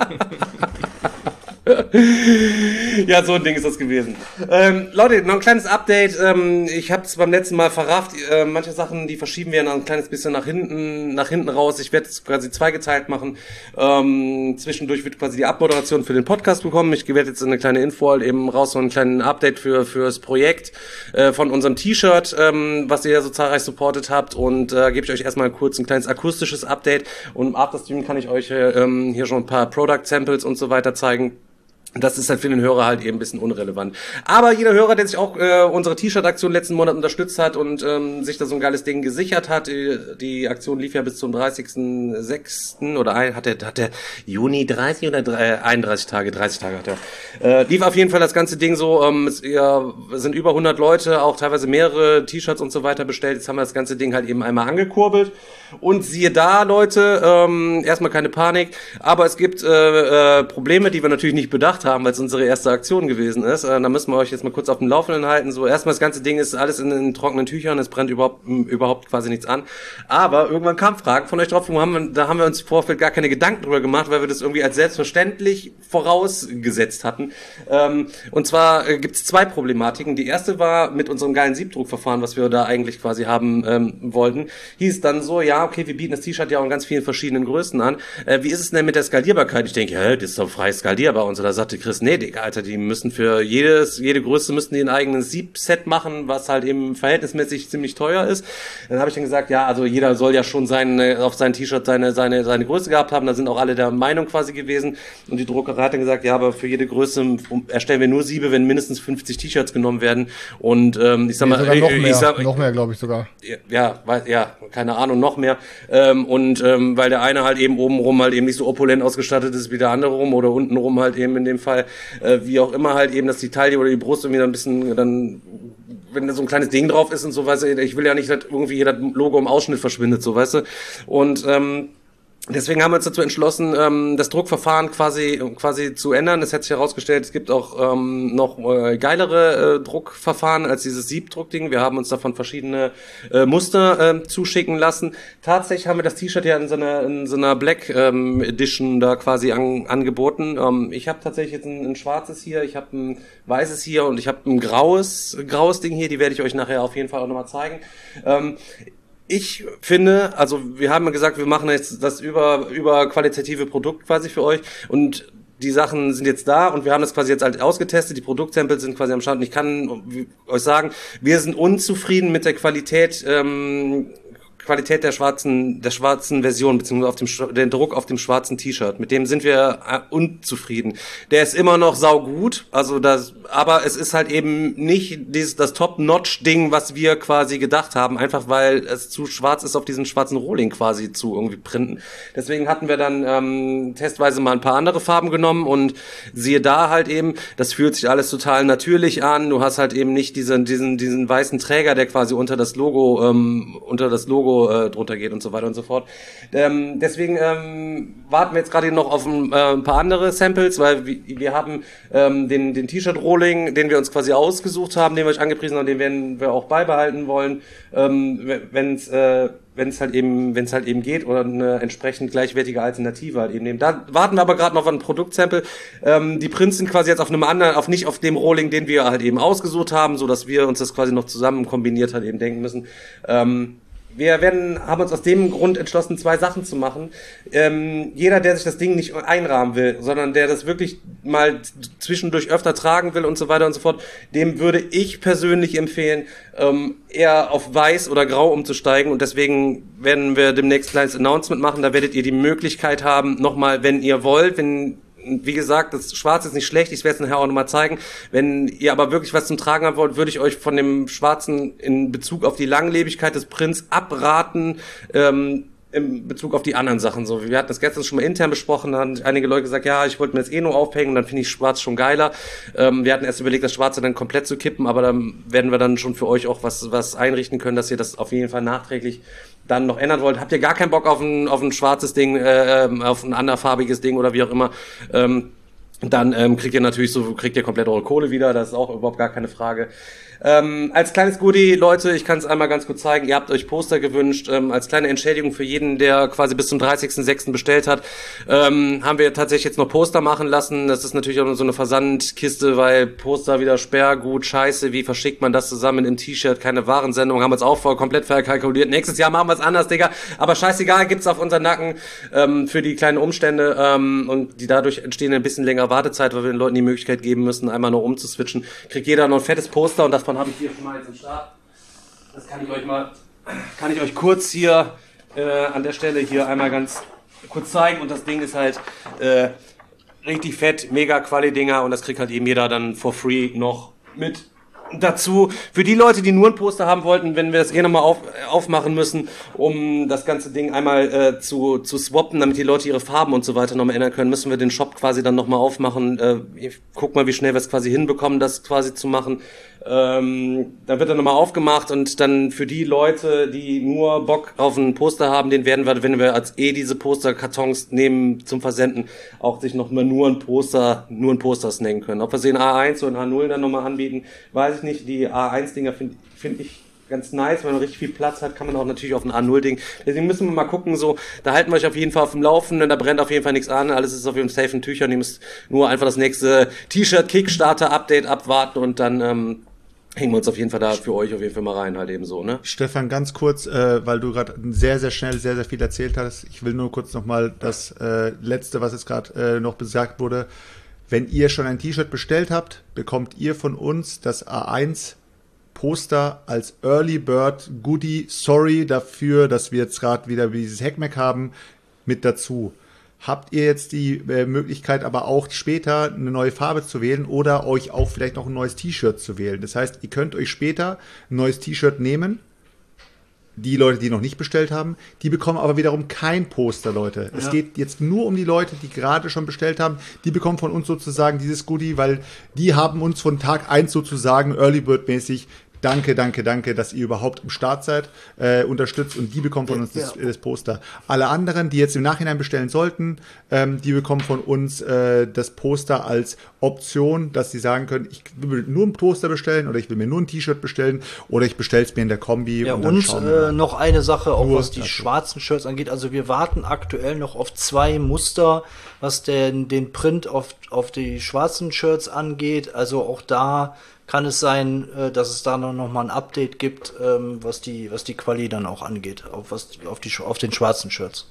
Ja, so ein Ding ist das gewesen. Leute, noch ein kleines Update. Ich habe es beim letzten Mal verrafft. Manche Sachen, die verschieben wir noch ein kleines bisschen nach hinten raus. Ich werde es quasi zweigeteilt machen. Zwischendurch wird quasi die Abmoderation für den Podcast bekommen. Ich werde jetzt eine kleine Info halt eben raus, so einen kleinen Update fürs Projekt von unserem T-Shirt, was ihr ja so zahlreich supportet habt. Und gebe ich euch erstmal kurz ein kleines akustisches Update. Und im Afterstream kann ich euch hier schon ein paar Product Samples und so weiter zeigen. Das ist halt für den Hörer halt eben ein bisschen unrelevant. Aber jeder Hörer, der sich auch unsere T-Shirt-Aktion letzten Monat unterstützt hat und sich da so ein geiles Ding gesichert hat, die Aktion lief ja bis zum 30.06. oder hat der Juni 30 oder 31 Tage? 30 Tage hat er. Lief auf jeden Fall das ganze Ding so, es sind über 100 Leute, auch teilweise mehrere T-Shirts und so weiter bestellt. Jetzt haben wir das ganze Ding halt eben einmal angekurbelt. Und siehe da, Leute, erstmal keine Panik, aber es gibt Probleme, die wir natürlich nicht bedacht haben, weil es unsere erste Aktion gewesen ist. Da müssen wir euch jetzt mal kurz auf dem Laufenden halten. So, erstmal das ganze Ding ist alles in trockenen Tüchern, es brennt überhaupt quasi nichts an. Aber irgendwann kamen Fragen von euch drauf, da haben wir uns im Vorfeld gar keine Gedanken drüber gemacht, weil wir das irgendwie als selbstverständlich vorausgesetzt hatten. Und zwar gibt es zwei Problematiken. Die erste war mit unserem geilen Siebdruckverfahren, was wir da eigentlich quasi haben wollten. Hieß dann so, ja, okay, wir bieten das T-Shirt ja auch in ganz vielen verschiedenen Größen an. Wie ist es denn mit der Skalierbarkeit? Ich denke, das ist doch frei skalierbar. Und so, da sagte Chris, nee, Digga, Alter, die müssen für jede Größe müssten die ein eigenes Siebset machen, was halt eben verhältnismäßig ziemlich teuer ist. Dann habe ich dann gesagt, ja, also jeder soll ja schon auf sein T-Shirt seine Größe gehabt haben. Da sind auch alle der Meinung quasi gewesen. Und die Druckerei hat dann gesagt, ja, aber für jede Größe erstellen wir nur Siebe, wenn mindestens 50 T-Shirts genommen werden. Und ich sag mal, noch mehr, glaube ich sogar. Ja, keine Ahnung, noch mehr. Weil der eine halt eben obenrum halt eben nicht so opulent ausgestattet ist wie der andere rum oder untenrum halt eben in dem Fall, wie auch immer halt eben, dass die Taille oder die Brust irgendwie dann ein bisschen dann, wenn da so ein kleines Ding drauf ist und so, weißt du, ich will ja nicht, dass irgendwie das Logo im Ausschnitt verschwindet, so, weißt du, und Deswegen haben wir uns dazu entschlossen, das Druckverfahren quasi zu ändern. Es hat sich herausgestellt, es gibt auch noch geilere Druckverfahren als dieses Siebdruckding. Wir haben uns davon verschiedene Muster zuschicken lassen. Tatsächlich haben wir das T-Shirt ja in so einer Black Edition da quasi angeboten. Ich habe tatsächlich jetzt ein schwarzes hier, ich habe ein weißes hier und ich habe ein graues Ding hier. Die werde ich euch nachher auf jeden Fall auch nochmal zeigen. Ich finde, also wir haben ja gesagt, wir machen jetzt das über qualitative Produkt quasi für euch und die Sachen sind jetzt da und wir haben das quasi jetzt halt ausgetestet, die Produktsamples sind quasi am Start und ich kann euch sagen, wir sind unzufrieden mit der Qualität der schwarzen Version, beziehungsweise den Druck auf dem schwarzen T-Shirt. Mit dem sind wir unzufrieden. Der ist immer noch saugut, aber es ist halt eben nicht das Top-Notch-Ding, was wir quasi gedacht haben, einfach weil es zu schwarz ist, auf diesen schwarzen Rohling quasi zu irgendwie printen. Deswegen hatten wir dann testweise mal ein paar andere Farben genommen und siehe da halt eben, das fühlt sich alles total natürlich an. Du hast halt eben nicht diesen weißen Träger, der quasi unter das Logo drunter geht und so weiter und so fort. Deswegen warten wir jetzt gerade noch auf ein paar andere Samples, weil wir haben den T-Shirt-Rolling, den wir uns quasi ausgesucht haben, den wir euch angepriesen haben, den werden wir auch beibehalten wollen, wenn es halt eben geht oder eine entsprechend gleichwertige Alternative halt eben nehmen. Da warten wir aber gerade noch auf ein Produktsample. Die Prints sind quasi jetzt auf einem anderen, nicht auf dem Rolling, den wir halt eben ausgesucht haben, so dass wir uns das quasi noch zusammen kombiniert halt eben denken müssen. Wir haben uns aus dem Grund entschlossen, 2 Sachen zu machen. Jeder, der sich das Ding nicht einrahmen will, sondern der das wirklich mal zwischendurch öfter tragen will und so weiter und so fort, dem würde ich persönlich empfehlen, eher auf weiß oder grau umzusteigen. Und deswegen werden wir demnächst ein kleines Announcement machen. Da werdet ihr die Möglichkeit haben, nochmal, wenn ihr wollt, wie gesagt, das Schwarz ist nicht schlecht, ich werde es nachher auch nochmal zeigen. Wenn ihr aber wirklich was zum Tragen haben wollt, würde ich euch von dem Schwarzen in Bezug auf die Langlebigkeit des Prints abraten, in Bezug auf die anderen Sachen. So, wir hatten das gestern schon mal intern besprochen, da haben einige Leute gesagt, ja, ich wollte mir das nur aufhängen und dann finde ich Schwarz schon geiler. Wir hatten erst überlegt, das Schwarze dann komplett zu kippen, aber dann werden wir dann schon für euch auch was einrichten können, dass ihr das auf jeden Fall nachträglich dann noch ändern wollt. Habt ihr gar keinen Bock auf ein schwarzes Ding, auf ein anderfarbiges Ding oder wie auch immer, dann kriegt ihr komplett eure Kohle wieder, das ist auch überhaupt gar keine Frage. Als kleines Goodie, Leute, ich kann es einmal ganz kurz zeigen, ihr habt euch Poster gewünscht, als kleine Entschädigung für jeden, der quasi bis zum 30.06. bestellt hat, haben wir tatsächlich jetzt noch Poster machen lassen. Das ist natürlich auch so eine Versandkiste, weil Poster wieder Sperrgut, scheiße, wie verschickt man das zusammen im T-Shirt, keine Warensendung, haben wir uns auch komplett verkalkuliert. Nächstes Jahr machen wir es anders, Digga, aber scheißegal, gibt's auf unseren Nacken für die kleinen Umstände und die dadurch entstehen ein bisschen längere Wartezeit, weil wir den Leuten die Möglichkeit geben müssen, einmal noch umzuswitchen. Kriegt jeder noch ein fettes Poster und davon habe ich hier schon mal jetzt im Start. Das kann ich euch kurz hier an der Stelle hier einmal ganz kurz zeigen und das Ding ist halt richtig fett, mega Quali-Dinger und das kriegt halt eben jeder dann for free noch mit dazu. Für die Leute, die nur ein Poster haben wollten, wenn wir das nochmal aufmachen müssen, um das ganze Ding einmal zu swappen, damit die Leute ihre Farben und so weiter nochmal ändern können, müssen wir den Shop quasi dann nochmal aufmachen. Guck mal, wie schnell wir es quasi hinbekommen, das quasi zu machen. Dann wird er nochmal aufgemacht und dann für die Leute, die nur Bock auf ein Poster haben, den werden wir, wenn wir als diese Posterkartons nehmen zum Versenden, auch sich nochmal nur ein Poster snacken können. Ob wir sie in A1 oder in A0 dann nochmal anbieten, weiß ich nicht. Die A1-Dinger finde ich ganz nice, wenn man richtig viel Platz hat, kann man auch natürlich auf ein A0-Ding. Deswegen müssen wir mal gucken, so, da halten wir euch auf jeden Fall auf dem Laufenden, da brennt auf jeden Fall nichts an, alles ist auf jeden Fall safe in Tüchern, ihr müsst nur einfach das nächste T-Shirt-Kickstarter-Update abwarten und dann hängen wir uns auf jeden Fall da für euch auf jeden Fall mal rein, halt eben so, ne? Stefan, ganz kurz, weil du gerade sehr, sehr schnell, sehr, sehr viel erzählt hast. Ich will nur kurz nochmal das Letzte, was jetzt gerade noch besagt wurde. Wenn ihr schon ein T-Shirt bestellt habt, bekommt ihr von uns das A1 Poster als Early Bird Goodie. Sorry dafür, dass wir jetzt gerade wieder dieses Hackmack haben, mit dazu. Habt ihr jetzt die Möglichkeit, aber auch später eine neue Farbe zu wählen oder euch auch vielleicht noch ein neues T-Shirt zu wählen. Das heißt, ihr könnt euch später ein neues T-Shirt nehmen. Die Leute, die noch nicht bestellt haben, die bekommen aber wiederum kein Poster, Leute. Ja. Es geht jetzt nur um die Leute, die gerade schon bestellt haben. Die bekommen von uns sozusagen dieses Goodie, weil die haben uns von Tag 1 sozusagen Early Bird mäßig Danke, dass ihr überhaupt im Start seid, unterstützt und die bekommen von uns das Poster. Alle anderen, die jetzt im Nachhinein bestellen sollten, die bekommen von uns das Poster als Option, dass sie sagen können, ich will nur ein Poster bestellen oder ich will mir nur ein T-Shirt bestellen oder ich bestelle es mir in der Kombi. Ja, und noch eine Sache, auch was die schwarzen Shirts angeht. Also wir warten aktuell noch auf 2 Muster, was den Print auf die schwarzen Shirts angeht. Also auch da kann es sein, dass es da noch mal ein Update gibt, was die Quali dann auch angeht, auf den schwarzen Shirts.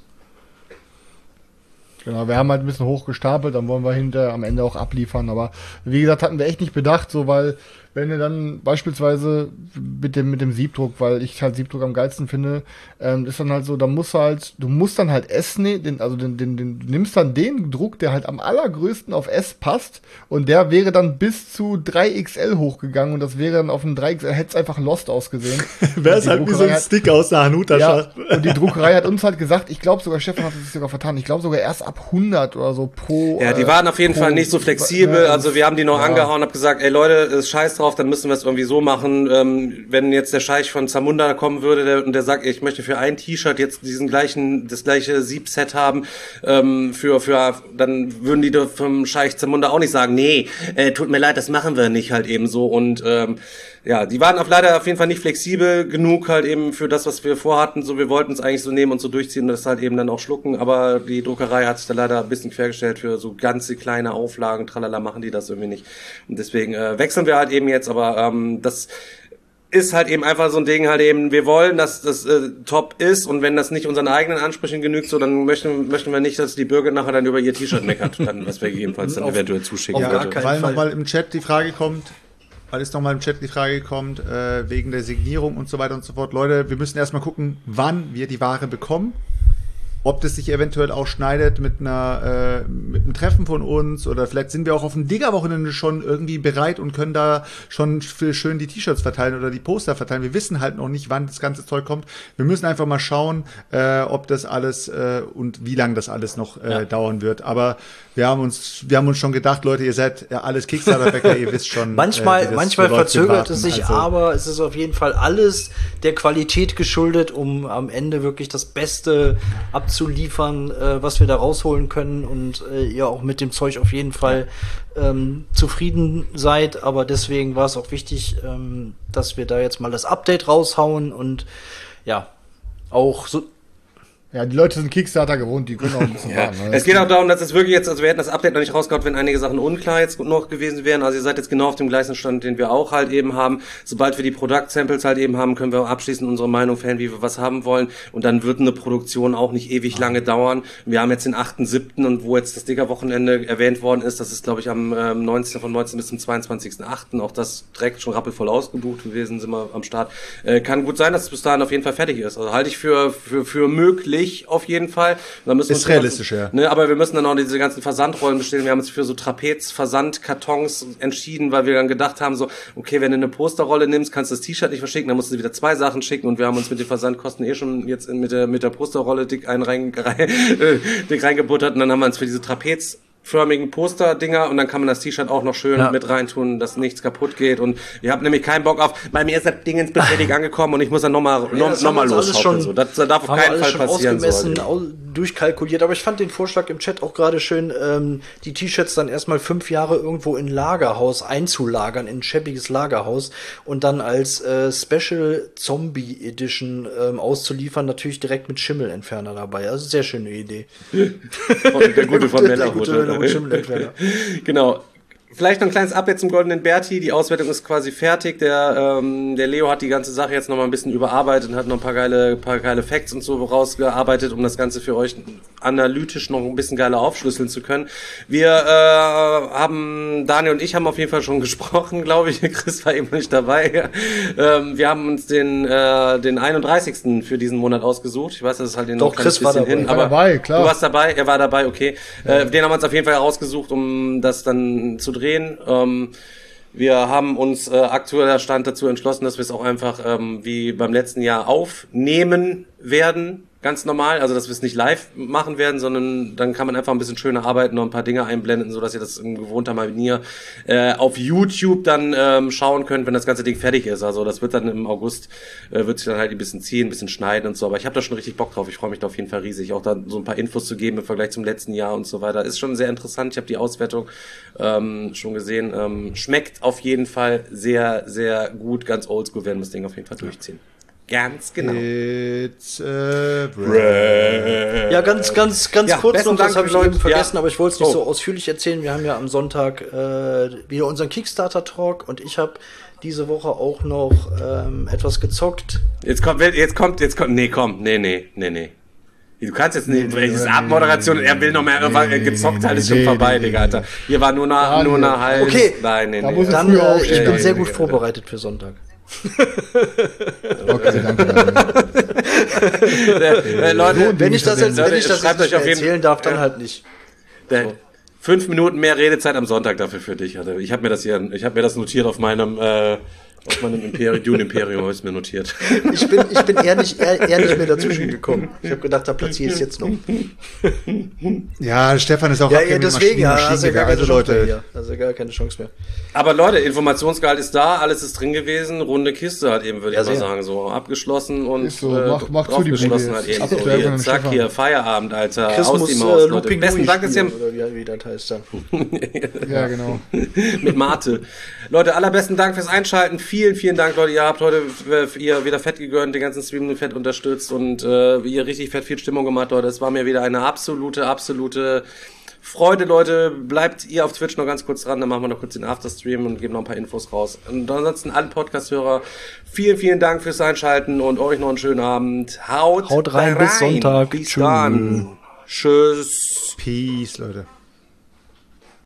Genau, wir haben halt ein bisschen hochgestapelt, dann wollen wir hinterher am Ende auch abliefern, aber wie gesagt, hatten wir echt nicht bedacht, so, weil wenn du dann beispielsweise mit dem Siebdruck, weil ich halt Siebdruck am geilsten finde, ist dann halt so, du musst dann halt S nehmen, du nimmst dann den Druck, der halt am allergrößten auf S passt und der wäre dann bis zu 3XL hochgegangen und das wäre dann auf einem 3XL, hätte es einfach lost ausgesehen. Wäre es halt wie so ein Stick aus der Hanuta-Schacht. Ja, und die Druckerei hat uns halt gesagt, ich glaube sogar, Stefan hat es sich sogar vertan, ich glaube sogar erst ab 100 oder so pro. Ja, die waren auf jeden Fall nicht so flexibel, also wir haben die noch angehauen, hab gesagt, ey Leute, ist scheiß drauf, dann müssen wir es irgendwie so machen, wenn jetzt der Scheich von Zamunda kommen würde und der sagt, ich möchte für ein T-Shirt jetzt das gleiche Siebset haben, dann würden die vom Scheich Zamunda auch nicht sagen, nee, tut mir leid, das machen wir nicht halt eben so und ja, die waren leider auf jeden Fall nicht flexibel genug halt eben für das, was wir vorhatten, so wir wollten es eigentlich so nehmen und so durchziehen und das halt eben dann auch schlucken, aber die Druckerei hat sich da leider ein bisschen quergestellt für so ganze kleine Auflagen, tralala, machen die das irgendwie nicht und deswegen wechseln wir halt eben jetzt, aber das ist halt eben einfach so ein Ding halt eben, wir wollen, dass das top ist und wenn das nicht unseren eigenen Ansprüchen genügt, so dann möchten wir nicht, dass die Birgit nachher dann über ihr T-Shirt meckert, dann, was wir gegebenenfalls dann eventuell zuschicken. Ja, weil nochmal im Chat die Frage kommt, wegen der Signierung und so weiter und so fort. Leute, wir müssen erstmal gucken, wann wir die Ware bekommen. Ob das sich eventuell auch schneidet mit einem Treffen von uns oder vielleicht sind wir auch auf dem Digger-Wochenende schon irgendwie bereit und können da schon schön die T-Shirts verteilen oder die Poster verteilen. Wir wissen halt noch nicht, wann das ganze Zeug kommt. Wir müssen einfach mal schauen, ob das alles und wie lange das alles noch dauern wird. Aber wir haben uns schon gedacht, Leute, ihr seid ja alles Kickstarter-Bäcker, ihr wisst schon. Manchmal verzögert es sich, aber es ist auf jeden Fall alles der Qualität geschuldet, um am Ende wirklich das Beste abzuliefern, was wir da rausholen können und ihr auch mit dem Zeug auf jeden Fall zufrieden seid. Aber deswegen war es auch wichtig, dass wir da jetzt mal das Update raushauen und ja, auch so. Ja, die Leute sind Kickstarter gewohnt, die können auch ein bisschen warten. Es geht auch darum, dass es wirklich jetzt, also wir hätten das Update noch nicht rausgehauen, wenn einige Sachen unklar jetzt noch gewesen wären. Also ihr seid jetzt genau auf dem gleichen Stand, den wir auch halt eben haben. Sobald wir die Product-Samples halt eben haben, können wir abschließend unsere Meinung fällen, wie wir was haben wollen. Und dann wird eine Produktion auch nicht ewig lange dauern. Wir haben jetzt den 8.7. und wo jetzt das Digger-Wochenende erwähnt worden ist, das ist, glaube ich, am 19. bis zum 22.8. Auch das direkt schon rappelvoll ausgebucht gewesen, sind wir am Start. Kann gut sein, dass es bis dahin auf jeden Fall fertig ist. Also halte ich für möglich. Auf jeden Fall. Ist realistisch, ja. Ne, aber wir müssen dann auch diese ganzen Versandrollen bestellen. Wir haben uns für so Trapez-Versandkartons entschieden, weil wir dann gedacht haben, so, okay, wenn du eine Posterrolle nimmst, kannst du das T-Shirt nicht verschicken, dann musst du wieder 2 Sachen schicken und wir haben uns mit den Versandkosten schon jetzt mit der Posterrolle dick reingebuttert und dann haben wir uns für diese trapezförmigen Poster-Dinger und dann kann man das T-Shirt auch noch schön mit reintun, dass nichts kaputt geht und ihr habt nämlich keinen Bock auf, bei mir ist das Ding ins bestätigt angekommen und ich muss dann nochmal losschaukeln. So. Das darf auf keinen Fall passieren. Durchkalkuliert, aber ich fand den Vorschlag im Chat auch gerade schön, die T-Shirts dann erstmal 5 Jahre irgendwo in Lagerhaus einzulagern, in ein schäbiges Lagerhaus und dann als Special Zombie Edition auszuliefern, natürlich direkt mit Schimmelentferner dabei. Also sehr schöne Idee. Der gute von Mellerhut. Genau. Vielleicht noch ein kleines Update zum Goldenen Berti. Die Auswertung ist quasi fertig. Der Leo hat die ganze Sache jetzt noch mal ein bisschen überarbeitet und hat noch ein paar geile Facts und so rausgearbeitet, um das Ganze für euch analytisch noch ein bisschen geiler aufschlüsseln zu können. Daniel und ich haben auf jeden Fall schon gesprochen, glaube ich. Chris war eben nicht dabei. Wir haben uns den 31. für diesen Monat ausgesucht. Ich weiß, das ist halt Doch, Chris war dabei. Aber dabei, klar. Du warst dabei, er war dabei, okay. Ja. Den haben wir uns auf jeden Fall herausgesucht, um das dann zu drehen. Wir haben uns aktueller Stand dazu entschlossen, dass wir es auch einfach wie beim letzten Jahr aufnehmen werden. ganz normal, also dass wir es nicht live machen werden, sondern dann kann man einfach ein bisschen schöner arbeiten, noch ein paar Dinge einblenden, so dass ihr das in gewohnter Manier auf YouTube dann schauen könnt, wenn das ganze Ding fertig ist. Also das wird dann im August, wird sich dann halt ein bisschen ziehen, ein bisschen schneiden und so, aber ich habe da schon richtig Bock drauf, ich freue mich da auf jeden Fall riesig, auch da so ein paar Infos zu geben im Vergleich zum letzten Jahr und so weiter. Ist schon sehr interessant, ich habe die Auswertung schon gesehen, schmeckt auf jeden Fall sehr, sehr gut, ganz oldschool, werden wir das Ding auf jeden Fall durchziehen. Ganz genau. It's ja, ganz kurz noch, das habe ich eben vergessen, ja. aber ich wollte es nicht so ausführlich erzählen. Wir haben ja am Sonntag wieder unseren Kickstarter-Talk und ich habe diese Woche auch noch etwas gezockt. Nee. Du kannst jetzt nicht, welches Abmoderation, er will noch mehr gezockt, halt ist schon vorbei, Digga, Alter. Hier war nur eine halbe. Okay, nein. Dann, ich bin sehr gut vorbereitet für Sonntag. Okay, danke. Leute, wenn ich das jetzt erzählen darf, dann ja. Halt nicht. So. 5 Minuten mehr Redezeit am Sonntag dafür für dich. Also ich habe mir das notiert auf meinem Imperium habe ich mir notiert. Ich bin eher nicht mehr dazwischen gekommen. Ich habe gedacht, da platziere ich es jetzt noch. Ja, Stefan ist auch deswegen, also Leute. Also gar keine Chance mehr. Aber Leute, Informationsgehalt ist da, alles ist drin gewesen, runde Kiste halt eben, würde ich mal sagen, so abgeschlossen und ist so, mach zu die geschlossen Bude. halt eben so. Hier, zack, hier, Feierabend, Alter, Chris aus die Maus, Leute. Besten Dank, dass ihr... Oder wie das heißt dann. Ja, genau. Mit Mate. Leute, allerbesten Dank fürs Einschalten. Vielen Dank, Leute. Ihr habt heute ihr wieder fett gegönnt, den ganzen Stream fett unterstützt und ihr richtig fett viel Stimmung gemacht, Leute. Es war mir wieder eine absolute Freude, Leute. Bleibt ihr auf Twitch noch ganz kurz dran, dann machen wir noch kurz den Afterstream und geben noch ein paar Infos raus. Und ansonsten alle Podcast-Hörer, vielen Dank fürs Einschalten und euch noch einen schönen Abend. Haut rein. Bis Sonntag. Bis dann. Tschüss. Peace, Leute.